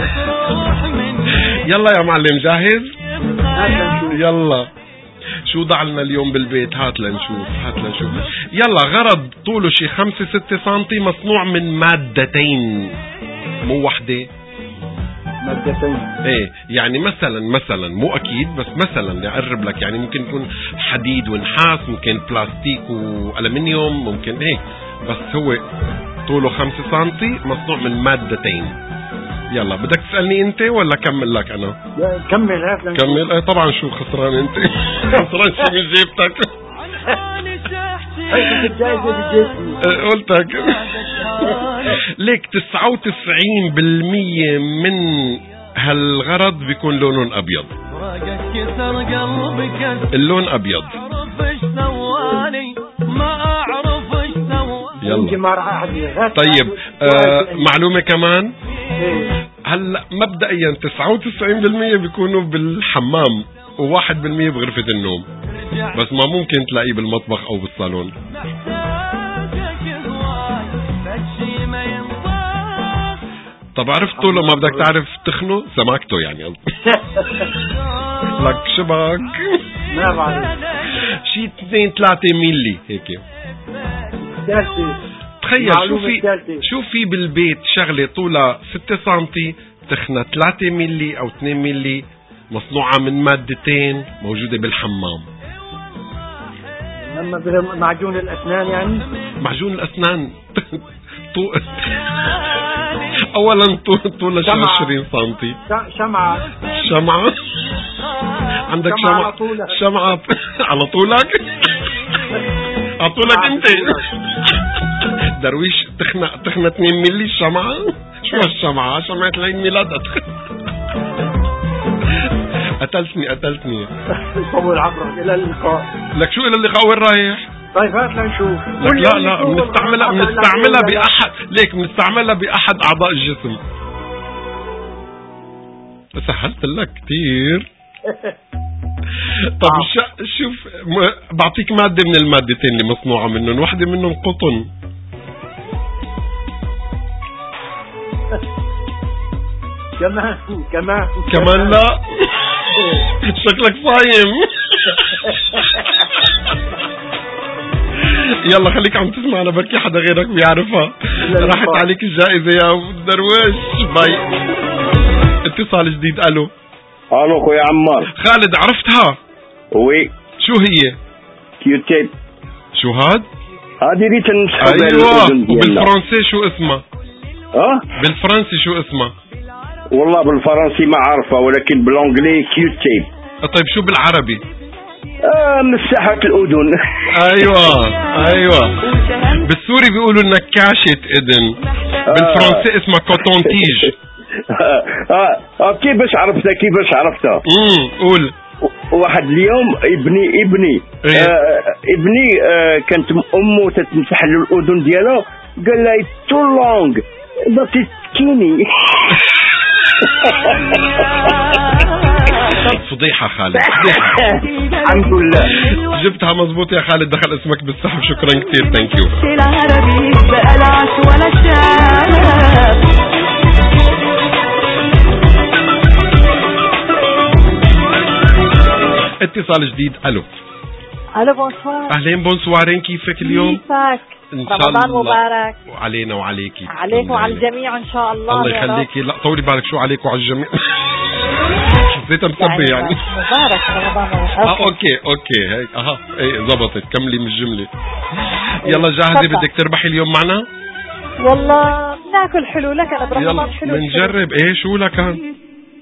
يلا يا معلم جاهز؟ يلا شو ضع لنا اليوم بالبيت؟ هات لنشوف هات لنشوف. يلا غرض طوله شي خمسة ستة سنتي، مصنوع من مادتين مو وحدة. مادتين ايه يعني مثلا مثلا مو اكيد بس مثلا اقرب لك، يعني ممكن يكون حديد ونحاس، ممكن بلاستيك والمنيوم، ممكن هيك، بس هو طوله خمسة سنتي مصنوع من مادتين. يلا بدك تسألني انت ولا كمل لك انا؟ كمل هات كمل. ايه طبعا شو خسران انت؟ خسران شو من جيبتك؟ قلتك ليك تسعة وتسعين بالمية من هالغرض بيكون لونه ابيض. اللون ابيض. يلا طيب آه معلومة كمان. هلا مبدئيا تسعة وتسعين بالمية بيكونوا بالحمام وواحد بالمية بغرفة النوم، بس ما ممكن تلاقيه بالمطبخ او بالصالون. طب عرفتوا لما بدك تعرف تخنه سماكته يعني لك شبك ما بعرف شي اثنين ثلاثة ميلي هيك. تخيل شو في شو في بالبيت شغلة طولها ستة سنتي تخنة ثلاثة ميلي او اثنين ميلي، مصنوعة من مادتين موجودة بالحمام. اما معجون الاسنان يعني معجون الاسنان طو... اولا طولها شي عشرين سنتي. شمعة شمعة عندك شمعة شمعة على طولك على طولك انت درويش تخنة تخنة اثنين ملي الشمعة. شو الشمعة؟ شمعة العيد ميلاد. قتلتني قتلتني. طول عمرك. الى اللقاء. لك شو الى اللقاء؟ وين رايح؟ طيب هات لنشوف. لا لا بنستعملها بنستعملها بأحد ليك بنستعملها بأحد أعضاء الجسم. سهلت لك كتير. طب شوف بعطيك مادة من المادتين اللي مصنوعة منهم، واحدة منهم قطن. كمان كمان كمان لا. شكلك صايم. يلا خليك عم تسمعنا، بركي حدا غيرك بيعرفها. راحت عليك الجائزة يا ابو درويش. باي. اتصال جديد. الو الو اخويا عمار. خالد عرفتها؟ وي. شو هي؟ كيوتيب. شو هاد؟ هذه اللي تنسحب. ايوه. وبالفرنسي شو اسمها؟ اه بالفرنسي شو اسمها؟ والله بالفرنسي ما عارفه، ولكن بالانجلي كيوتيب. طيب شو بالعربي؟ آه مساحة الأذن. أيوة أيوة. بالسوري بيقولوا نكاشة إذن، بالفرنسي اسمها كوتونتيج. آه آه كيفاش عرفتها كيفاش عرفتها؟ امم قول. واحد اليوم ابني ابني إيه؟ آه ابني آه كانت أمه تتمسح له الأذن ديالها، قال لها تو لونغ بس سكيني. فضيحة خالد، فضيحة. الحمد لله جبتها مزبوط يا خالد. دخل اسمك بالسحب. شكرا كتير. ثانك يو. اتصال جديد. الو الو بونسوار. اهلين بونسوارين. كيفك اليوم؟ كيفك؟ ان شاء رمضان الله مبارك وعلينا وعليكي. عليك وعلى الجميع ان شاء الله. الله يخليكي. لا طولي بالك. شو عليك وعلى الجميع؟ حسيتها مسبة يعني. مبارك رمضان مبارك. اه اوكي اوكي هيك اها ايه زبطت. كملي من الجملة. يلا جاهزة؟ بدك تربحي اليوم معنا؟ والله بناكل حلو لك انا برمضان حلو. بنجرب. ايه شو لكان؟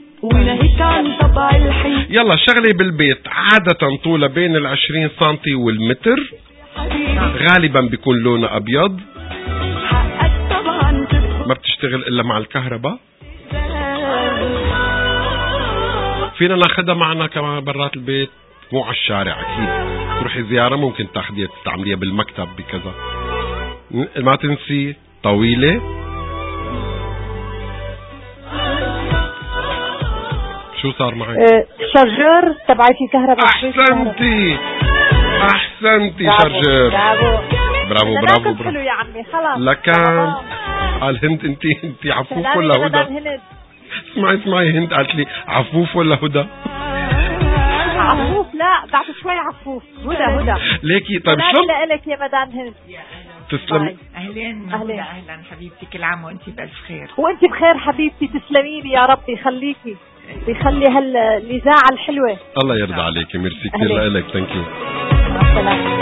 يلا شغلة بالبيت عادة طولها بين العشرين سنتي والمتر، غالبا بيكون لونها ابيض، ما بتشتغل الا مع الكهرباء. فينا ناخدها معنا كمان برات البيت، مو على الشارع اكيد. تروحي زيارة ممكن تاخديها تستعمليها بالمكتب بكذا. ما تنسي طويلة. شو صار معك؟ أه شارجر تبعتي كهرباء. احسنتي احسنتي. شارجر. برافو برافو برافو برافو. حلو يا عمي. خلاص لكان قال هند انت انت عفوف ولا هدى؟ اسمعي اسمعي هند قالت لي عفوف ولا هدى؟ عفوف. لا بعد شوي عفوف. هدى هدى ليكي. طيب شلون؟ لا لك يا مدام هند. تسلم. اهلين اهلا اهلا حبيبتي. كل عام وانت بالف خير. وانت بخير حبيبتي. تسلمي لي يا رب يخليكي ويخلي هالاذاعه الحلوه. الله يرضى عليكي. ميرسي كثير لك. ثانك يو. مع السلامه.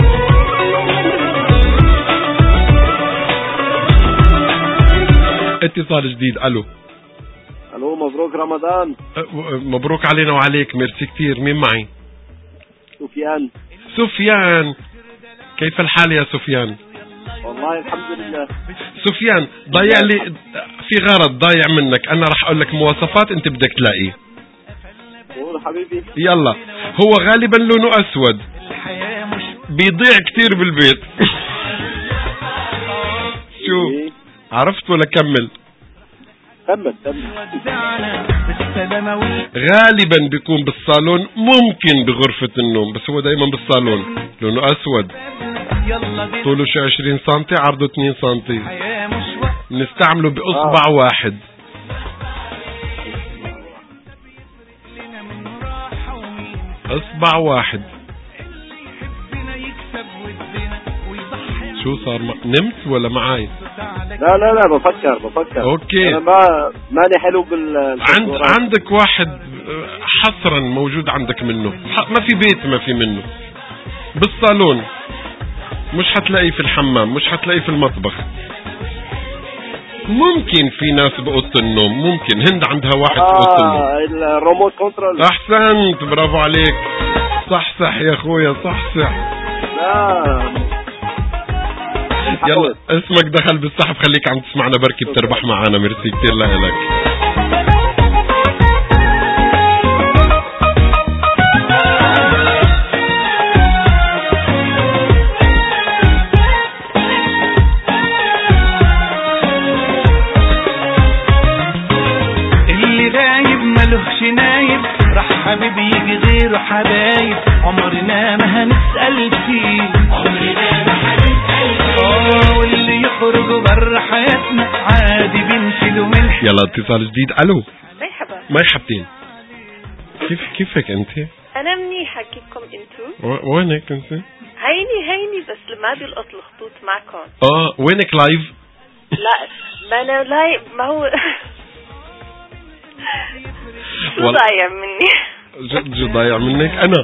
اتصال جديد. الو الو مبروك رمضان. مبروك علينا وعليك. ميرسي كثير. مين معي؟ سفيان. سفيان كيف الحال يا سفيان؟ والله الحمد لله. سفيان ضيع لي في غرض ضايع منك. انا راح اقول لك مواصفات انت بدك تلاقيه. قول حبيبي. يلا. هو غالبا لونه اسود، بيضيع كتير بالبيت. شو عرفت ولا كمل؟ كمل كمل. غالبا بيكون بالصالون، ممكن بغرفة النوم، بس هو دايما بالصالون. لونه اسود، طوله شي عشرين سنتي، عرضه اثنين سنتي. نستعمله باصبع آه. واحد. اصبع واحد. شو صار؟ نمت ولا معاي؟ لا لا لا بفكر بفكر. اوكي. انا ما ماني حلو بال عند عندك واحد حصرا موجود عندك منه، ما في بيت ما في منه. بالصالون، مش حتلاقيه في الحمام، مش حتلاقيه في المطبخ. ممكن في ناس بأوضة النوم، ممكن هند عندها واحد في أوضة النوم. اه الريموت كنترول. احسنت، برافو عليك. صح صح يا اخويا، صح صح. لا يلا اسمك دخل بالسحب، خليك عم تسمعنا، بركي بتربح معنا. ميرسي كتير لك. مالهش نايب، راح حبيب يجي غيره حبايب، عمرنا ما هنسأل فيه، عمرنا ما هنسأل فيه. اه واللي يخرج بره حياتنا عادي بنشيله ملح. يلا اتصال جديد. الو مرحبا. مرحبتين. كيف كيفك انت؟ انا منيحه، كيفكم انتو؟ وينك انت؟ هيني هيني بس ما بيلقط الخطوط معكم. اه وينك لايف؟ لا ما انا لايف، ما هو شو والله. ضايع مني؟ جد جد ضايع منك انا.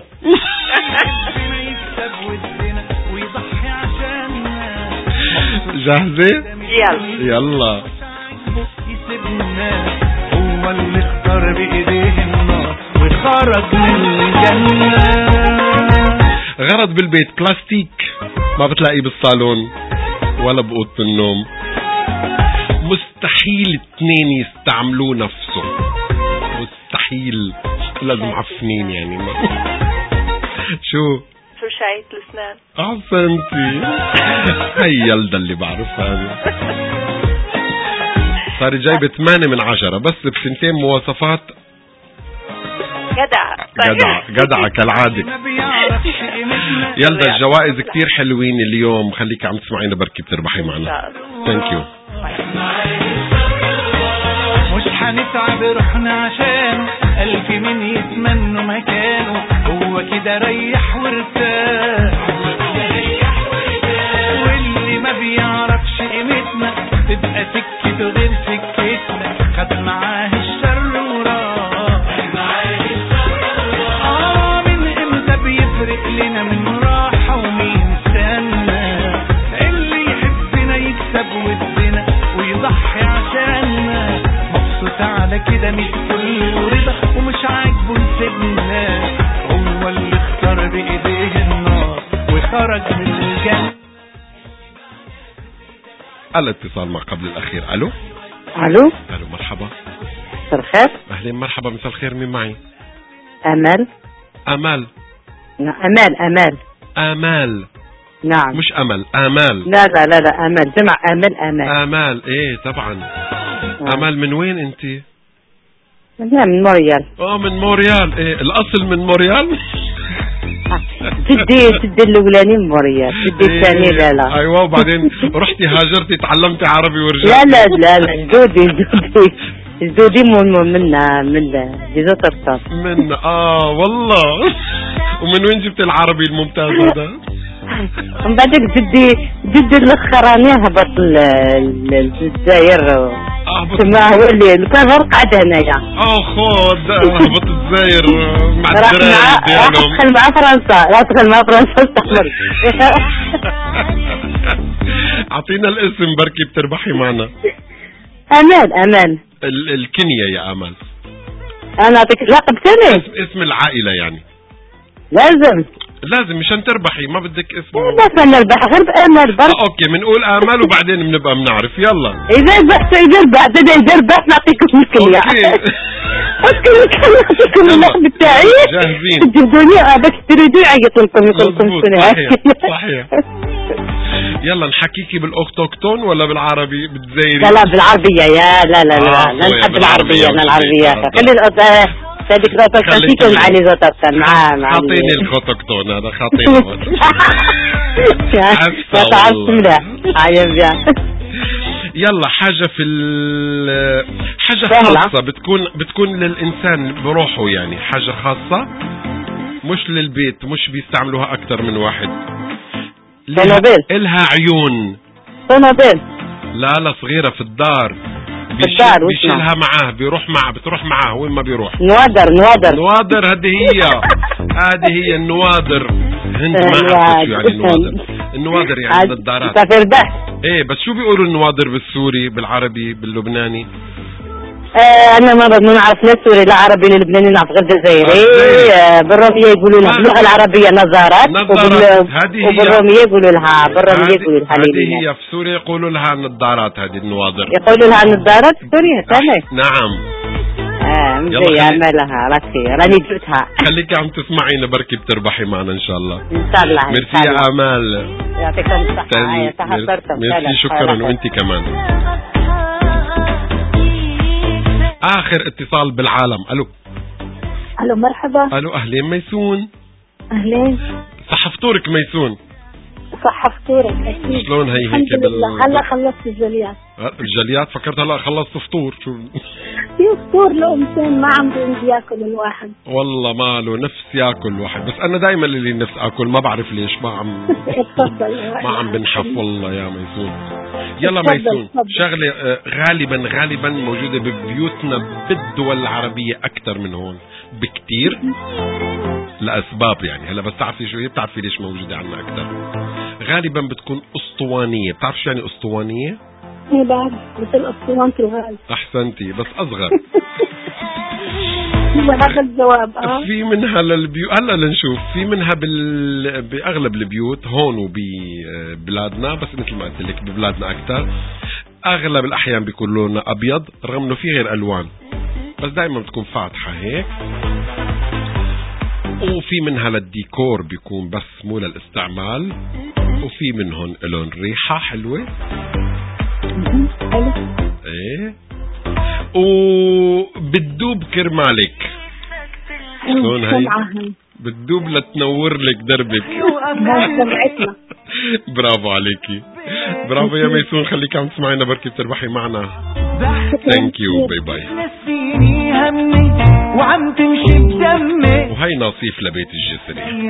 جاهزة؟ يلا يلا. هو اللي اختار بايديه النار وخرج من الجنة. غرض بالبيت بلاستيك ما بتلاقيه بالصالون ولا بأوضة النوم. مستحيل اثنين يستعملوه نفسه، مستحيل. لازم عفنين يعني ما. شو فرشاية الاسنان. احسنتي. هي يلدا اللي بعرفها هذه. صار جايبة ثمانية من عشرة بس بسنتين مواصفات. جدع جدع جدع كالعادة. يلدا الجوائز كتير حلوين اليوم، خليك عم تسمعينا بركي بتربحي معنا. ثانك يو. مش هنتعب روحنا عشان ألف من يتمنوا مكانه، هو كده ريح وارتاح. واللي ما بيعرفش قيمتنا تبقى سكته غير سكتنا، خد معاه الشر وراح. اه من امتى بيفرق لنا من راحة ومين استنى، اللي يحبنا يكسب ودنا ويضحي عشاننا، مبسوط على كده مش كله رضا ومش عاجبه نسيبنا، هو اللي اختار بايديه النار وخرج من الجنة. الاتصال ما قبل الاخير. الو الو الو مرحبا. مساء الخير. اهلين مرحبا. مساء الخير. مين معي؟ امال. امال. امال امال امال. نعم مش امل، امال. لا لا لا لا امال جمع امال امال امال. ايه طبعا. آه. امال من وين انت؟ لا من موريال. اه من موريال. ايه الاصل من موريال؟ جدي جدي الاولاني من موريال، جدي الثاني لا لا. ايوه وبعدين رحتي هاجرتي تعلمتي عربي ورجعتي. لا لا لا لا جدودي جدودي جدودي من من من جزء طرطاس. من اه والله. ومن وين جبت العربي الممتاز هذا؟ ومن بعدك جدي جدي الاخراني هبط الجزائر. ما هو اللي كان رقعد هنايا. اه خود هبط الجزائر مع الدراهم ديالهم. راح ادخل مع فرنسا، راح ادخل مع فرنسا استحمل. اعطينا الاسم بركي بتربحي معنا. امان امان. ال الكنية يا امل. انا اعطيك لقب ثاني. اسم, اسم العائلة يعني. لازم لازم مشان تربحي، ما بدك اسم. بس نربح غير بامل برك. آه اوكي بنقول امل وبعدين بنبقى بنعرف. يلا اذا ربحت اذا ربحت اذا اذا ربحت نعطيكم الكلية. اوكي نعطيكم اللقب بتاعي. جاهزين؟ تجيبوني بس تريدوا يعيط لكم يقول لكم شنو. صحيح صحيح. يلا نحكيكي بالاوكتوكتون ولا بالعربي بالجزائري؟ لا لا بالعربية يا لا لا لا آه لا نحب العربية. انا العربية خلي الأطفال هذيك الأطفال خليكم مع لي زوتوكتون مع مع خاطيني الخوتوكتون هذا خاطيني. ما تعرفش مليح. عايز بيان. يلا حاجة في حاجة خاصة بتكون بتكون للإنسان بروحه يعني، حاجة خاصة مش للبيت، مش بيستعملوها أكتر من واحد. طنابل. إلها عيون. طنابل. لا لا صغيرة في الدار. الدار بيشيلها معاه، بيروح معه بتروح معاه وين ما بيروح. نوادر نوادر نوادر. هذه هي هذه هي النوادر. هند ما عرفت شو يعني النوادر. النوادر يعني النظارات. سافردح. ايه بس شو بيقولوا النوادر بالسوري بالعربي باللبناني؟ آه انا ما ما نعرف لا سوري لا عربي لا لبناني، نعرف غير جزائري. آه بالروميه يقولوا لها باللغه العربيه نظارات. نظارات هذه هي. وبالروميه يقولوا لها بالروميه يقولوا لها هذه هي. في سوريا يقولوا لها نظارات. هذه النوادر يقولوا لها نظارات في سوريا تمام. نعم. اه مزيانه مالها راكي راني جبتها. خليكي عم تسمعينا بركي بتربحي معنا ان شاء الله. ان شاء الله. ميرسي يا امال. يعطيك الصحه. تحضرتم. ميرسي شكرا وانت كمان. آخر اتصال بالعالم. ألو الو مرحبا. ألو أهلين ميسون. اهلين. صح فطورك ميسون؟ صح فطورك اكيد. شلون هي الحمد هيك لله بال... هلا خلصت الجليات. الجليات فكرت هلا خلصت فطور. شو في فطور لقمتين ما عم بيقدر ياكل الواحد. والله ماله نفس ياكل واحد، بس انا دائما اللي نفس اكل ما بعرف ليش ما عم ما عم بنحف والله يا ميسون. يلا ميسون شغله آه غالبا غالبا موجوده ببيوتنا بالدول العربيه اكثر من هون بكتير لاسباب يعني. هلا بس تعرفي شو هي؟ بتعرفي ليش موجوده عندنا اكثر؟ غالبا بتكون اسطوانيه. بتعرف شو يعني اسطوانيه؟ ايه بعرف، مثل اسطوانة الغاز. احسنتي بس اصغر. هذا الجواب. اه في منها للبيوت هلا لنشوف. في منها بال... باغلب البيوت هون وببلادنا، بس مثل ما قلت لك ببلادنا اكثر. اغلب الاحيان بيكون لونها ابيض رغم انه في غير الوان، بس دائما بتكون فاتحه هيك. وفي منها للديكور بيكون بس مو للاستعمال، وفي منهم لون ريحه حلوه. حلو. ايه وبتدوب كرمالك. شلون هي؟ بتدوب لتنور لك دربك. برافو عليكي، برافو يا ميسون. خليك عم تسمعينا بركي بتربحي معنا. ثانك يو، باي باي. وعم تمشي بدمي وهي نصيف لبيت الجسري.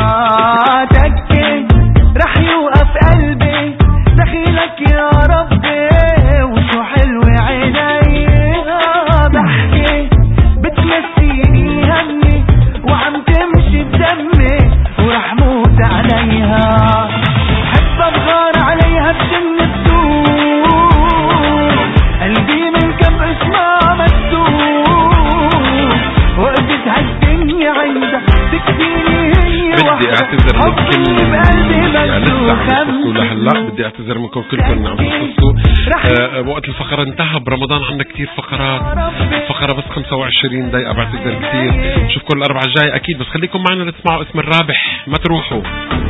رح يوقف قلبي دخيلك يا ربي، وشو حلو عينيها. بحكي بتنسيني همي وعم تمشي بدمي ورح موت عليها. حب ابغار عليها بجن السوق، قلبي من كم اسمها مكتوب، وقفت هالدنيا عندها تكفيني هي بدي اعتذر من كل يعني لسه عم تصوا لهلا. بدي اعتذر منكم كلكم عم تصوا. أه وقت الفقرة انتهى. برمضان عندنا كتير فقرات. الفقرة بس خمسة وعشرين دقيقة. بعتذر كتير. نشوفكم الأربعة الجاي أكيد، بس خليكم معنا لتسمعوا اسم الرابح. ما تروحوا.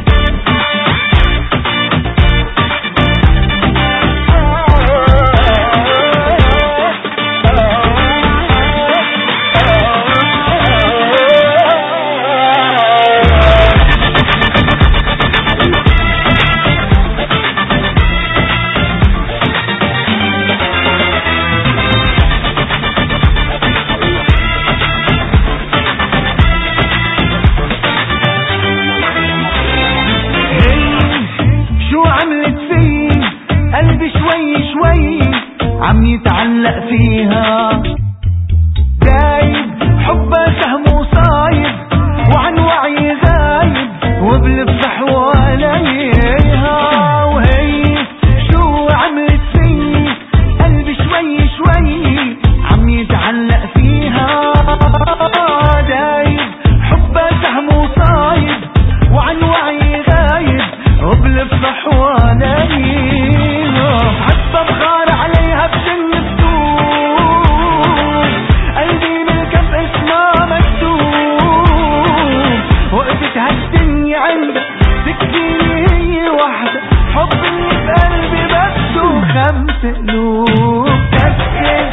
عم يتعلق فيها، دايب حبها سهم وصايب، وعن وعي غايب وبلف حواليها. وهي شو عملت فيه؟ قلبي شوي شوي عم يتعلق فيها، دايب حبها سهم وصايب، وعن وعي غايب وبلف حواليها. حتى بغار عليها بجن السوق، قلبي من كف اسمها مكتوب، وقفت هالدنيا عندها تكفيني هي وحدة. حب اللي بقلبي بده خمس قلوب. تسكت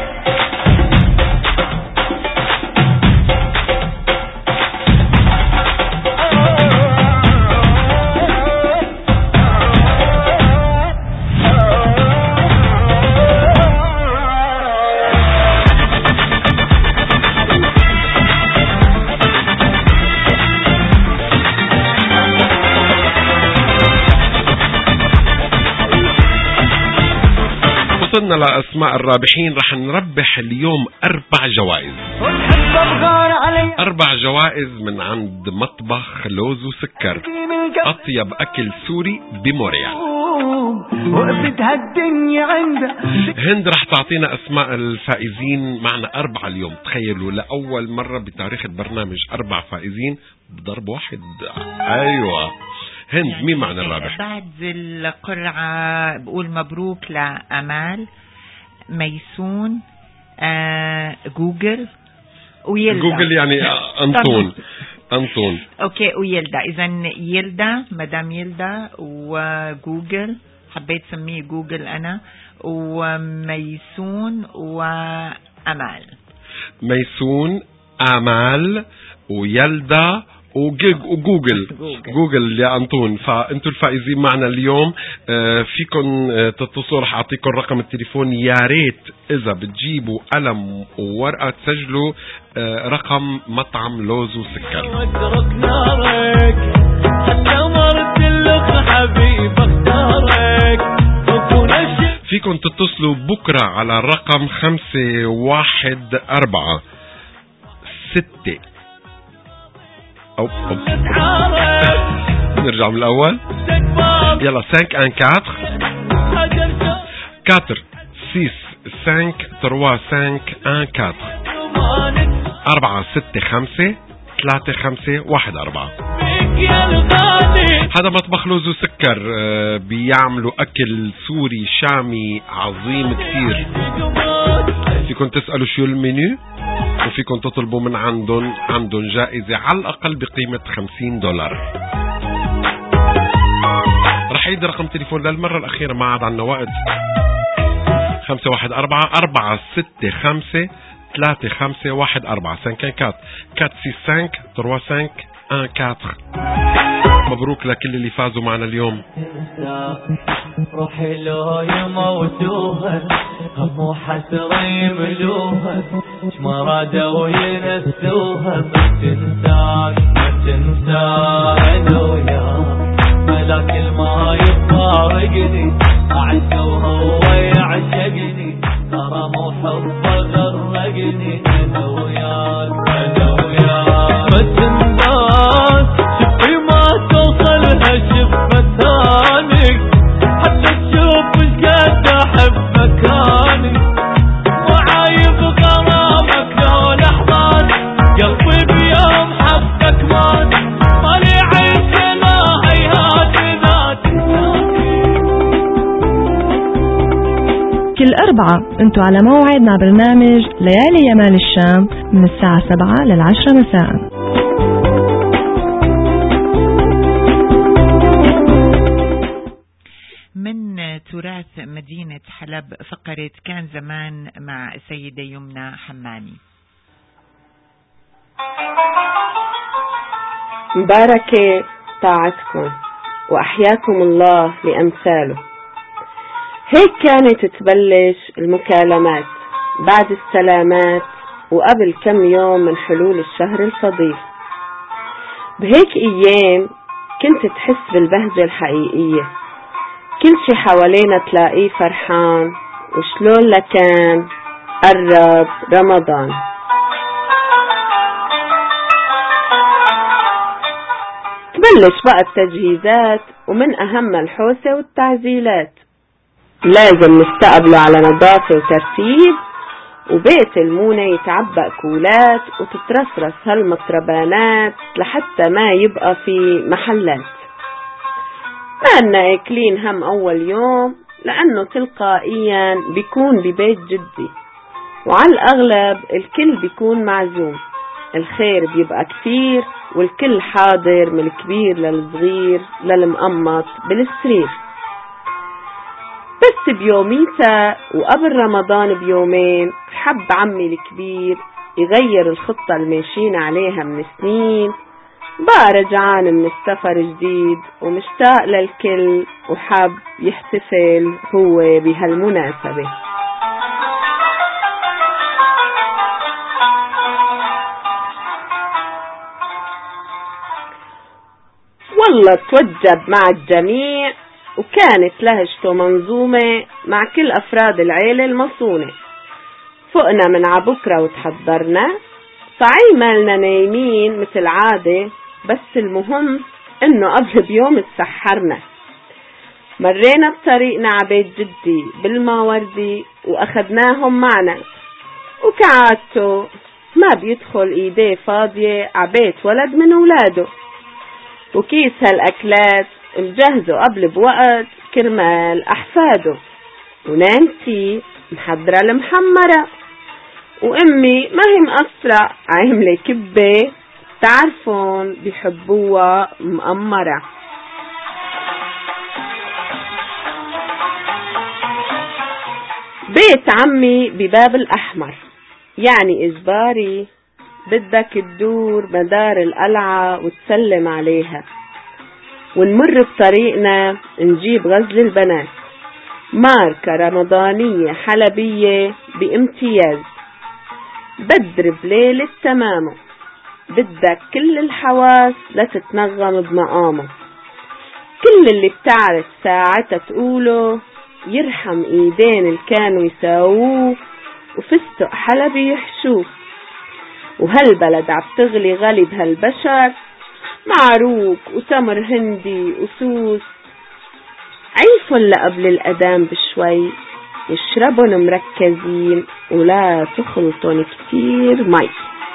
وصلنا لأسماء الرابحين. رح نربح اليوم أربع جوائز. أربع جوائز من عند مطبخ لوز وسكر، أطيب أكل سوري بموريال. وقفت هالدنيا عندها. هند رح تعطينا أسماء الفائزين معنا أربعة اليوم. تخيلوا لأول مرة بتاريخ البرنامج أربع فائزين بضرب واحد. أيوة هند، مين معنا الرابح؟ بعد القرعة بقول مبروك لأمال، ميسون، آه، جوجل ويلدا. جوجل يعني أنطون. أنطون أوكي ويلدا. إذا يلدا، مدام يلدا وجوجل، حبيت سميه جوجل أنا، وميسون و أمال. ميسون، آمال، ويلدا، وجوجل وجوجل جوجل يا أنطون. فأنتوا الفائزين معنا اليوم. آه فيكم آه تتصلوا، رح أعطيكم رقم التليفون. يا ريت إذا بتجيبوا قلم وورقة تسجلوا آه رقم مطعم لوز وسكر. واترك نارك حتى مرت لك حبيب اختارك. فيكم تتصلوا بكرة على الرقم خمسة واحد أربعة ستة أو, أو. نرجع من الأول. يلا خمسة واحد أربعة كاتر سيس خمسة تروا خمسة واحد أربعة أربعة ستة خمسة ثلاثة خمسة واحد أربعة. هذا مطبخ لوز وسكر، بيعملوا أكل سوري شامي عظيم كتير. فيكم تسألوا شو المنيو، وفيكم تطلبوا من عندهم. عندهم جائزة على الأقل بقيمة خمسين دولار. رح يدي رقم تليفون للمرة الأخيرة، ما عاد عنا وقت. خمسة واحد أربعة أربعة ستة خمسة ثلاثة خمسة واحد أربعة سانكين كات كات سي سانك تروا سانك ان كاتر. مبروك لكل اللي فازوا معنا اليوم. روحي لو يموتوها هم وحسرة يملوها، شمرادوا ينسوها. ما تنساك ما تنسى لويا ملاك الماء يفارقني، أعزه وهو يعشقني، ترى مو حبه غرقني. أنا وياك أنا وياك ما تنساك، شفي ما توصلها شفة ثاني، حتى تشوف قد أحب مكاني، وعايب غرامك لو لحظات، قلبي بيوم حبك مات، مالي عيش لا هيهات ذات. كل أربعة انتوا على موعد مع برنامج ليالي يمال الشام من الساعة سبعة للعشرة مساء. من تراث مدينة حلب فقرة كان زمان مع السيدة يمنى حماني. مباركة طاعتكم وأحياكم الله لأمثاله. هيك كانت تبلش المكالمات بعد السلامات وقبل كم يوم من حلول الشهر الفضيل. بهيك أيام كنت تحس بالبهجة الحقيقية، كل شي حوالينا تلاقيه فرحان، وشلون لكان قرب رمضان. تبلش بقى التجهيزات، ومن أهم الحوسة والتعزيلات. لازم نستقبله على نظافة وترتيب، وبيت المونة يتعبأ كولات وتترصرص هالمطربانات لحتى ما يبقى في محلات. ما لنا اكلين هم اول يوم، لانه تلقائيا بيكون ببيت جدي، وعلى الاغلب الكل بيكون معزوم. الخير بيبقى كتير، والكل حاضر من الكبير للصغير للمقمط بالسرير. بس بيوميتا وقبل رمضان بيومين حب عمي الكبير يغير الخطة الماشيين عليها من سنين. بقى رجعان من السفر جديد ومشتاق للكل، وحب يحتفل هو بهالمناسبة. والله توجب مع الجميع، وكانت لهجته منظومة مع كل أفراد العيلة المصونة. فقنا من عبكرة وتحضرنا، صعي مالنا نايمين مثل عادة، بس المهم انه قبل بيوم تسحرنا. مرينا بطريقنا عبيت جدي بالماوردي واخدناهم معنا، وكعادته ما بيدخل ايديه فاضية عبيت ولد من اولاده، وكيس هالاكلات مجهزه قبل بوقت كرمال احفاده، ونانتي محضرة المحمرة، وامي ما هي مقصرة عاملة كبة تعرفون بيحبوها مقمرة. بيت عمي بباب الأحمر، يعني إجباري بدك تدور مدار القلعة وتسلم عليها، ونمر بطريقنا نجيب غزل البنات، ماركة رمضانية حلبية بامتياز، بدر بليلة تمامه، بدك كل الحواس لتتنغم بمقامه، كل اللي بتعرف ساعتها تقوله يرحم ايدين اللي كانوا يساووه، وفستق حلبي يحشوه، وهالبلد عبتغلي غلي بهالبشر، معروك وتمر هندي وسوس، عيفن لقبل الأذان بشوي، واشربن مركزين ولا تخلطن كتير مي.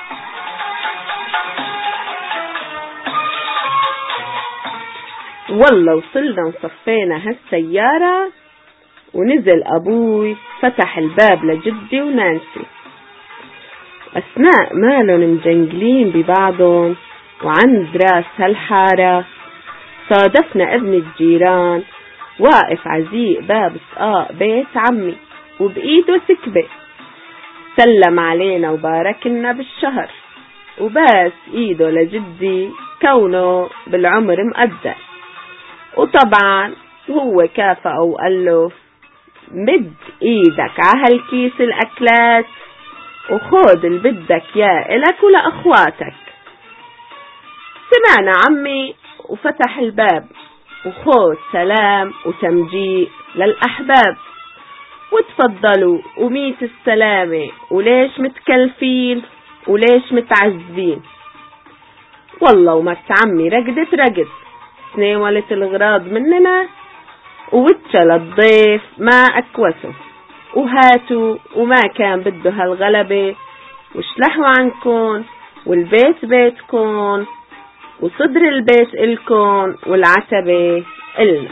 والله وصلنا وصفينا هالسيارة، ونزل أبوي فتح الباب لجدي ونانسي، أثناء مالن مجنجلين ببعضهم وعند راس هالحارة صادفنا ابن الجيران واقف عزيق باب سقاء بيت عمي وبإيده سكبة، سلم علينا وباركنا بالشهر، وباس إيده لجدي كونه بالعمر مقدر، وطبعا هو كافأه وقال له مد إيدك عهالكيس الأكلات وخود اللي بدك يا إلك ولأخواتك. سمعنا عمي وفتح الباب وخود سلام وتمجيء للأحباب، وتفضلوا وميت السلامة، وليش متكلفين وليش متعذبين. والله ومرت عمي رقدت رقد، تناولت الغراض مننا ووتشا للضيف ما أكوسه، وهاتوا وما كان بده هالغلبة، وشلحوا عنكن والبيت بيتكن، وصدر البيت إلكن والعتبة إلنا.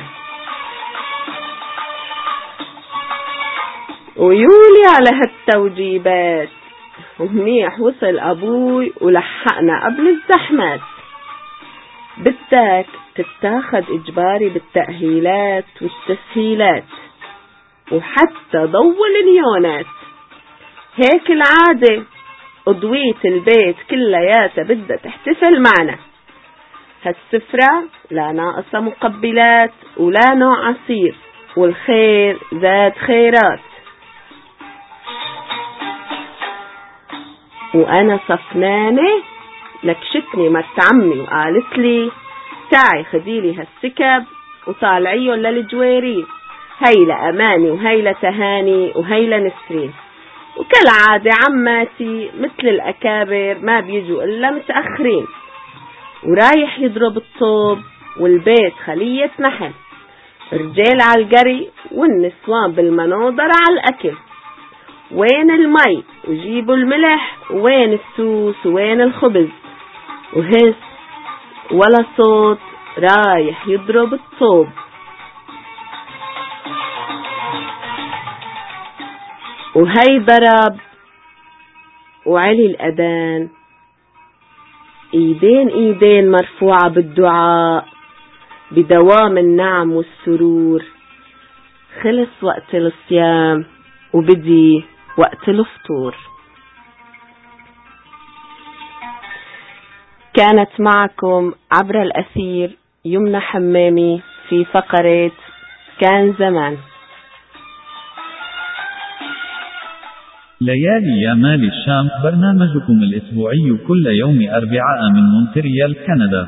ويولي على هالتوجيبات، ومنيح وصل أبوي ولحقنا قبل الزحمات، بدك تتاخد إجباري بالتأهيلات والتسهيلات وحتى ضو النيونات، هيك العادة أضوية البيت كلياتها بدها تحتفل معنا. هالسفرة لا ناقصة مقبلات ولا نوع عصير، والخير زاد خيرات. وأنا صفنانة لكشتني مرت عمي وقالت لي تعي خديلي هالسكب وطالعيهم للجويرين، هاي لأماني وهاي لتهاني وهاي لنسرين. وكالعادة عماتي مثل الأكابر ما بيجوا إلا متأخرين، ورايح يضرب الطوب والبيت خلية نحل، رجال على الجري والنسوان بالمناظر على الأكل، وين المي وجيبوا الملح، وين السوس وين الخبز، وهس ولا صوت رايح يضرب الطوب. وهي ضرب وعلي الأذان، ايدين ايدين مرفوعة بالدعاء بدوام النعم والسرور. خلص وقت الصيام وبدي وقت الفطور. كانت معكم عبر الأثير يمنى حمامي في فقرة كان زمان. ليالي يامال الشام، برنامجكم الأسبوعي كل يوم أربعاء من مونتريال كندا.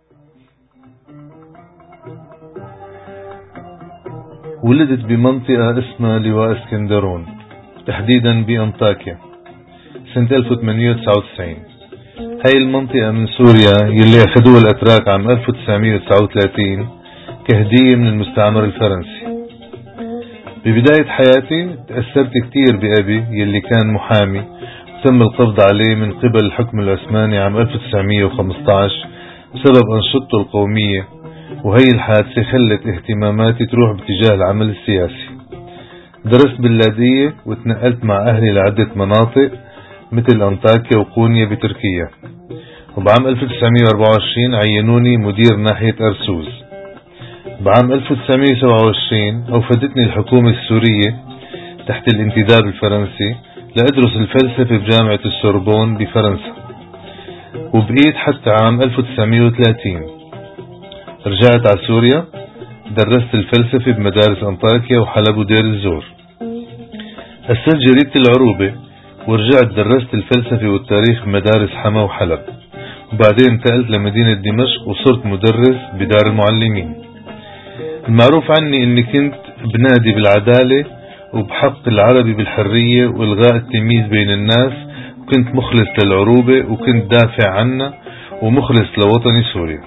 ولدت بمنطقة اسمها لواء اسكندرون، تحديدا بأنطاكيا سنة ألف وثمانمئة وتسعة وتسعين. هاي المنطقة من سوريا يلي أخذوها الأتراك عام ألف وتسعمئة وتسعة وثلاثين كهدية من المستعمر الفرنسي. ببداية حياتي تأثرت كتير بأبي يلي كان محامي، تم القبض عليه من قبل الحكم العثماني عام ألف وتسعمئة وخمسة عشر بسبب أنشطته القومية، وهي الحادثة خلت اهتماماتي تروح باتجاه العمل السياسي. درست باللاذقية وتنقلت مع أهلي لعدة مناطق مثل أنطاكيا وقونيا بتركيا، وبعام ألف وتسعمئة وأربعة وعشرين عينوني مدير ناحية أرسوز. بعام ألف وتسعمئة وسبعة وعشرين أوفدتني الحكومة السورية تحت الانتداب الفرنسي لأدرس الفلسفة بجامعة السوربون بفرنسا، وبقيت حتى عام ألف وتسعمية وثلاثين. رجعت على سوريا، درست الفلسفة بمدارس أنطاكيا وحلب ودير الزور. أسست جريدة العروبة، ورجعت درست الفلسفة والتاريخ بمدارس حما وحلب، وبعدين انتقلت لمدينة دمشق وصرت مدرس بدار المعلمين. المعروف عني اني كنت بنادي بالعدالة وبحق العربي بالحرية والغاء التمييز بين الناس، وكنت مخلص للعروبة وكنت دافع عنها ومخلص لوطني سوريا.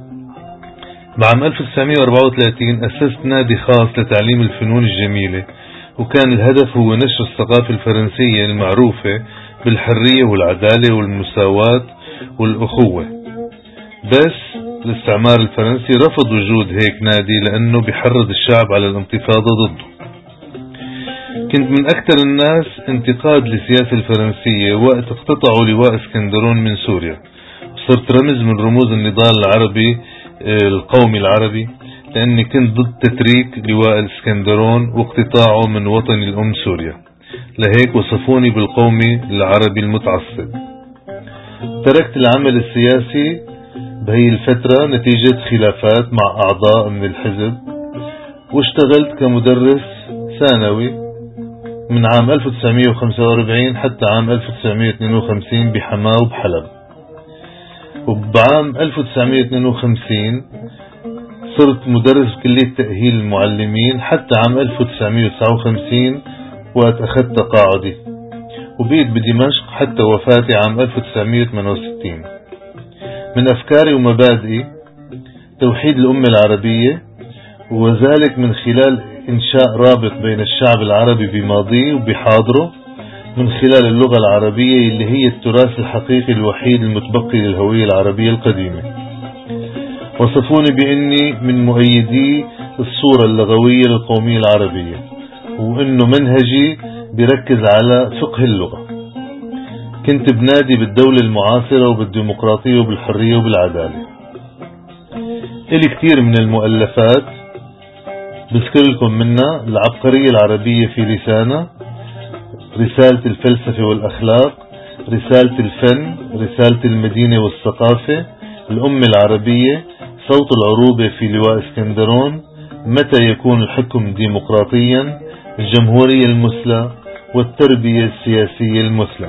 بعام ألف وتسعمية وأربعة وثلاثين أسست نادي خاص لتعليم الفنون الجميلة، وكان الهدف هو نشر الثقافة الفرنسية المعروفة بالحرية والعدالة والمساواة والأخوة. بس الاستعمار الفرنسي رفض وجود هيك نادي لأنه بيحرض الشعب على الانتفاضة ضده. كنت من أكثر الناس انتقاد للسياسة الفرنسية وقت اقتطعوا لواء اسكندرون من سوريا، صرت رمز من رموز النضال العربي القومي العربي، لأني كنت ضد تتريك لواء الاسكندرون واقتطاعه من وطني الأم سوريا، لهيك وصفوني بالقومي العربي المتعصب. تركت العمل السياسي بهي الفترة نتيجة خلافات مع أعضاء من الحزب، واشتغلت كمدرس ثانوي من عام ألف وتسعمية وخمسة وأربعين حتى عام ألف وتسعمية واثنين وخمسين بحماة وبحلب. وبعام ألف وتسعمية واثنين وخمسين صرت مدرس بكلية تأهيل المعلمين حتى عام ألف وتسعمية وتسعة وخمسين وقت أخذت تقاعدي، وبقيت بدمشق حتى وفاتي عام ألف وتسعمية وثمانية وستين. من أفكاري ومبادئي توحيد الأمة العربية، وذلك من خلال إنشاء رابط بين الشعب العربي بماضيه وبحاضره من خلال اللغة العربية اللي هي التراث الحقيقي الوحيد المتبقي للهوية العربية القديمة. وصفوني بأني من مؤيدي الصورة اللغوية للقومية العربية، وأنه منهجي بركز على فقه اللغة. كنت بنادي بالدولة المعاصرة وبالديمقراطية وبالحرية وبالعدالة. إلي كتير من المؤلفات بذكر لكم منها العبقرية العربية في لسانة، رسالة الفلسفة والأخلاق، رسالة الفن، رسالة المدينة والثقافة، الأمة العربية، صوت العروبة في لواء اسكندرون، متى يكون الحكم ديمقراطيا، الجمهورية المثلى، والتربية السياسية المثلى.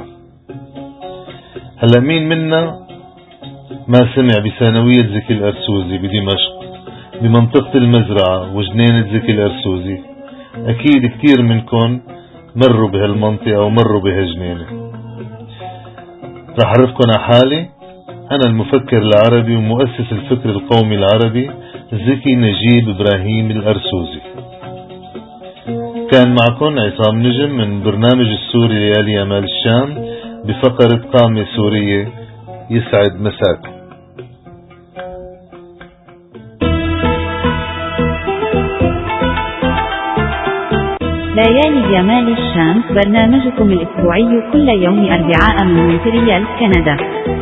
هلا مين منا ما سمع بثانوية زكي الأرسوزي بدمشق بمنطقة المزرعة وجنينة زكي الأرسوزي؟ أكيد كتير منكم مروا بهالمنطقة ومروا بهالجنينة. رح أعرفكم على حالي، أنا المفكر العربي ومؤسس الفكر القومي العربي زكي نجيب إبراهيم الأرسوزي. كان معكم عصام نجم من برنامج السوري ليالي يمال الشام بفقرة قامة سورية. يسعد مساكم. ليالي جمال الشام برنامجكم الأسبوعي كل يوم أربعاء من مونتريال كندا.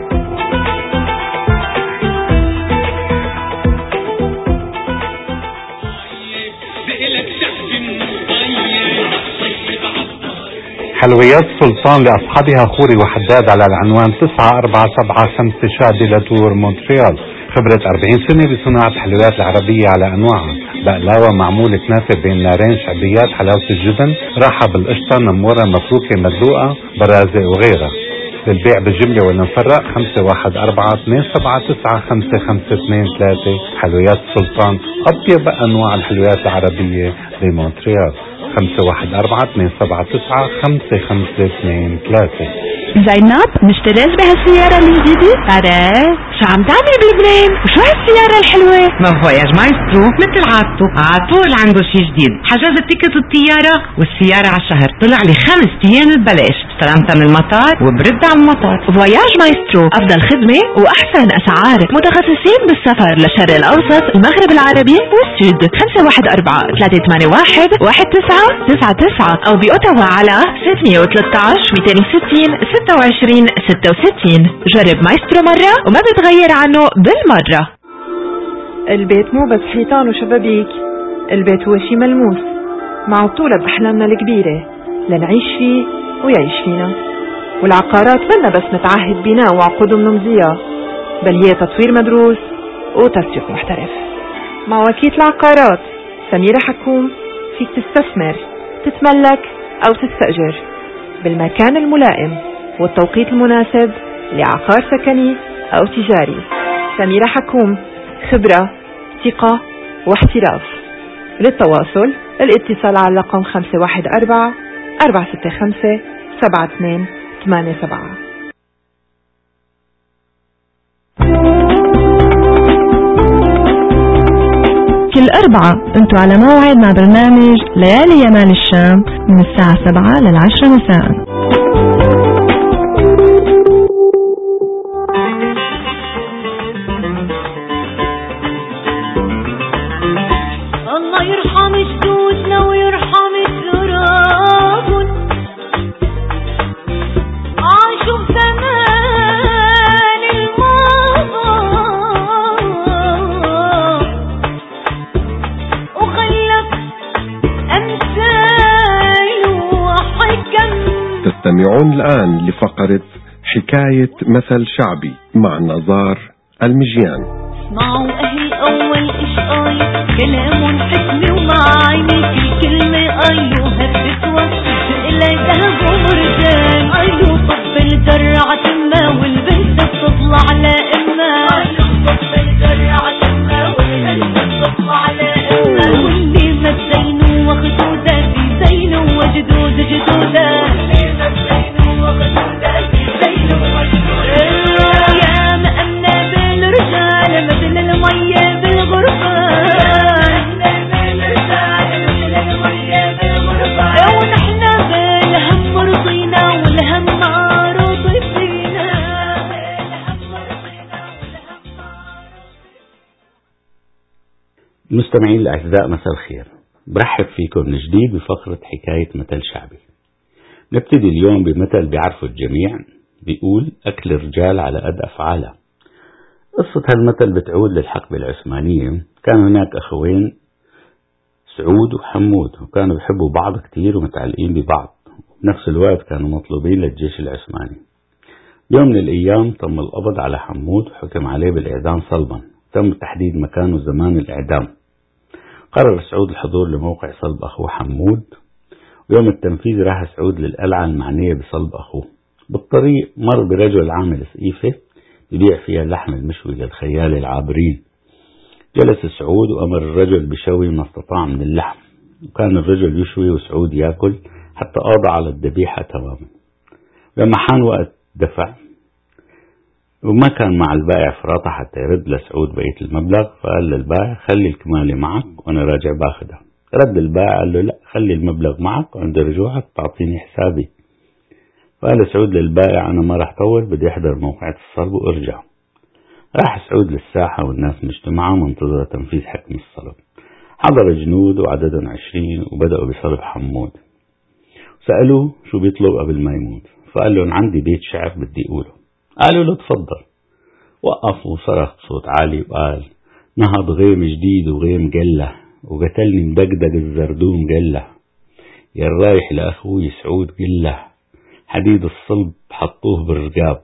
حلويات سلطان لأصحابها خوري وحداد على العنوان تسعة أربعة سبعة خمسة شادي لاتور مونتريال. خبرة أربعين سنة بصناعة الحلويات العربية على أنواعها، بقلاوة معمولة كنافة بين نارين، شعبيات، حلاوة الجبن، راحة بالقشطة، نمورة مفروكة مدلوقة، برازق وغيرها. للبيع بالجملة والمفرق خمسة واحد أربعة اثنين سبعة تسعة خمسة خمسة اثنين ثلاثة. حلويات سلطان، أطيب أنواع الحلويات العربية بمونتريال. خمسة واحد أربعة اثنين سبعة تسعة خمسة خمسة اثنين ثلاثة. زينب مشتريت بهالسيارة الجديدة؟ أرى شو عم تعمل بلبنان؟ وشو هالسيارة الحلوة؟ ما فواياج مايسترو مثل عادته عطول عنده شي جديد. حجز التيكت الطيارة والسيارة على الشهر، طلع لي خمس ايام ببلاش، استلمتها من المطار وبرد على المطار. فواياج مايسترو أفضل خدمة وأحسن أسعار، متخصصين بالسفر للشرق الأوسط، المغرب العربي والسود. خمسة واحد أربعة ثلاثة ثمانية واحد واحد تسعة تسعة تسعة أو بأوتاوا على ستمية وثلاثة عشر مئتين وستين ستة وعشرين ستة وستين. جرب مايسترو مرة وما بتغير عنه بالمرة. البيت مو بس حيطان وشبابيك، البيت هو شي ملموس، مع طولة بأحلامنا الكبيرة لنعيش فيه ويعيش فينا. والعقارات منا بس متعهد بناء وعقود منمضية، بل هي تطوير مدروس وتسويق محترف. مع وكيل العقارات سميرة حكوم فيك تستثمر، تتملك أو تستأجر بالمكان الملائم والتوقيت المناسب لعقار سكني أو تجاري. سميرة حكوم، خبرة، ثقة واحتراف. للتواصل الاتصال على رقم خمسة واحد أربعة أربعة ستة خمسة سبعة اثنين ثمانية سبعة. كل أربعة انتوا على موعد مع برنامج ليالي يمال الشام من الساعة سبعة للعشرة مساء. الله يرحم جدودنا ويرحم التراب، عاشوا بزمان الماضي وخلف أمثال وحكم. تستمعون الآن لفقرة حكاية مثل شعبي مع نزار المجيان. اسمعوا أهل أول إشقاي كلام حكمي ومعاني، كل كلمة أيوها بتتوصل إلى ذهب ومرجان. أيوه طب الجرعة تما والبنت بتطلع على إما، أيوه طب الجرعة تما والبنت بتطلع على إما. واللي ما تزينوا وخدودا في زينوا وجدود جدودا، واللي ما تزينوا وخدودا في زينوا وجدودا. يا مأمنة بالرجال مثل المية بالغرفان، ونحن بالهم مرضينا والهم معروض فينا. مستمعين الأعزاء مساء الخير، برحب فيكم من جديد بفقرة حكاية مثل شعبي. نبتدي اليوم بمثل بيعرفه الجميع، بيقول أكل الرجال على قد أفعاله. قصة هالمثل بتعود للحقبة العثمانية. كان هناك أخوين سعود وحمود، وكانوا بيحبوا بعض كتير ومتعلقين ببعض، وبنفس الوقت كانوا مطلوبين للجيش العثماني. يوم من الأيام تم القبض على حمود وحكم عليه بالإعدام صلبا. تم تحديد مكان وزمان الإعدام. قرر سعود الحضور لموقع صلب أخوه حمود، ويوم التنفيذ راح سعود للقلعة المعنية بصلب أخوه. بالطريق مر برجل عامل سقيفة يبيع فيها اللحم المشوي للخيال العابرين. جلس سعود وأمر الرجل بشوي ما استطاع من اللحم، وكان الرجل يشوي وسعود يأكل حتى قضى على الذبيحة تماما. لما حان وقت دفع وما كان مع البائع فراطة حتى يرد لسعود بقية المبلغ، فقال للبائع خلي الكمالة معك وأنا راجع باخدها. رد البائع قال له لا، خلي المبلغ معك وعند رجوعك تعطيني حسابي. فقال سعود للبائع أنا ما راح طول، بدي أحضر موقعة الصلب وأرجع. راح سعود للساحة والناس مجتمعة منتظرة تنفيذ حكم الصلب. حضر جنود وعددهم عشرين وبدأوا بصلب حمود. سألوه شو بيطلب قبل ما يموت، فقال لهم عندي بيت شعر بدي أقوله. قالوا له تفضل. وقف وصرخ بصوت عالي وقال نهض غيم جديد وغيم قله، وقتلني مدقدق الزردوم قله، يا الرايح لأخوي سعود قله، حديد الصلب حطوه بالرقاب.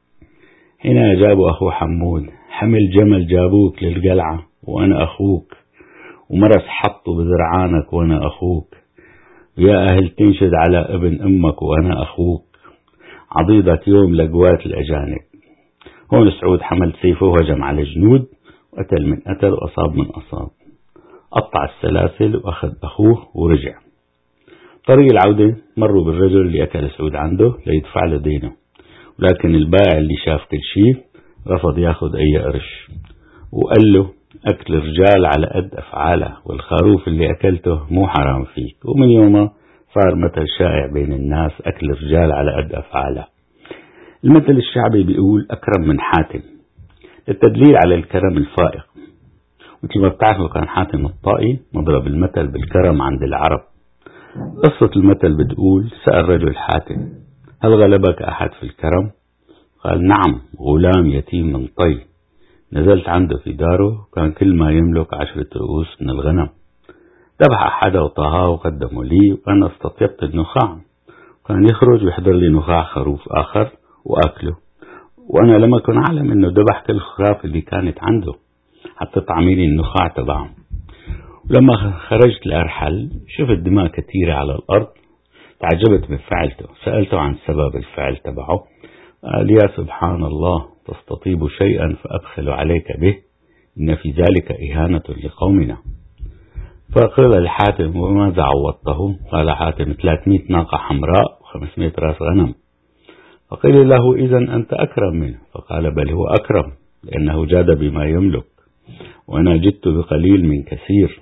هنا جابوا أخو حمود، حمل جمل جابوك للقلعة وأنا أخوك، ومرس حطوا بذرعانك وأنا أخوك، يا أهل تنشد على ابن أمك وأنا أخوك، عضيضك يوم لقوات الأجانب. هون سعود حمل سيفه وهجم على الجنود، وقتل من قتل وأصاب من أصاب، قطع السلاسل وأخذ أخوه ورجع. طريق العودة مروا بالرجل اللي أكل سعود عنده ليدفع له دينه، ولكن البائع اللي شاف كل شيء رفض ياخذ أي قرش، وقال له أكل الرجال على قد أفعاله، والخروف اللي أكلته مو حرام فيك. ومن يومه صار مثل شائع بين الناس، أكل الرجال على قد أفعاله. المثل الشعبي بيقول أكرم من حاتم، للتدليل على الكرم الفائق. مثل ما بتعرفوا كان حاتم الطائي مضرب المثل بالكرم عند العرب. قصة المثل بتقول سأل رجل حاتم هل غلبك أحد في الكرم؟ قال نعم، غلام يتيم من طي، نزلت عنده في داره كان كل ما يملك عشرة رؤوس من الغنم، ذبح أحد وطهاه وقدمه لي وأنا استطيبت النخاع، كان يخرج ويحضر لي نخاع خروف آخر وأكله، وأنا لم أكن أعلم أنه ذبح كل الخراف اللي كانت عنده حتى طعمي لي النخاع تبعه. ولما خرجت لأرحل شفت دماء كثيرة على الأرض، تعجبت بفعلته، سألته عن سبب الفعل تبعه، قال يا سبحان الله تستطيب شيئا فأبخل عليك به، إن في ذلك إهانة لقومنا. فقال لحاتم وماذا عوضته؟ قال حاتم ثلاثمائة ناقة حمراء وخمسمائة راس غنم. فقيل له إذن أنت أكرم منه، فقال بل هو أكرم لأنه جاد بما يملك، وأنا جدت بقليل من كثير.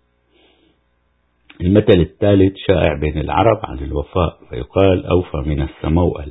المثل الثالث شائع بين العرب عن الوفاء، فيقال أوفى من السموأل.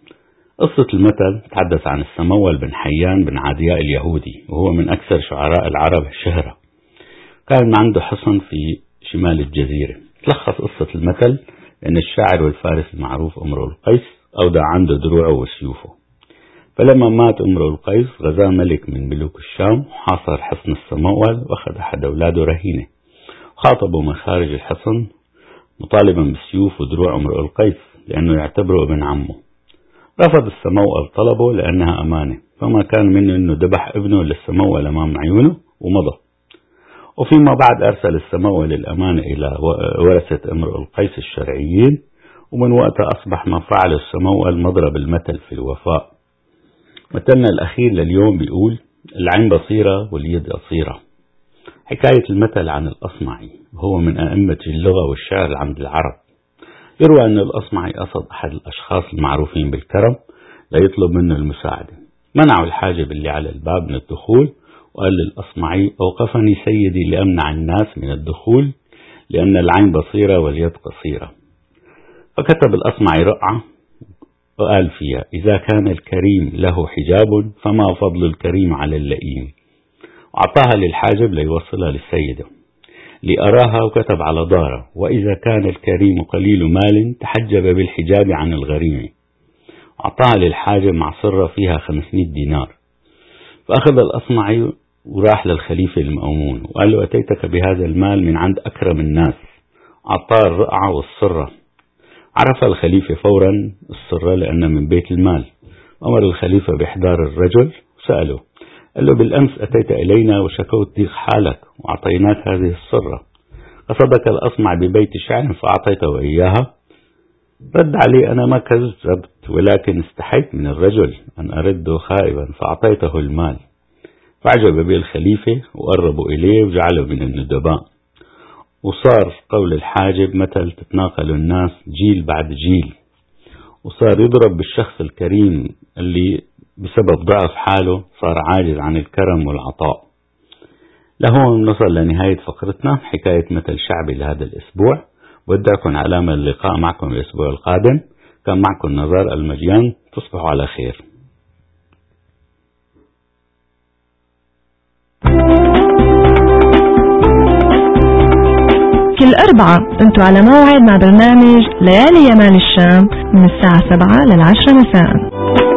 قصة المثل تحدث عن السموأل بن حيان بن عدياء اليهودي، وهو من أكثر شعراء العرب شهرة. كان عنده حصن في شمال الجزيرة. تلخص قصة المثل أن الشاعر والفارس المعروف امرؤ القيس أودع عنده دروعه وسيوفه، فلما مات امرؤ القيس غزا ملك من ملوك الشام وحاصر حصن السموأل وأخذ أحد أولاده رهينة، خاطبوا من خارج الحصن مطالبا بالسيوف ودروع امرؤ القيس لأنه يعتبره ابن عمه. رفض السموأل طلبه لأنها أمانة، فما كان منه أنه ذبح ابنه للسموأل أمام عيونه ومضى. وفيما بعد أرسل السموأل الأمانة إلى ورثة امرؤ القيس الشرعيين، ومن وقتها أصبح ما فعل السموأل مضرب المثل في الوفاء. مثلنا الأخير لليوم بيقول العين بصيرة واليد قصيرة. حكاية المثل عن الأصمعي، وهو من أئمة اللغة والشعر عند العرب. يروى أن الأصمعي قصد أحد الأشخاص المعروفين بالكرم ليطلب منه المساعدة، منعوا الحاجب اللي على الباب من الدخول، وقال للأصمعي أوقفني سيدي لأمنع الناس من الدخول لأن العين بصيرة واليد قصيرة. فكتب الأصمعي رقعة وقال فيها إذا كان الكريم له حجاب فما فضل الكريم على اللئيم، وأعطاها للحاجب ليوصلها للسيدة لأراها، وكتب على داره وإذا كان الكريم قليل مال تحجب بالحجاب عن الغريم، وأعطاها للحاجب مع صرة فيها خمسمائة دينار. فأخذ الأصمعي وراح للخليفة المأمون وقال له أتيتك بهذا المال من عند أكرم الناس، أعطاه الرقعة والصرة. عرف الخليفة فورا الصرة لأنه من بيت المال، أمر الخليفة بإحضار الرجل وسأله، قال له بالأمس أتيت إلينا وشكوت ضيق حالك وأعطيناك هذه الصرة، قصدك الأصمع ببيت شعر فأعطيته إياها؟ رد عليه أنا ما كذبت، ولكن استحيت من الرجل أن أرده خائبا فأعطيته المال. فعجب به الخليفة وقربوا إليه وجعله من الندباء، وصار قول الحاجب مثل تتناقل الناس جيل بعد جيل، وصار يضرب بالشخص الكريم اللي بسبب ضعف حاله صار عاجز عن الكرم والعطاء. لهون نصل لنهاية فقرتنا حكاية مثل شعبي لهذا الأسبوع. ودعكم على أمل اللقاء معكم الأسبوع القادم. كان معكم نزار المجيان، تصبحوا على خير. كل أربعة أنتوا على موعد مع برنامج ليالي يمال الشام من الساعة سبعة للعشرة مساء.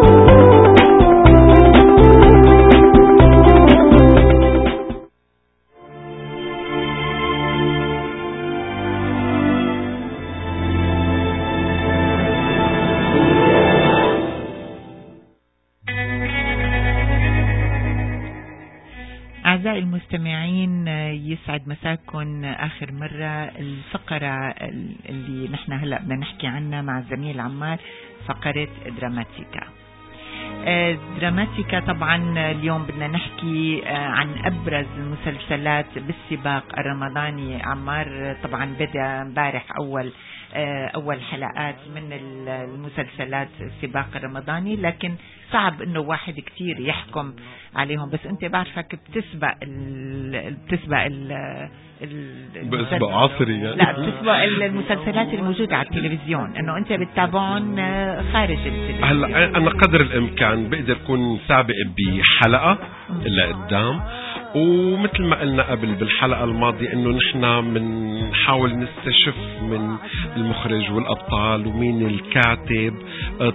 أعزائي المستمعين، يسعد مساكن. آخر مرة الفقرة اللي نحن هلأ بدنا نحكي عنها مع الزميل عمار فقرة دراماتيكا. دراماتيكا طبعا اليوم بدنا نحكي عن أبرز المسلسلات بالسباق الرمضاني. عمار طبعا بدأ امبارح أول أول حلقات من المسلسلات السباق الرمضاني، لكن صعب إنه واحد كتير يحكم عليهم، بس أنت بعرفك بتسبق ال بتسبق ال بسبق عصري يعني. لا، بتسبق المسلسلات الموجودة على التلفزيون، إنه أنت بتتابعون خارج التلفزيون. هلا أنا قدر الإمكان بقدر أكون سابق بحلقة لقدام، ومثل ما قلنا قبل بالحلقة الماضية إنه نحن بنحاول نستشف من المخرج والأبطال ومين الكاتب،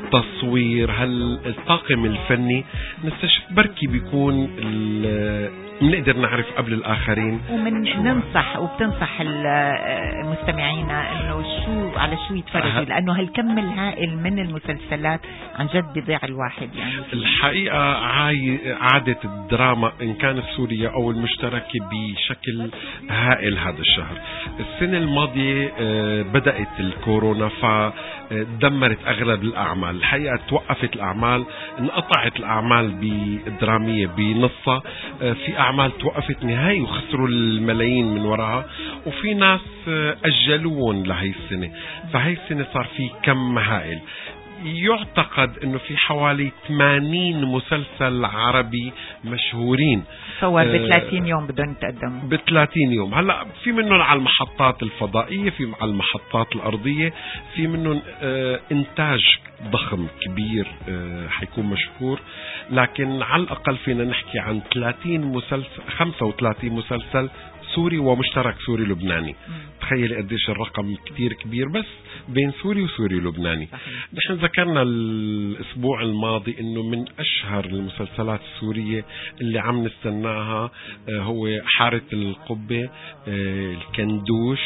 التصوير، هل الطاقم الفني، نستشف بركي بيكون بنقدر نعرف قبل الآخرين، ومن ننصح وبتنصح المستمعين انه شو على شو يتفرجوا، لانه هالكم الهائل من المسلسلات عن جد بيضيع الواحد. يعني الحقيقة عاي... عادة الدراما ان كانت سوريا او المشتركة بشكل هائل هذا الشهر. السنة الماضية بدأت الكورونا فدمرت اغلب الاعمال، الحقيقة توقفت الاعمال، انقطعت الاعمال بالدرامية بنصها، في اعمال توقفت نهائي وخسروا الملايين من وراها، وفي ناس اجلوهم لهي السنة. فهي السنة صار في كم هائل، يعتقد انه في حوالي ثمانين مسلسل عربي مشهورين صور ب ثلاثين يوم بدهم يتقدموا ب ثلاثين يوم. هلا في منهم على المحطات الفضائية، في على المحطات الأرضية، في منهم آه إنتاج ضخم كبير آه حيكون مشهور، لكن على الأقل فينا نحكي عن ثلاثين مسلسل، خمسة وثلاثين مسلسل سوري ومشترك سوري لبناني. تخيل قديش الرقم كتير كبير بس بين سوري وسوري لبناني. نحن ذكرنا الأسبوع الماضي إنه من أشهر المسلسلات السورية اللي عم نستناها هو حارة القبة، الكندوش،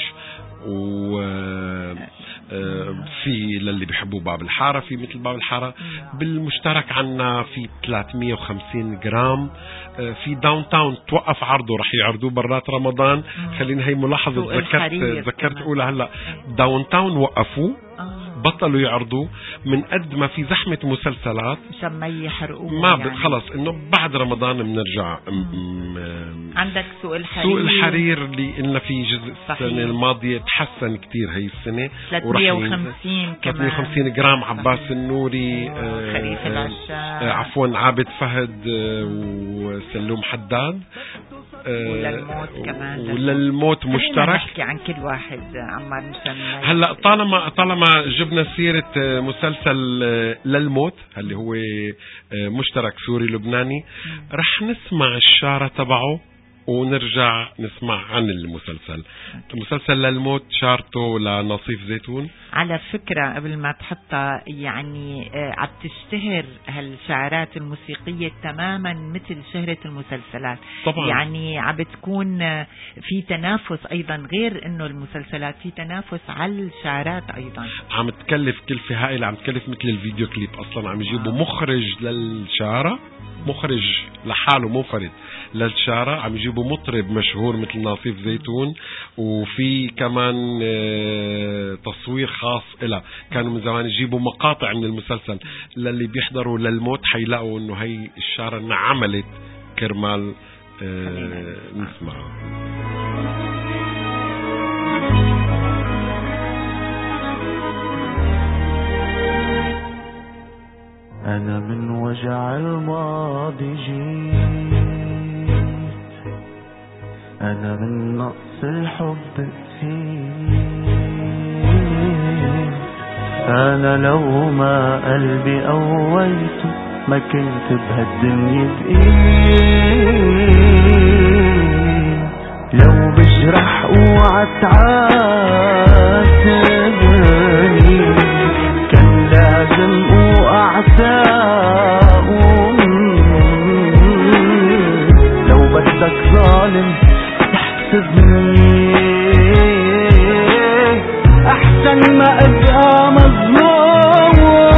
وفي للي بيحبوا باب الحارة في مثل باب الحارة. بالمشترك عنا في ثلاثمية وخمسين جرام، في داون تاون توقف عرضه، رح يعرضوه برات رمضان. خلينا هي ملاحظة ذكرت ذكرت أولى هلا داون تاون وقفوه، بطلوا يعرضوا من قد ما في زحمة مسلسلات مشان ما يحرقوه. ما يعني. خلص انه بعد رمضان بنرجع. عندك سوق الحرير، سوق الحرير اللي قلنا في جزء السنة الماضية تحسن كتير هي السنة، ثلاثمية وخمسين كمان ثلاثمية وخمسين جرام. عباس النوري، خليفة آه العشاء، آه عفوا عابد فهد آه وسلوم حداد، وللموت كمان، وللموت مشترك. نحكي عن كل واحد عمار مشان هلا طالما طالما جبنا سيرة مسلسل للموت اللي هو مشترك سوري لبناني، رح نسمع الشارة تبعه ونرجع نسمع عن المسلسل. المسلسل للموت شارته لنصيف زيتون. على فكرة قبل ما تحطها يعني عم تشتهر هالشعارات الموسيقية تماما مثل شهرة المسلسلات طبعا. يعني عم بتكون في تنافس أيضا، غير إنه المسلسلات في تنافس على الشعارات أيضا. عم تكلف كلفة هائلة، عم تكلف مثل الفيديو كليب أصلا. عم يجيبوا مخرج للشعارة، مخرج لحاله منفرد للشارع، عم يجيبوا مطرب مشهور مثل ناصيف زيتون، وفي كمان تصوير خاص إلها. كانوا من زمان يجيبوا مقاطع من المسلسل للي بيحضروا للموت، حيلاقوا انه هي الشارع انها عملت كرمال نسمعها. أنا من وجع الماضي جيت، أنا من نقص الحب نسيت، أنا لو ما قلبي قويته ما كنت بهالدنيا بقيت، لو بجرح اوعى تعاتبني كان لازم أعساء، لو بدك ظالم تحسبني أحسن ما أبقى مظلوم.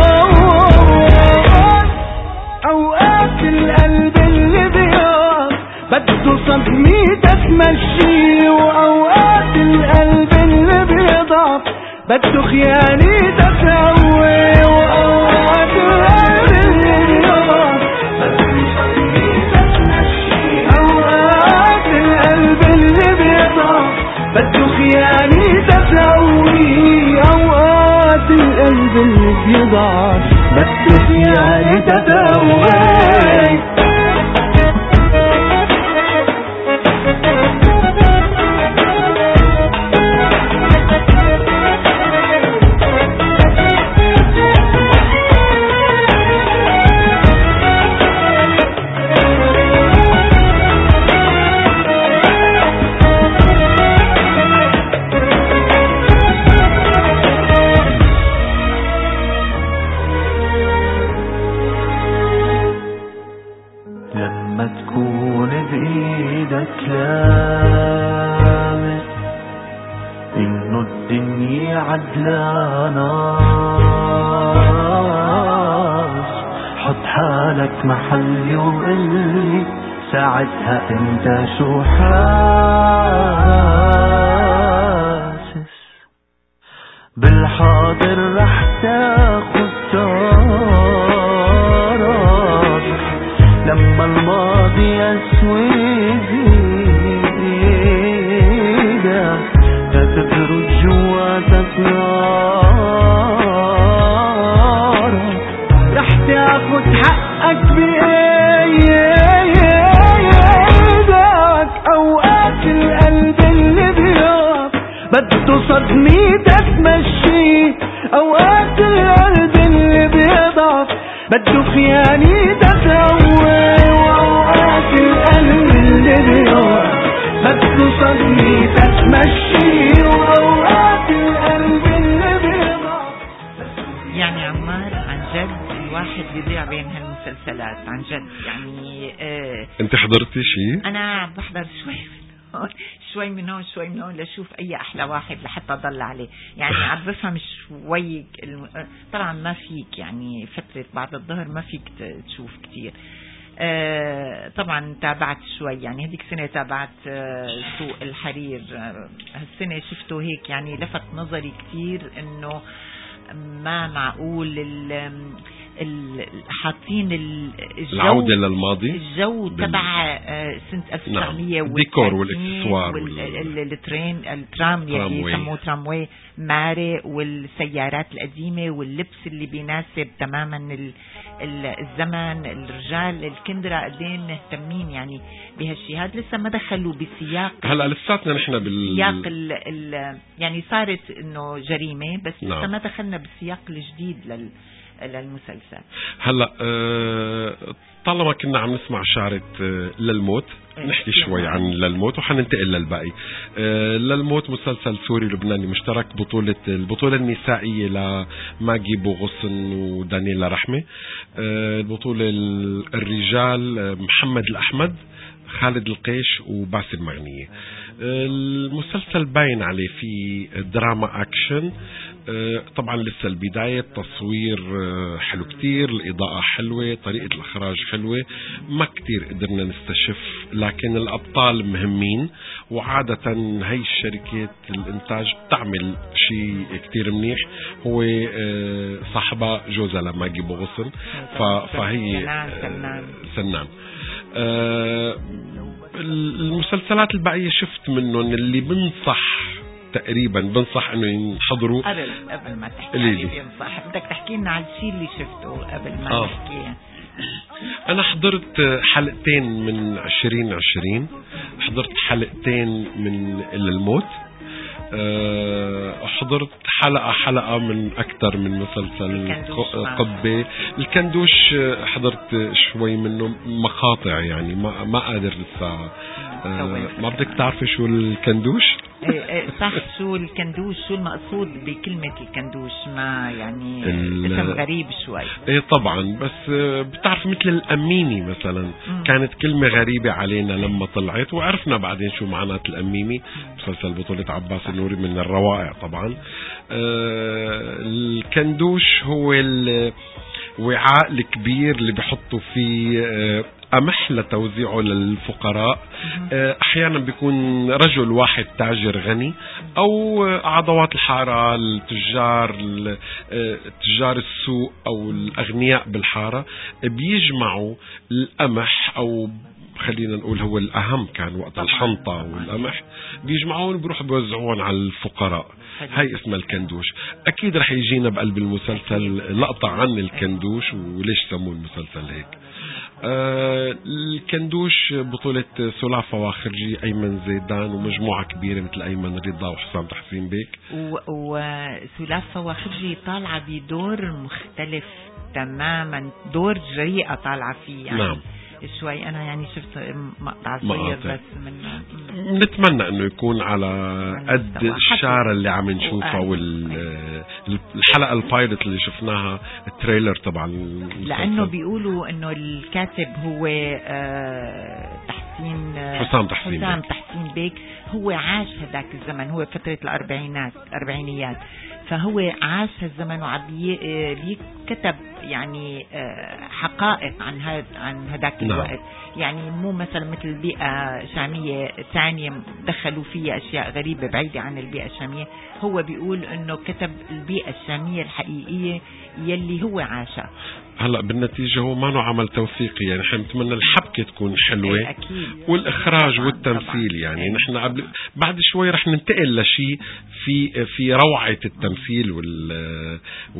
أوقات القلب اللي بيض بده صدمي تتمشي، وأوقات القلب اللي بيضعف بده خياني تسوي، وأوقات القلب اللي بيضعف بده صدمي تتمشي، أوقات القلب اللي بيضعف بده خياني تسوي، أوقات القلب اللي بيضعف بده خياني تسوي. كلامي إنه الدنيا عدلانة. حط حالك محلي وقلي ساعتها انت شو حاسس. بالحاضر رح تاخد طارك لما الماضي يسويك تبرد جواتك نارك. رح تاخد حقك بإيدك. أوقات القلب اللي بيضعف بده صدميتك تمشي. أوقات القلب اللي بيضعف بده خيانيتك تقوي. وأوقات القلب اللي بيضعف بده صدميتك تمشي. وأوقات القلب اللي بيضعف. يعني عمار عن جد الواحد بيضيع بين هالمسلسلات عن جد. يعني آه انت حضرتي شيء؟ انا بحضر شوي من هون شوي من هون شوي من هون لشوف اي احلى واحد لحتى اضل عليه. يعني عم بفهم شوي الم... طبعا ما فيك يعني فترة بعد الظهر ما فيك تشوف كتير. آه طبعا تابعت شوي يعني هذيك سنة تابعت آه سوق الحرير. آه هالسنة شفته هيك يعني لفت نظري كتير انه ما معقول ال حاطين الجو العودة للماضي الجو تبع سنة ألف وتسعمية نعم. الديكور والاكسسوار والترين الترام اللي يسموه تراموي ماري والسيارات القديمة واللبس اللي بيناسب تماما الزمن. الرجال الكندرة قدين مهتمين يعني بهالشي هذا. لسه ما دخلوا بسياق هلا لساتنا نحن بالسياق ال ال يعني صارت انه جريمة بس نعم. لسه ما دخلنا بالسياق الجديد لل للمسلسل. هلا أه طالما كنا عم نسمع شعرة أه للموت نحكي شوي عن للموت وحننتقل للباقي. أه للموت مسلسل سوري لبناني مشترك بطولة البطولة النسائية لماجي بوغصن ودانيلا رحمة. أه البطولة الرجال محمد الأحمد خالد القيش وباسم مغنية. المسلسل باين عليه في دراما أكشن. طبعا لسه البداية. التصوير حلو كتير، الإضاءة حلوة، طريقة الإخراج حلوة، ما كتير قدرنا نستشف لكن الأبطال مهمين. وعادة هاي الشركات الإنتاج بتعمل شيء كتير منيح. هو صاحبة جوزها لماجي بوغصن فهي سنان. أه المسلسلات الباقية شفت منهم اللي بنصح تقريبا بنصح انه ينحضروا. قبل قبل ما تحكي لي بنصح بدك تحكي لنا على الشيء اللي شفته قبل ما آه. نحكي. انا حضرت حلقتين من عشرين عشرين، حضرت حلقتين من للموت، أه حضرت حلقة حلقة من أكثر من مسلسل قبة. الكندوش حضرت شوي منه مقاطع يعني ما ما قادر لسه. أه ما بدك تعرفي شو الكندوش؟ صح شو الكندوش؟ شو المقصود بكلمة الكندوش؟ ما يعني اسم غريب شوي. ايه طبعا بس بتعرف مثل الأميمي مثلا م. كانت كلمة غريبة علينا لما طلعت وعرفنا بعدين شو معنات الأميمي. مسلسل بطولة عباس النوري من الروائع طبعا. آه الكندوش هو الوعاء الكبير اللي بيحطوا فيه آه قمح لتوزيعه للفقراء. احيانا بيكون رجل واحد تاجر غني او عضوات الحارة التجار تجار السوق او الاغنياء بالحارة بيجمعوا القمح او خلينا نقول هو الأهم كان وقت الحنطة والقمح بيجمعون بيروحوا بيوزعون على الفقراء. هاي اسمها الكندوش. أكيد رح يجينا بقلب المسلسل لقطة عن الكندوش وليش سموه المسلسل هيك. آه الكندوش بطولة سلاف فواخرجي، أيمن زيدان ومجموعة كبيرة مثل أيمن رضا وحسام تحسين بيك. وسلاف فواخرجي طالعة بدور مختلف تماما، دور جريئة طالعة فيه يعني. نعم. شوي أنا يعني شفت مقطع صغير بس منه. نتمنى إنه يكون على قد الشارة اللي عم نشوفها والحلقة البايلوت اللي شفناها التريلر طبعا. لأنه بيقولوا إنه الكاتب هو آه تحت تحسين حسام تحسين حسام بيك. تحسين بيك هو عاش هذاك الزمن، هو فترة الأربعينات الأربعينيات، فهو عاش هالزمن وعم بيكتب يعني حقائق عن هذا عن هذاك الوقت. يعني مو مثلا مثل بيئة شامية ثانية دخلوا فيها أشياء غريبة بعيدة عن البيئة الشامية. هو بيقول إنه كتب البيئة الشامية الحقيقية يلي هو عاشها. هلا بالنتيجة هو ما له عمل توثيقي، يعني نحن نتمنى الحبكة تكون حلوة أيه أكيد. والإخراج طبعاً والتمثيل طبعاً. يعني أيه. نحن قبل بعد شوي رح ننتقل لشيء في في روعة التمثيل وال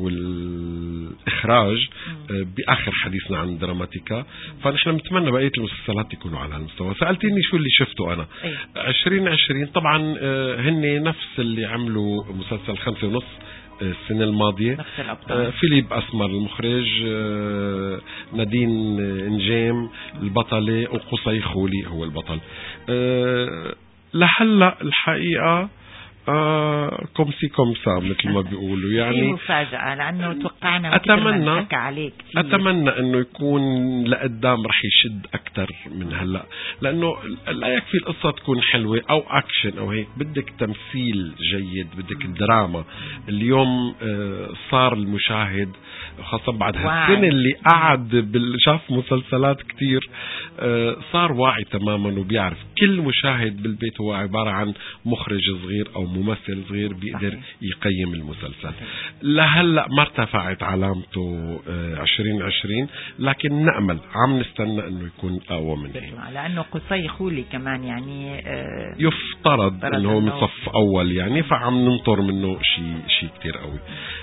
والإخراج بآخر حديثنا عن دراماتيكا. فنحن نتمنى بقية المسلسلات يكونوا على هالمستوى. سألتيني شو اللي شفته أنا. أيه. عشرين عشرين طبعا هن نفس اللي عملوا مسلسل خمسة ونص السنة الماضية، آه فيليب أسمر المخرج، آه نادين إنجام البطلة، وقصي خولي هو البطل. آه لحلا الحقيقة آه كومسي كومسا مثل ما بيقولوا، يعني مفاجأة لأنه توقعنا أتمنى عليك أتمنى أنه يكون لقدام رح يشد أكتر من هلأ، لأنه لا يكفي القصة تكون حلوة أو أكشن أو هيك، بدك تمثيل جيد، بدك دراما. اليوم آه صار المشاهد خاصة بعد هالسنة اللي قعد شاف مسلسلات كتير آه صار واعي تماما وبيعرف كل مشاهد بالبيت هو عبارة عن مخرج صغير أو ممثل صغير بيقدر يقيم المسلسل. لهلأ ما ارتفعت علامته عشرين عشرين، لكن نأمل عم نستنى انه يكون اقوى من هيك، لانه قصي خولي كمان يعني يفترض انه هو من صف اول يعني، فعم ننطر منه شيء شيء كتير قوي.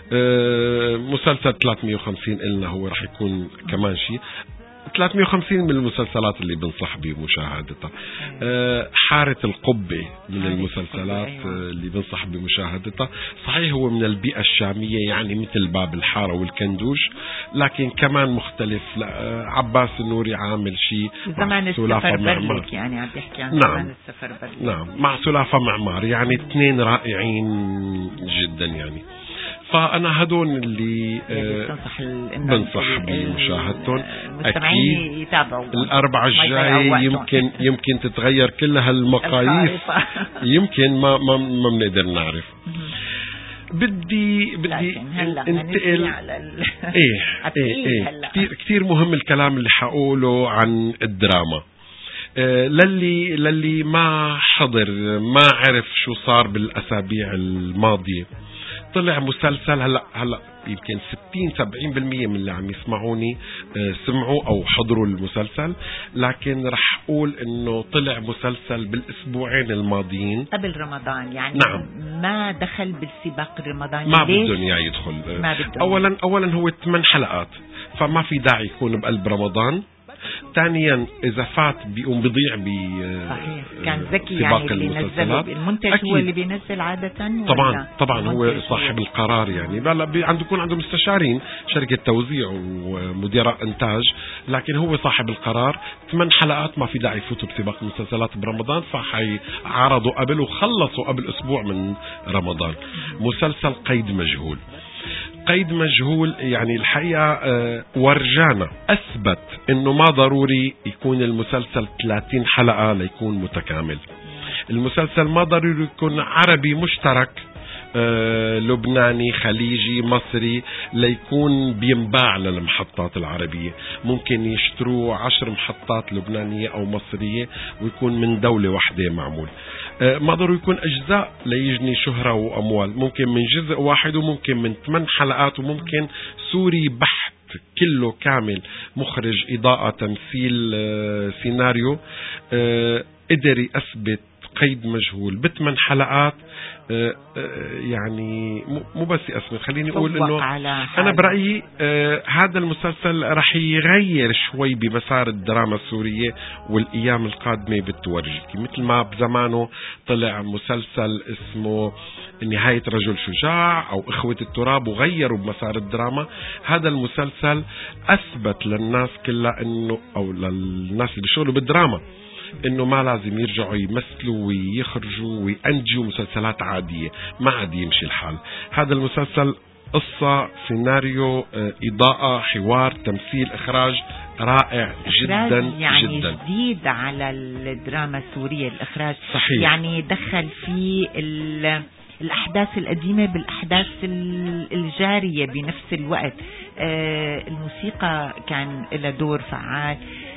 مسلسل ثلاثمية وخمسين قلنا هو رح يكون كمان شيء. ثلاثمية وخمسين من المسلسلات اللي بنصح بمشاهدتها. أه حارة القبة من المسلسلات اللي بنصح بمشاهدتها. صحيح هو من البيئة الشامية يعني مثل باب الحارة والكندوش، لكن كمان مختلف. عباس النوري عامل شيء زمان السفر برلك، يعني عم بيحكي عن نعم. زمان السفر برلك. نعم مع سلافة معمار، يعني اثنين رائعين جدا يعني. فأنا هدول اللي بنصح بنصح بمشاهدتهم. المستمعين يتابعوا. الأربعة الجاي يمكن يمكن تتغير كل هالمقاييس، يمكن ما ما ما بنقدر نعرف. بدي بدي انتقل على ال... ايه ايه ايه كثير كثير مهم الكلام اللي حقوله عن الدراما. آه للي للي ما حضر ما عرف شو صار بالأسابيع الماضية، طلع مسلسل هلا هلا يمكن ستين سبعين بالمية من اللي عم يسمعوني آه سمعوا او حضروا المسلسل، لكن رح اقول انه طلع مسلسل بالاسبوعين الماضيين قبل رمضان يعني. نعم. ما دخل بالسباق الرمضاني، ما بدهم اياه يدخل. ما بدهم. اولا اولا هو ثمان حلقات، فما في داعي يكون بقلب رمضان. ثانيا اذا فات بيقوم بيضيع ب صحيح. كان ذكي يعني اللي نزله المنتج أكيد. هو اللي بينزل عادة طبعا طبعا هو صاحب القرار يعني. لا عنده يكون عنده مستشارين شركة توزيع ومديراء انتاج، لكن هو صاحب القرار. ثمان حلقات ما في داعي يفوتوا بسباق المسلسلات برمضان، فحيعرضوا قبل وخلصوا قبل اسبوع من رمضان. مسلسل قيد مجهول. قيد مجهول يعني الحقيقة ورجانا أثبت أنه ما ضروري يكون المسلسل ثلاثين حلقة ليكون متكامل. المسلسل ما ضروري يكون عربي مشترك لبناني خليجي مصري ليكون بينباع للمحطات العربية. ممكن يشتروا عشر محطات لبنانية أو مصرية ويكون من دولة واحدة معمول. ما ضروري يكون أجزاء ليجني شهرة وأموال، ممكن من جزء واحد وممكن من ثمان حلقات وممكن سوري بحت كله كامل، مخرج إضاءة تمثيل سيناريو. قدر يثبت قيد مجهول بثمان حلقات. آه آه يعني مو بس اسمه خليني اقول انه انا برايي آه هذا المسلسل رح يغير شوي بمسار الدراما السوريه والايام القادمه بالتورجي، مثل ما بزمانه طلع مسلسل اسمه نهايه رجل شجاع او اخوه التراب وغيروا بمسار الدراما. هذا المسلسل اثبت للناس كلها انه او للناس اللي بيشتغلوا بالدراما انه ما لازم يرجعوا يمثلوا ويخرجوا وينتجوا مسلسلات عادية، ما عاد يمشي الحال. هذا المسلسل قصة سيناريو إضاءة حوار تمثيل إخراج رائع جدا يعني جدا، جديد على الدراما السورية الإخراج. صحيح. يعني دخل فيه الأحداث القديمة بالأحداث الجارية بنفس الوقت. آه الموسيقى كان لها دور فعال،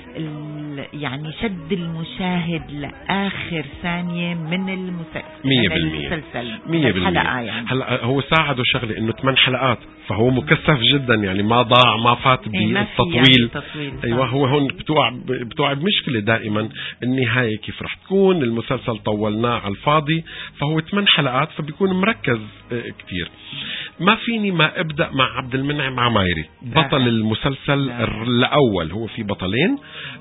يعني شد المشاهد لآخر ثانية من المسلسل مية بالمية مية بالمية. يعني. هلا هو ساعده شغله انه ثمان حلقات، فهو مكثف جدا، يعني ما ضاع ما فات بالتطويل. يعني ايوه هو هون بتوع بتوع بمشكله دائما النهايه كيف رح تكون، المسلسل طولناه على الفاضي، فهو ثمان حلقات فبيكون مركز كتير. ما فيني ما ابدا مع عبد المنعم عمايري بطل المسلسل الاول. هو في بطلين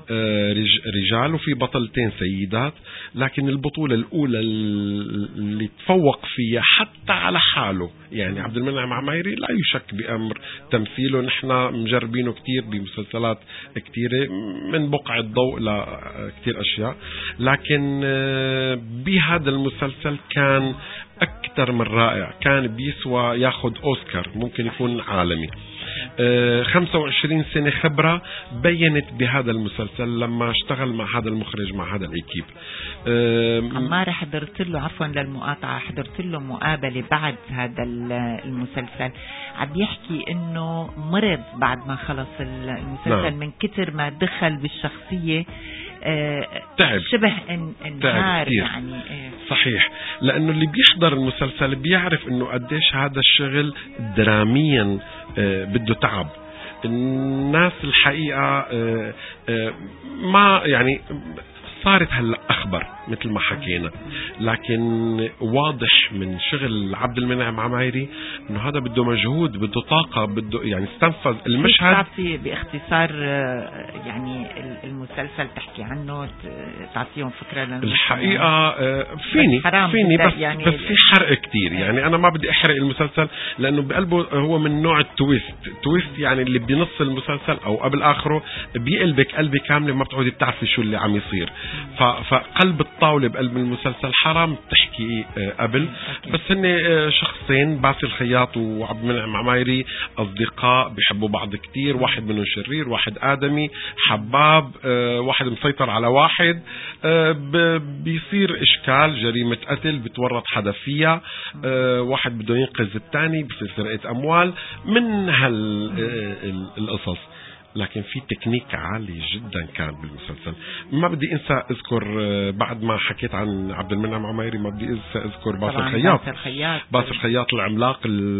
رجال وفي بطلتين سيدات، لكن البطولة الأولى اللي تفوق فيها حتى على حاله يعني عبد المنعم عمايري لا يشك بأمر تمثيله. نحن مجربينه كتير بمسلسلات كتيرة من بقع الضوء لكتير أشياء، لكن بهذا المسلسل كان أكثر من رائع، كان بيسوى ياخد أوسكار، ممكن يكون عالمي. آه خمسة وعشرين سنة خبرة بينت بهذا المسلسل لما اشتغل مع هذا المخرج مع هذا الإيكيب. آه عمار حضرت له، عفوا للمقاطعة، حضرت له مقابلة بعد هذا المسلسل، عم يحكي انه مرض بعد ما خلص المسلسل. نعم. من كتر ما دخل بالشخصية آه تعب، شبه انهار يعني. آه صحيح، لأنه اللي بيحضر المسلسل بيعرف انه قديش هذا الشغل دراميا آه بده تعب. الناس الحقيقة آه آه ما يعني صارت هلا أخبر مثل ما حكينا، لكن واضح من شغل عبد المنعم عمايري انه هذا بده مجهود، بده طاقة، بده يعني استنفذ المشهد. تعطي باختصار يعني المسلسل تحكي عنه، تعطيهم فكرة الحقيقة فيني فيني بس يعني بس في حرق كتير، يعني انا ما بدي احرق المسلسل لانه بقلبه هو من نوع التويست. تويست يعني اللي بنص المسلسل او قبل اخره بيقلبك قلبي كاملة، ما بتعودي بتعرفي شو اللي عم يصير. فقلب الطاولة بقلب المسلسل حرام تحكي قبل. بس هن شخصين، باسل خياط وعبد المنعم عمايري، أصدقاء بيحبوا بعض كتير، واحد منهم شرير واحد آدمي حباب، واحد مسيطر على واحد، بيصير إشكال جريمة قتل بتورط حدا فيها، واحد بده ينقذ الثاني، بصير سرقة أموال من هالقصص. لكن في تكنيك عالي جدا كان بالمسلسل. ما بدي انسى اذكر بعد ما حكيت عن عبد المنعم عمايري ما بدي انسى اذكر باسل خياط. باسل خياط العملاق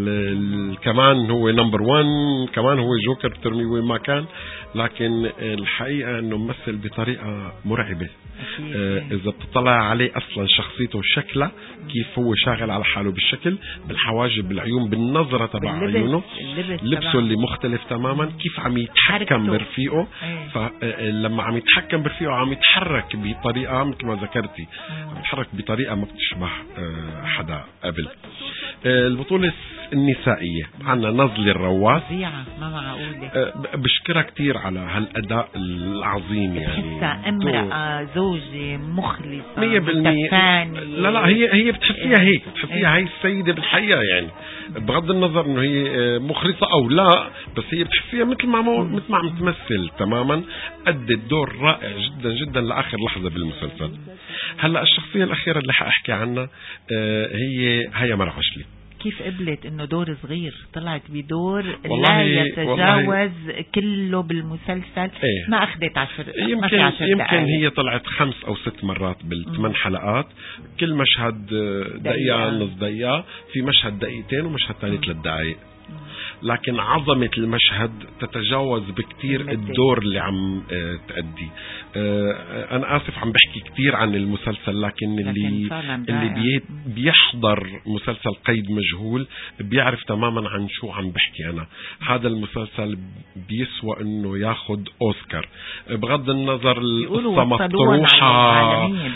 كمان هو نمبر وان، كمان هو جوكر بترمي وين ما كان، لكن الحقيقة انه ممثل بطريقة مرعبة. آه اذا بتطلع عليه اصلا شخصيته وشكله كيف هو شاغل على حاله بالشكل، بالحواجب، بالعيون، بالنظرة تبع عيونه، لبسه اللي مختلف تماما، كيف عم يتحكم برفيقه. فلما عم يتحكم برفيقه عم يتحرك بطريقة مثل ما ذكرتي، عم يتحرك بطريقة ما بتشبه حدا قبل. البطولة النسائية عنا نزلة الرواس، ما معقولة. بشكرها كتير على هالأداء العظيم، يعني بتحسها امرأة زوجة مخلصة مية بالمية. لا لا هي هي بتحسيها هيك، بتحسيها هي السيدة بالحقيقة، يعني بغض النظر انه هي مخلصة او لا، بس هي بتحسيها مثل ما مثل ما عم تمثل تماما. أدت دور رائع جدا جدا لآخر لحظة بالمسلسل. هلا الشخصية الأخيرة اللي حأحكي عنها هي هيا مرعشلي. كيف قبلت انه دور صغير، طلعت بدور لا يتجاوز كله بالمسلسل. ايه؟ ما اخذت عشر يمكن, عشر يمكن دقائق. هي طلعت خمس او ست مرات بالثمان حلقات، كل مشهد دقيقة نص دقيقة، في مشهد دقيقتين ومشهد ثاني ثلاث دقائق، لكن عظمة المشهد تتجاوز بكتير الدور اللي عم تأدي. أنا آسف عم بحكي كتير عن المسلسل، لكن اللي اللي بيحضر مسلسل قيد مجهول بيعرف تماما عن شو عم بحكي أنا. هذا المسلسل بيسوى إنه ياخد أوسكار، بغض النظر القصة مطروحة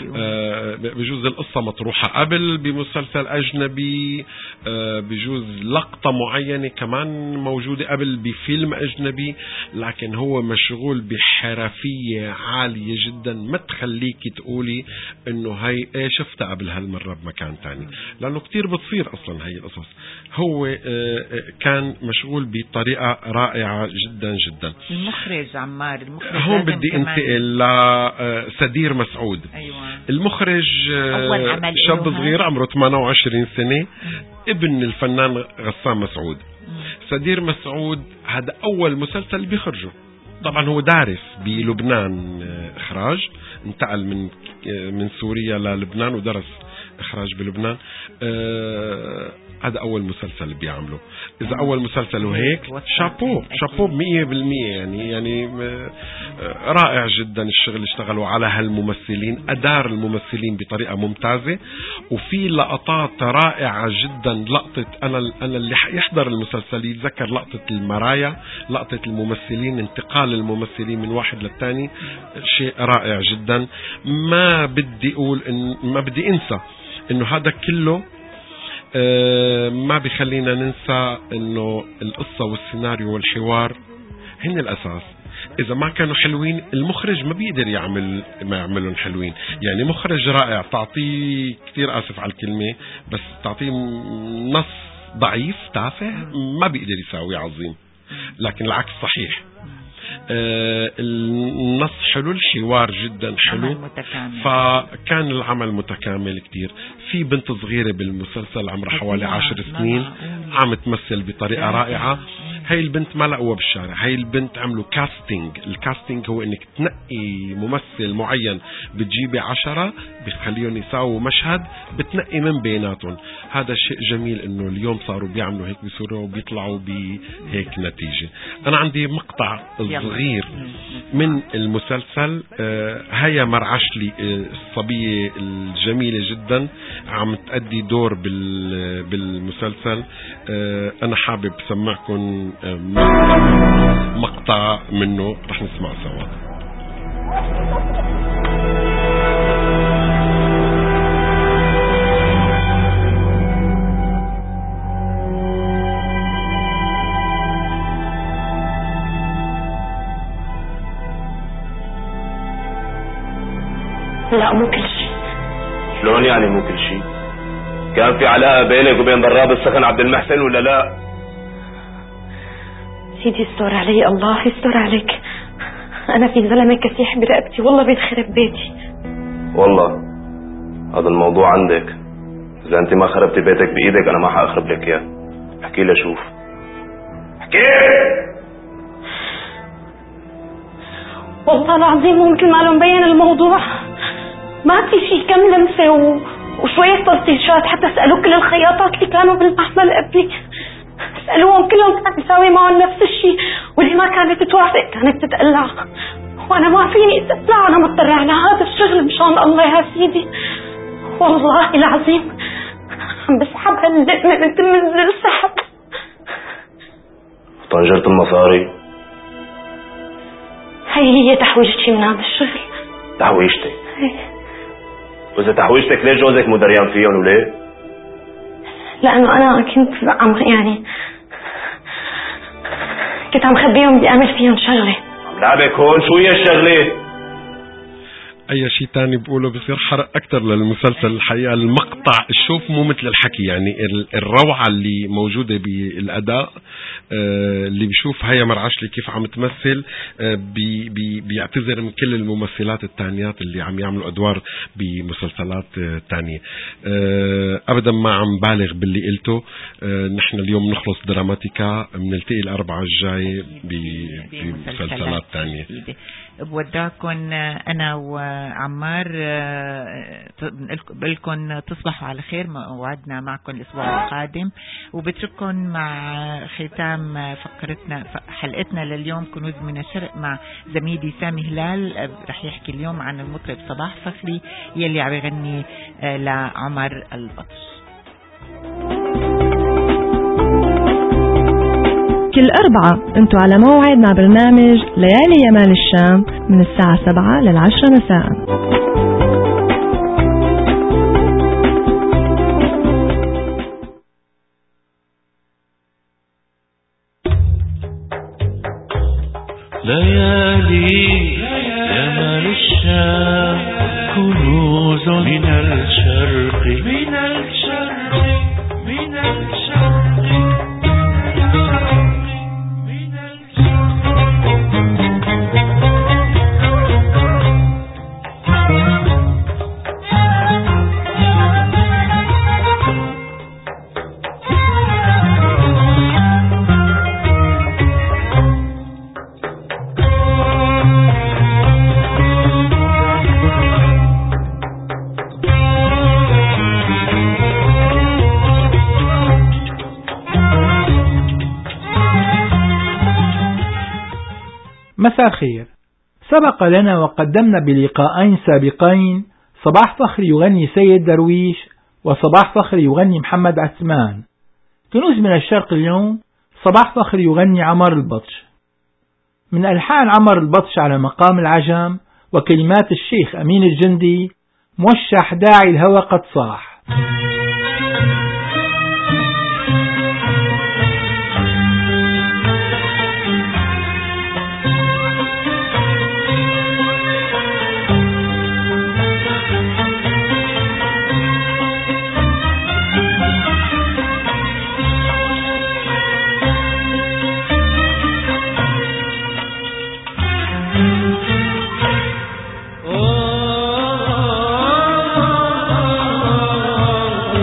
بجوز القصة مطروحة قبل بمسلسل أجنبي، بجوز لقطة معينة كمان موجودة قبل بفيلم أجنبي، لكن هو مشغول بحرفية عالية جدا ما تخليكي تقولي إنه هاي إيه شفتها قبل هالمرة بمكان تاني، لأنه كتير بتصير أصلا هاي القصص. هو كان مشغول بطريقة رائعة جدا جدا. المخرج عمار، المخرج هون بدي انتقل لسدير مسعود. أيوة. المخرج شاب صغير عمره ثمانية وعشرين سنة، ابن الفنان غسان مسعود. سدير مسعود هذا أول مسلسل بيخرجه، طبعا هو دارس بلبنان إخراج، انتقل من من سوريا للبنان ودرس إخراج بلبنان. آه هذا أول مسلسل بيعمله. إذا أول مسلسل وهيك شابو شابو مية بالمية يعني يعني رائع جدا الشغل اللي اشتغلوا على هالممثلين، أدار الممثلين بطريقة ممتازة، وفي لقطات رائعة جدا. لقطة أنا أنا اللي يحضر المسلسل يتذكر لقطة المرايا، لقطة الممثلين، انتقال الممثلين من واحد للثاني، شيء رائع جدا. ما بدي أقول إن ما بدي أنسى إنه هذا كله أه ما بيخلينا ننسى انه القصة والسيناريو والحوار هن الاساس. اذا ما كانوا حلوين المخرج ما بيقدر يعمل ما يعملهم حلوين. يعني مخرج رائع تعطيه، كتير اسف على الكلمة، بس تعطيه نص ضعيف تافه ما بيقدر يساوي عظيم، لكن العكس صحيح. آه النص حلو، الحوار جدا حلو، فكان العمل متكامل كتير. في بنت صغيرة بالمسلسل عمرها حوالي عشر سنين عم تمثل بطريقة رائعة. هاي البنت ما لقوها بالشارع، هاي البنت عملوا كاستينج. الكاستينج هو انك تنقي ممثل معين، بتجيبي عشرة بتخليهم يساووا مشهد، بتنقي من بيناتهم. هذا شيء جميل انه اليوم صاروا بيعملوا هيك بسوريا وبيطلعوا بهيك نتيجة. انا عندي مقطع صغير من المسلسل. آه هيا مرعشلي، آه الصبية الجميلة جدا عم تأدي دور بالمسلسل. آه أنا حابب سمعكم آه مقطع منه رح نسمع سوا. لا مو كل شيء. شلون يعني مو كل شيء؟ كان في علاقة بينك وبين ضراب السخن عبد المحسن ولا لا؟ سيدي استر علي، الله يستر عليك. أنا في زلمة كسيح برقبتي والله بيتخرب بيتي. والله هذا الموضوع عندك، إذا أنت ما خربتي بيتك بإيدك أنا ما حأخرب لك إياه. احكي لي شوف، احكي. والله العظيم ممكن ما له مبين الموضوع، ما في شيء كم لمسة و... وشوية تلطيشات. حتى سألوا كل الخياطات اللي كانوا بالمحمل قبلي، سألوهم كلهم كان يساوي معهم نفس الشيء، واللي ما كانت تتوافق كانت تتقلع، وانا ما فيني اتقلع، انا مضطرة على هذا الشغل مشان الله يا سيدي. والله العظيم عم بسحبها اللقمة من تمنزل السحب. طنجرة المصاري هي هي تحويجتي من هذا الشغل. تحويجتك؟ وإذا تحويجتك ليه جوزك مو دريان فيهم وليه؟ لأنه أنا كنت عم يعني كنت عم خبيهم بدي أعمل فيهم شغلة. عم لعبك هون، شو هي الشغلة؟ اي شيء تاني بقوله بصير حرق اكتر للمسلسل. الحقيقة المقطع الشوف مو مثل الحكي، يعني الروعة اللي موجودة بالاداء. آه اللي بيشوف هيا مرعشلي كيف عم تمثل آه بي بي بيعتذر من كل الممثلات التانيات اللي عم يعملوا ادوار بمسلسلات آه تانية. آه ابدا ما عم بالغ باللي قلته. آه نحن اليوم نخلص دراماتيكا، بنلتقي الاربعاء الجاي بمسلسلات تانية. بوداكم انا وعمار، بقولكم تصبحوا على خير، وعدنا معكم الاسبوع القادم، وبترككم مع ختام فقرتنا حلقتنا لليوم كنوز من الشرق مع زميلي سامي هلال. رح يحكي اليوم عن المطرب صباح فخري يلي عم يغني لعمر البطش. كل أربعة انتوا على موعد مع برنامج ليالي يمال الشام من الساعة سبعة للعشرة مساء. ليالي يمن الشام كنوز من الشرق من الشرق من الشرق من مساء الخير. سبق لنا وقدمنا بلقاءين سابقين صباح فخر يغني سيد درويش وصباح فخر يغني محمد عثمان. كنوز من الشرق اليوم صباح فخر يغني عمر البطش من ألحان عمر البطش على مقام العجم وكلمات الشيخ أمين الجندي. موشح داعي الهوى قد صاح. Oh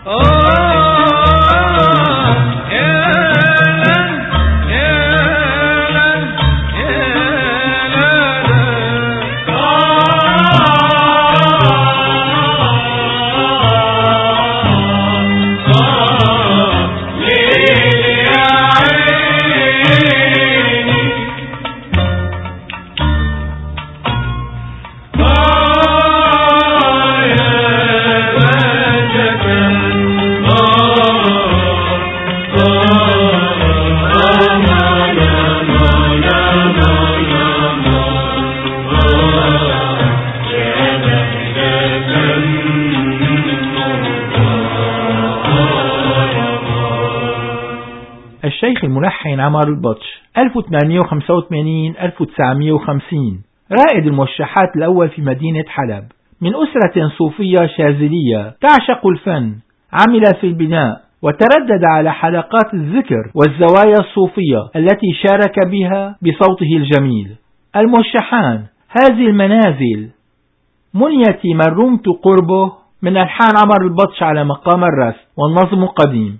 الشيخ الملحن عمر البطش ألف وثمانمئة وخمسة وثمانين إلى ألف وتسعمئة وخمسين، رائد الموشحات الأول في مدينة حلب، من أسرة صوفية شاذلية تعشق الفن. عمل في البناء وتردد على حلقات الذكر والزوايا الصوفية التي شارك بها بصوته الجميل. الموشحان هذه المنازل، منيتي من رمت قربه، من ألحان عمر البطش على مقام الرس والنظم قديم.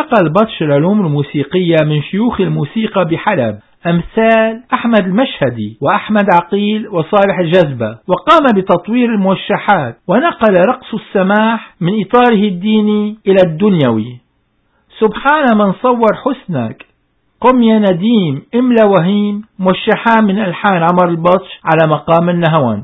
انتقل البطش للعلوم الموسيقية من شيوخ الموسيقى بحلب أمثال أحمد المشهدي وأحمد عقيل وصالح الجذبة، وقام بتطوير الموشحات، ونقل رقص السماح من إطاره الديني إلى الدنيوي. سبحان من صور حسنك، قم يا نديم، املا وهيم، موشحان من ألحان عمر البطش على مقام النهوان.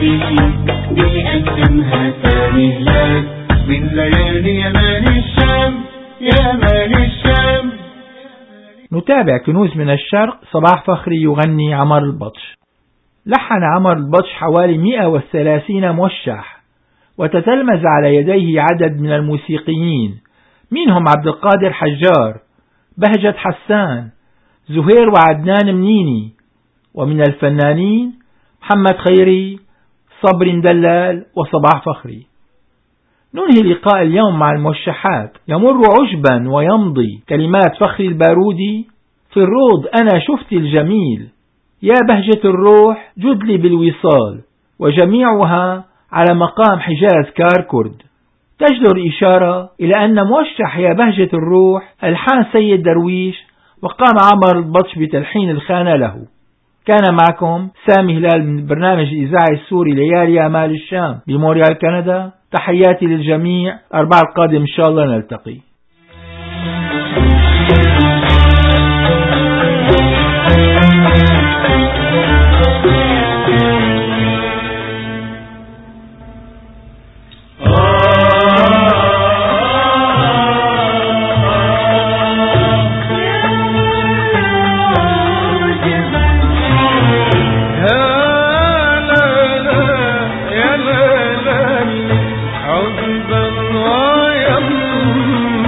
الحقيقي بيقدمها سامي هلال من ليالي يمان الشام يمان الشام. نتابع كنوز من الشرق. صباح فخري يغني عمر البطش. لحن عمر البطش حوالي مئة وثلاثين موشح، وتتلمذ على يديه عدد من الموسيقيين، منهم عبد القادر حجار، بهجت حسان، زهير وعدنان منيني، ومن الفنانين محمد خيري، صبري دلال، وصباح فخري. ننهي لقاء اليوم مع الموشحات. يمر عشبا ويمضي كلمات فخري البارودي: في الروض أنا شفت الجميل، يا بهجة الروح جدلي بالوصال، وجميعها على مقام حجاز كاركرد. تجدر إشارة إلى أن موشح يا بهجة الروح ألحان سيد درويش، وقام عمر البطش بتلحين الخانة له. كان معكم سامي هلال من برنامج الإذاعي السوري ليالي أمال الشام بمونريال كندا. تحياتي للجميع. أربعة القادم إن شاء الله نلتقي. عذبا ويمضي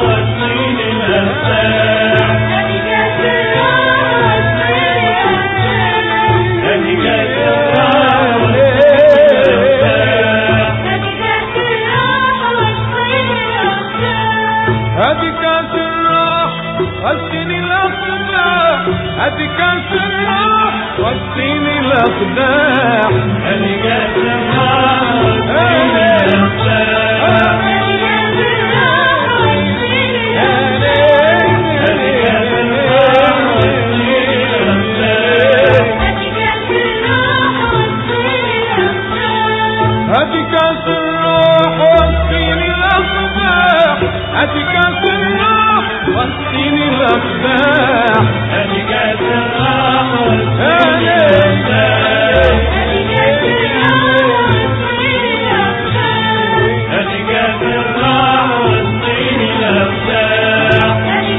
هدي كاس الراح والسين الأقداح هدي كاس الراح والسين الأقداح هدي كاس الراح والسين الأقداح هدي كاس الراح والسين الأقداح هدي كاس الراح والسين الأقداح هدي كاس الراح والسين الأقداح هدي كاس الراح والسين الأقداح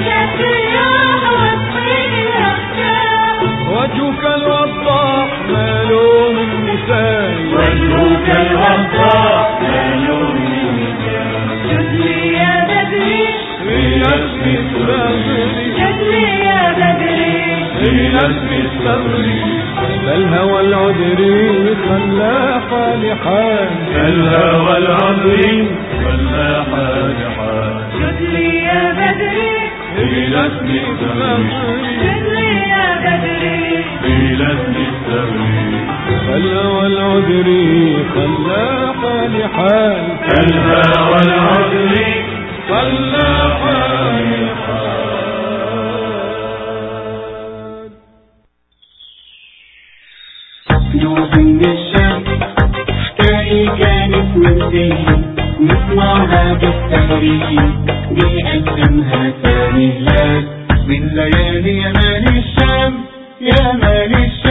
وجهك الوضاح مالون النساء وجهك الوضاح مالون النساء جدلي يا بدري في اسم الصبر جدلي يا بدري في اسم الصبر فالهوى العذري خلى حالحان فالهوى العذري خلى حالحان جدلي يا بدري في اسم الصبر جدلي يا بدري في اسم الصبر فالهوى العذري خلى حالحان فالهوى العذري خلى حالحان نوح من الشام حكاية كانت من زين نسمعها بالتهريج بيقدمها ثاني هلال من ليالي يا مال الشام يا مال الشام